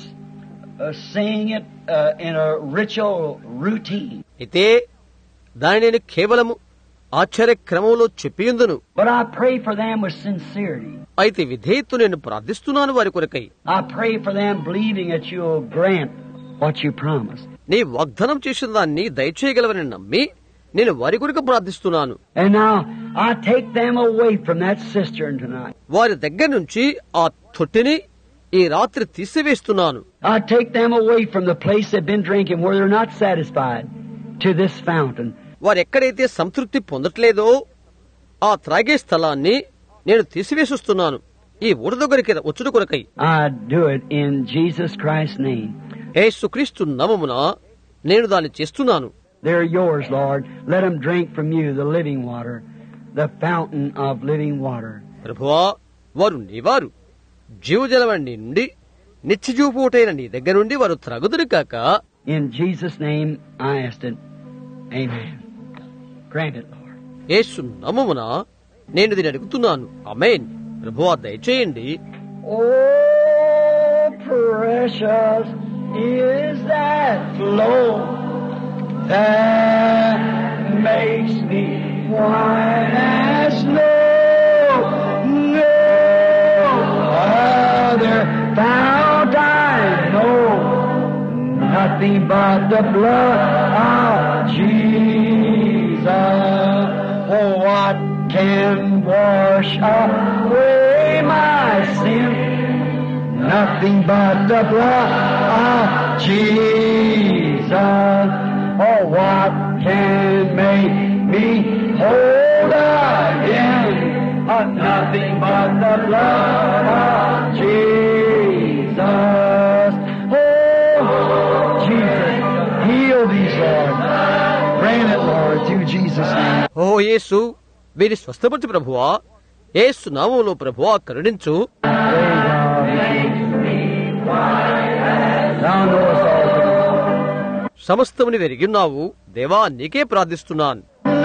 saying it in a ritual routine.
అయితే దాన్ని నేను కేవలము ఆశ్చర్య క్రమంలో చెప్పియుందును.
But I pray for them with sincerity.
అయితే విధేయతతో నేను ప్రార్థిస్తున్నాను వారి కొరకై.
I pray for them believing that you'll grant what you promised.
నీ వాగ్దానం చేసిన దాన్ని దయచేయగలవని నమ్మి నేను వారి కొరకు ప్రార్థిస్తున్నాను.
And now I take them away from that cistern tonight.
వారి దగ్గర నుంచి ఆ తొట్టిని ఈ రాత్రి తీసివేస్తున్నాను.
I take them away from the place they've been drinking where they're not satisfied to this fountain.
వారు ఎక్కడైతే సంతృప్తి పొందట్లేదో ఆ త్రాగే స్థలాన్ని నేను తీసివేసిస్తున్నాను ఈ ఊట దగ్గరికి వచ్చుట కొరకై.
I do it in Jesus Christ's name.
యేసుక్రీస్తు నామమున నేను దాన్ని చేస్తున్నాను.
They're yours, Lord. Let them drink from you the living water, the fountain of living water.
ప్రభువా, వారు నీవారు. జీవజలమైన నీ నుండి నిత్యజీవపోటైన నీ దగ్గర నుండి వారు త్రాగుదురు కాక.
In Jesus' name I asked it. Amen. Grant it, Lord.
యేసు నామమున నేను దీన్ని అడుగుతున్నాను. ఆమేన్. ప్రభువా, దయచేయండి.
Oh, precious is that flow that makes me white as snow. No other fount I know, nothing but the blood of Jesus. Oh, what can wash away my sin? Nothing but the blood of Jesus. Oh, what can make me whole again? Nothing but the blood of Jesus. Oh, Jesus, heal these, Lord. Grant it, Lord, through Jesus' name.
ఓ యేసు, వీరి స్వస్థపరచు ప్రభువా. యేసు నామములో ప్రభువా కరుణించు.
Thou knowest all things.
సమస్తముని వెరిగిన్నావు దేవా, నీకే ప్రార్థిస్తున్నాను.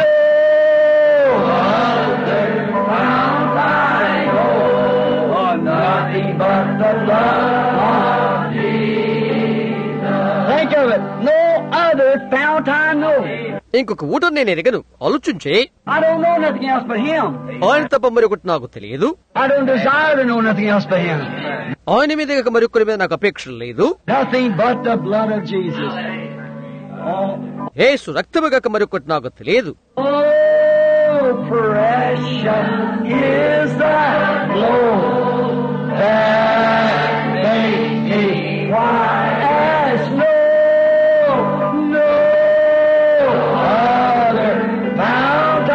Nothing but the blood of Jesus. Think of it. No other fount I know.
ఇంకొక ఊట నేను ఎరగను. ఆలోచించే.
I don't know nothing else but Him.
ఆయన తప్ప మరొకటి నాకు తెలియదు.
I don't desire to know nothing else but Him.
ఆయన మీద మరొకరి మీద నాకు అపేక్ష లేదు.
Nothing but the blood of Jesus.
యేసు రక్తము కాక మరొకటి నాకు తెలియదు.
Oh, precious is that flow that makes me white as snow. No other fount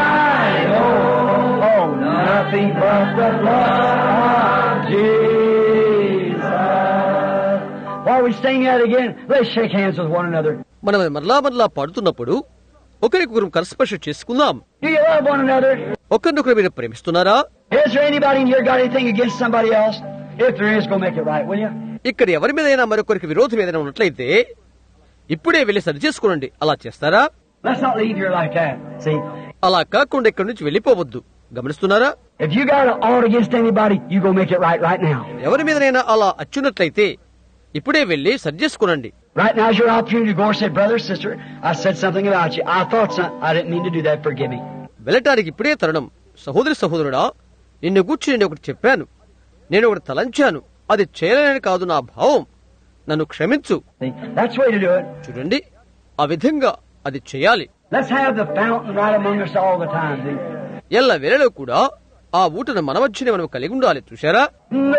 Nothing but the blood of Jesus. While we sing that again, let's shake hands with one another.
మనం మరలా మరలా పాడుతున్నప్పుడు ఒకరికొకరు కరస్పర్శ చేసుకుందాం.
Do you love one another?
ఒకరినొకరు మీరు ప్రేమిస్తున్నారా?
Is there anybody in here got anything against somebody else? If there is, go make it right, will you?
ఇక్కడ ఎవరి మీదైనా మరొకరికి విరోధం ఏదైనా ఉన్నట్లయితే ఇప్పుడే వెళ్లి సరి చేసుకోనండి. అలా చేస్తారా?
Let's not leave here like that. See?
అలా కాకుండా ఇక్కడి నుంచి వెళ్లిపోవద్దు. గమనిస్తున్నారా?
If you got an ought against anybody, you go make it right now.
ఎవరి మీదైనా అలా అచ్చున్నట్లయితే ఇప్పుడే వెళ్లి సరి చేసుకోనండి.
Right now is your opportunity to go and say, brother, sister, I said something about you. I thought something. I didn't mean to do that. Forgive me.
వెళ్ళటానికి ఇప్పుడే తరుణం. సహోదరి సహోదరుడా, నిన్ను గూర్చి నేను ఒకటి చెప్పాను, నేను ఒకటి తలంచాను, అది చేయలేనని కాదు నా భావం, నన్ను క్షమించు.
See? That's the way to do it.
చూడండి, ఆ విధంగా అది చేయాలి.
Let's have the fountain right among us all the time. See?
ఎల్ల వేళలో కూడా ఆ ఊటను మన మధ్యనే మనం కలిగి ఉండాలి. చూశారా?
No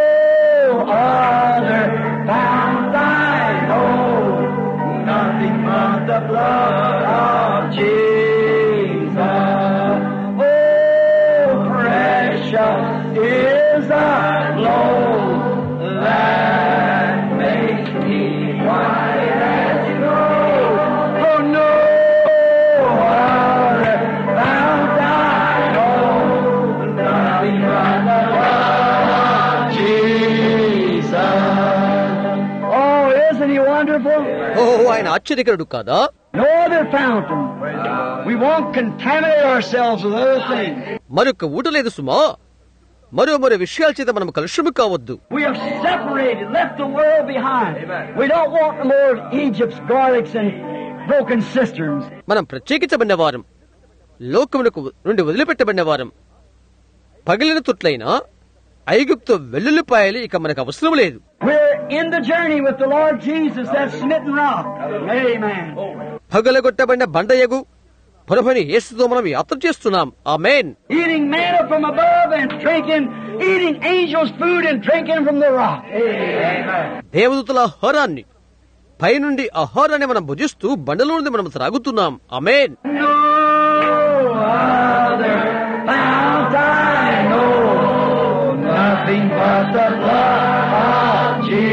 other fountain I know, nothing but the blood of Jesus. Oh, precious is the blood that makes me white as snow. Oh, no other fountain I know, nothing but the blood of Jesus. Oh, isn't he wonderful?
ఓహో, ఆయన ఆశ్చర్యకరుడు కాదా?
No other fountain. We won't contaminate ourselves with other things.
మరొక ఊట లేదు సుమా. మరో విషయాల చేత మనం కలుషము కావద్దు.
We have separated, left the world behind. We don't want more of Egypt's garlics and broken cisterns.
మనం ప్రత్యేకించబడిన వారం, లోకమునకు నుండి వదిలిపెట్టబడిన వారం. పగిలిన తొట్లైన ఐగుప్తు వెల్లుల్లిపాయలు ఇక మనకు అవసరం లేదు.
We're in the journey with the Lord Jesus, that smitten rock. Amen.
పగలగొట్టబడిన బండయగు ప్రభుని యేసుతో మనం యాత్ర చేస్తున్నాం. ఆమేన్.
Eating manna from above and eating angels' food and drinking from the rock. Amen.
దేవదూతల ఆహారాన్ని, పైనుండి ఆహారాన్ని మనం భుజిస్తూ బండలో నుండి మనం త్రాగుతున్నాం. ఆమేన్.
No other fountain I know, nothing but the blood of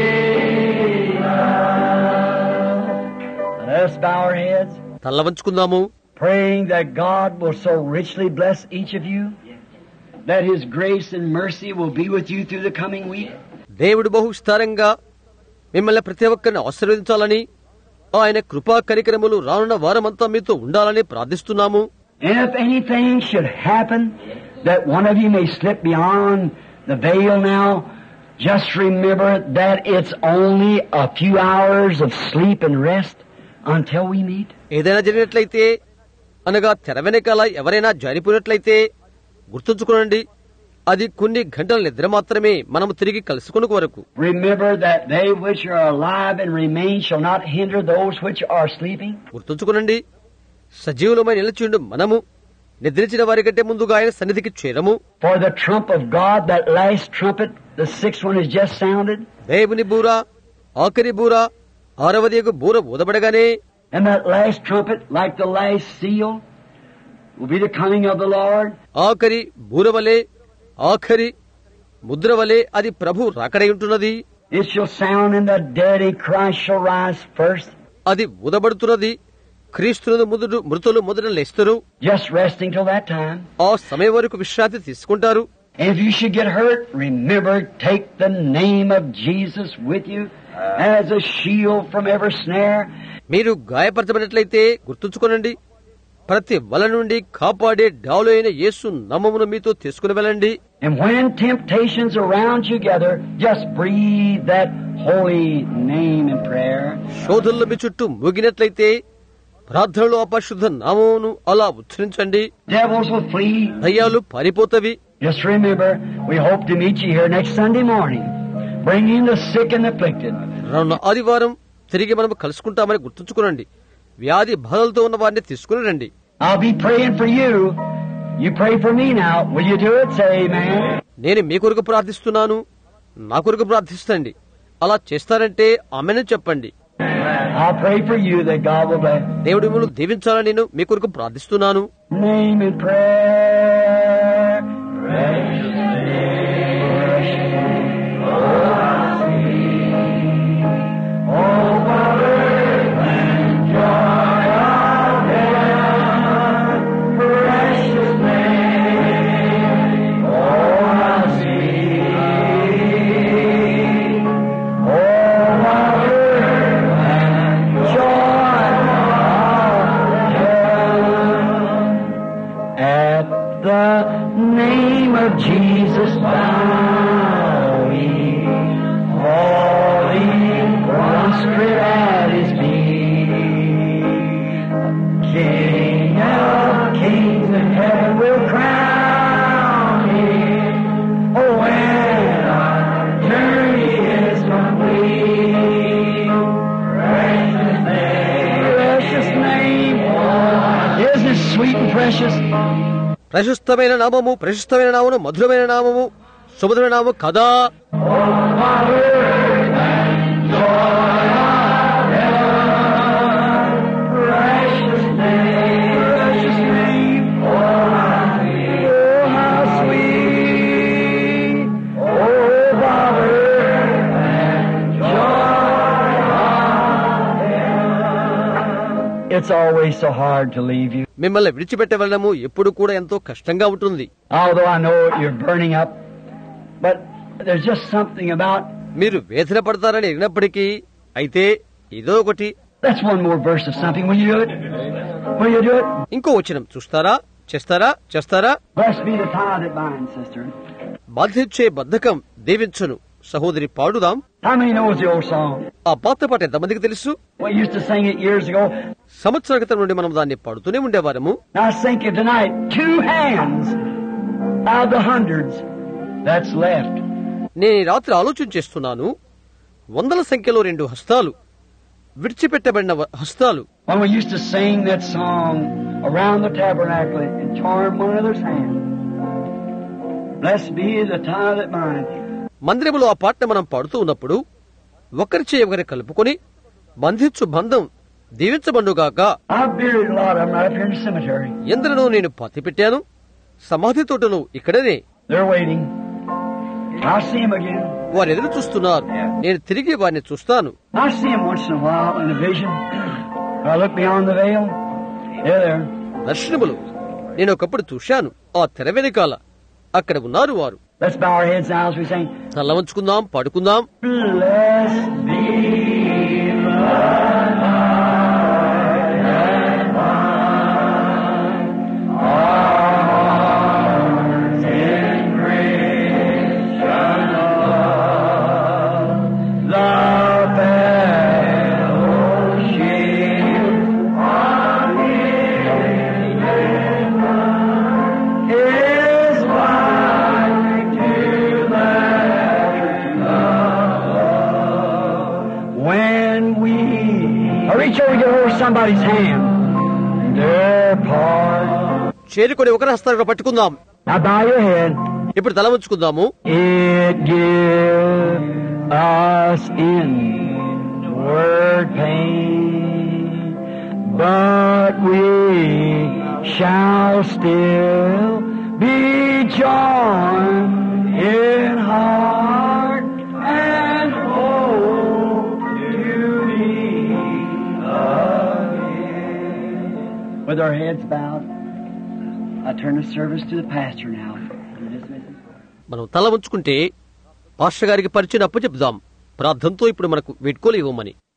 Jesus. Let's bow our heads,
తల్ల వంచుకుందాము.
praying that God will so richly bless each of you, that His grace and mercy will be with you through the coming week.
దేవుడు బహు విస్తారంగా మిమ్మల్ని ప్రతి ఒక్కరిని ఆశీర్వదించాలని, ఆయన కృపా కనికరములు రానున్న వారమంతా మీతో ఉండాలని ప్రార్థిస్తున్నాము.
And if anything should happen that one of you may slip beyond the veil now, just remember that it's only a few hours of sleep and rest until we meet.
ఏదైనా జరిగినట్లయితే, అనగా తెర వెనకాల ఎవరైనా జారిపోయినట్లయితే గుర్తుంచుకోనండి, అది కొన్ని గంటల నిద్ర మాత్రమే, మనము తిరిగి కలుసుకునే వరకు.
Remember that they which are alive and remain shall not hinder those which are sleeping.
గుర్తుంచుకోనండి, సజీవులమై నిలిచిండు మనము నిద్రించిన వారి కంటే ముందుగా ఆయన సన్నిధికి చేరము.
For the trump of God, that last trumpet, the sixth one has just sounded.
దేవుని బూర, ఆఖరి బూర, ఆరవదియగు బూర ఊదబడగానే,
And that last trumpet, like the last seal, will be the coming of the Lord.
ఆఖరి బూరవలే, ఆఖరి ముద్రవలే అది ప్రభు రాకడై ఉంటున్నది.
It shall sound and the dead in Christ shall rise first.
అది ఊదబడుతున్నది. క్రీస్తును మృతులు మొదట లేస్తారు.
Just resting till that time.
ఆ సమయం వరకు విశ్రాంతి తీసుకుంటారు.
And if you should get hurt, remember, take the name of Jesus with you as a shield from every snare.
మీరు గాయపరచబడినట్లయితే గుర్తుంచుకోనండి, ప్రతి వల నుండి కాపాడే డాలు అయిన యేసు నామమును మీతో తీసుకుని వెళ్ళండి.
And when temptations around you gather, just breathe that holy name in prayer.
శోధనలు మీ చుట్టూ మూగినట్లయితే ప్రార్థనలో అపరిశుద్ధ నామమును అలా ఉచ్చరించండి.
Devils will flee.
దయ్యాలు పారిపోతవి.
Just remember, we hope to meet you here next Sunday morning, bringing the sick and afflicted.
రానున్న ఆదివారం తిరిగి మనం కలుసుకుంటామని గుర్తుంచుకోనండి. వ్యాధి బాధలతో ఉన్న వారిని తీసుకుని రండి.
I'll be praying for you. You pray for me now. Will you do it? Say amen.
నేను మీ కొరకు ప్రార్థిస్తున్నాను, నా కొరకు ప్రార్థిస్తండి. అలా చేస్తారంటే ఆమెను చెప్పండి.
I'll pray for you that God will bless.
దేవుడు మిమ్మల్ని దీవించాలని నేను మీ కొరకు ప్రార్థిస్తున్నాను.
Name in prayer. Pray.
name of Jesus bowing, falling prostrate at His feet. King of kings in heaven will crown Him. Oh, when our journey is complete, precious name, isn't it sweet and precious?
ప్రశస్తమైన నామము, ప్రశస్తమైన నామము, మధురమైన నామము, సుమధురమైన నామము కదా.
It's always so hard to leave you.
మిమ్మల్ని విడిచిపెట్టే వెళ్ళడము ఎప్పుడు కూడా ఎంతో కష్టంగా ఉంటుంది.
Although I know you're burning up, but there's just something about.
మీరు వేదన పడతారని ఎరిగినప్పటికీ అయితే ఏదో ఒకటి.
That's one more verse of something. Will you do it? Will you do it?
ఇంకో వచనం చూస్తారా? చేస్తారా?
Blessed be the tie that binds, sister.
బాధించే బద్ధకం దీవించును. సహోదరి పాడుదాం.
How many knows the old song?
ఆ పాత పాట ఎంతమందికి తెలుసు?
We used to sing it years ago.
సంవత్సరాల క్రితం నుండి మనం దాన్ని పాడుతూనే ఉండేవారము.
Now I think of tonight, 2 hands out of the hundreds that's left.
నేను ఈ రాత్రి ఆలోచన చేస్తున్నాను. వందల సంఖ్యలో 2 హస్తాలు, విడిచిపెట్టబడిన హస్తాలు.
When we used to sing that song around the tabernacle and charm one another's hand. Blessed be the tie that binds.
మందిరములో ఆ పాటను మనం పాడుతూ ఉన్నప్పుడు ఒకరి చేయి ఒకరి కలుపుకొని బంధించు బంధం దీవించబడుగాక. ఎందరనో నేను పాతి పెట్టాను, సమాధి తోటను ఇక్కడనే. వారు ఎదురు చూస్తున్నారు, నేను తిరిగి వారిని చూస్తాను. దర్శనములు నేను ఒకప్పుడు చూశాను, ఆ తెర వెనకాల అక్కడ ఉన్నారు వారు.
Let's bow our heads now as we sing.
తల వంచుకుందాం, పాడుకుందాం.
Blessed be the Lord and mine, ours in Christian love, the fellowship of His blood is like to when we reach over and get hold of somebody's hand, depart.
చేరుకొని ఒకరి హస్తాలను పట్టుకుందాం.
Now bow your head.
ఇప్పుడు తల వంచుకుందాము.
It gives us inward pain, but we shall still be joined in heart and hope to meet again. With our heads bowed, I turn the service to the pastor now.
మనం తల వంచుకుంటే pastor గారికి పరిచయం అప్పచెప్దాం. ప్రార్థనతో ఇప్పుడు మనకు వీడ్కోలు ఇవ్వమని.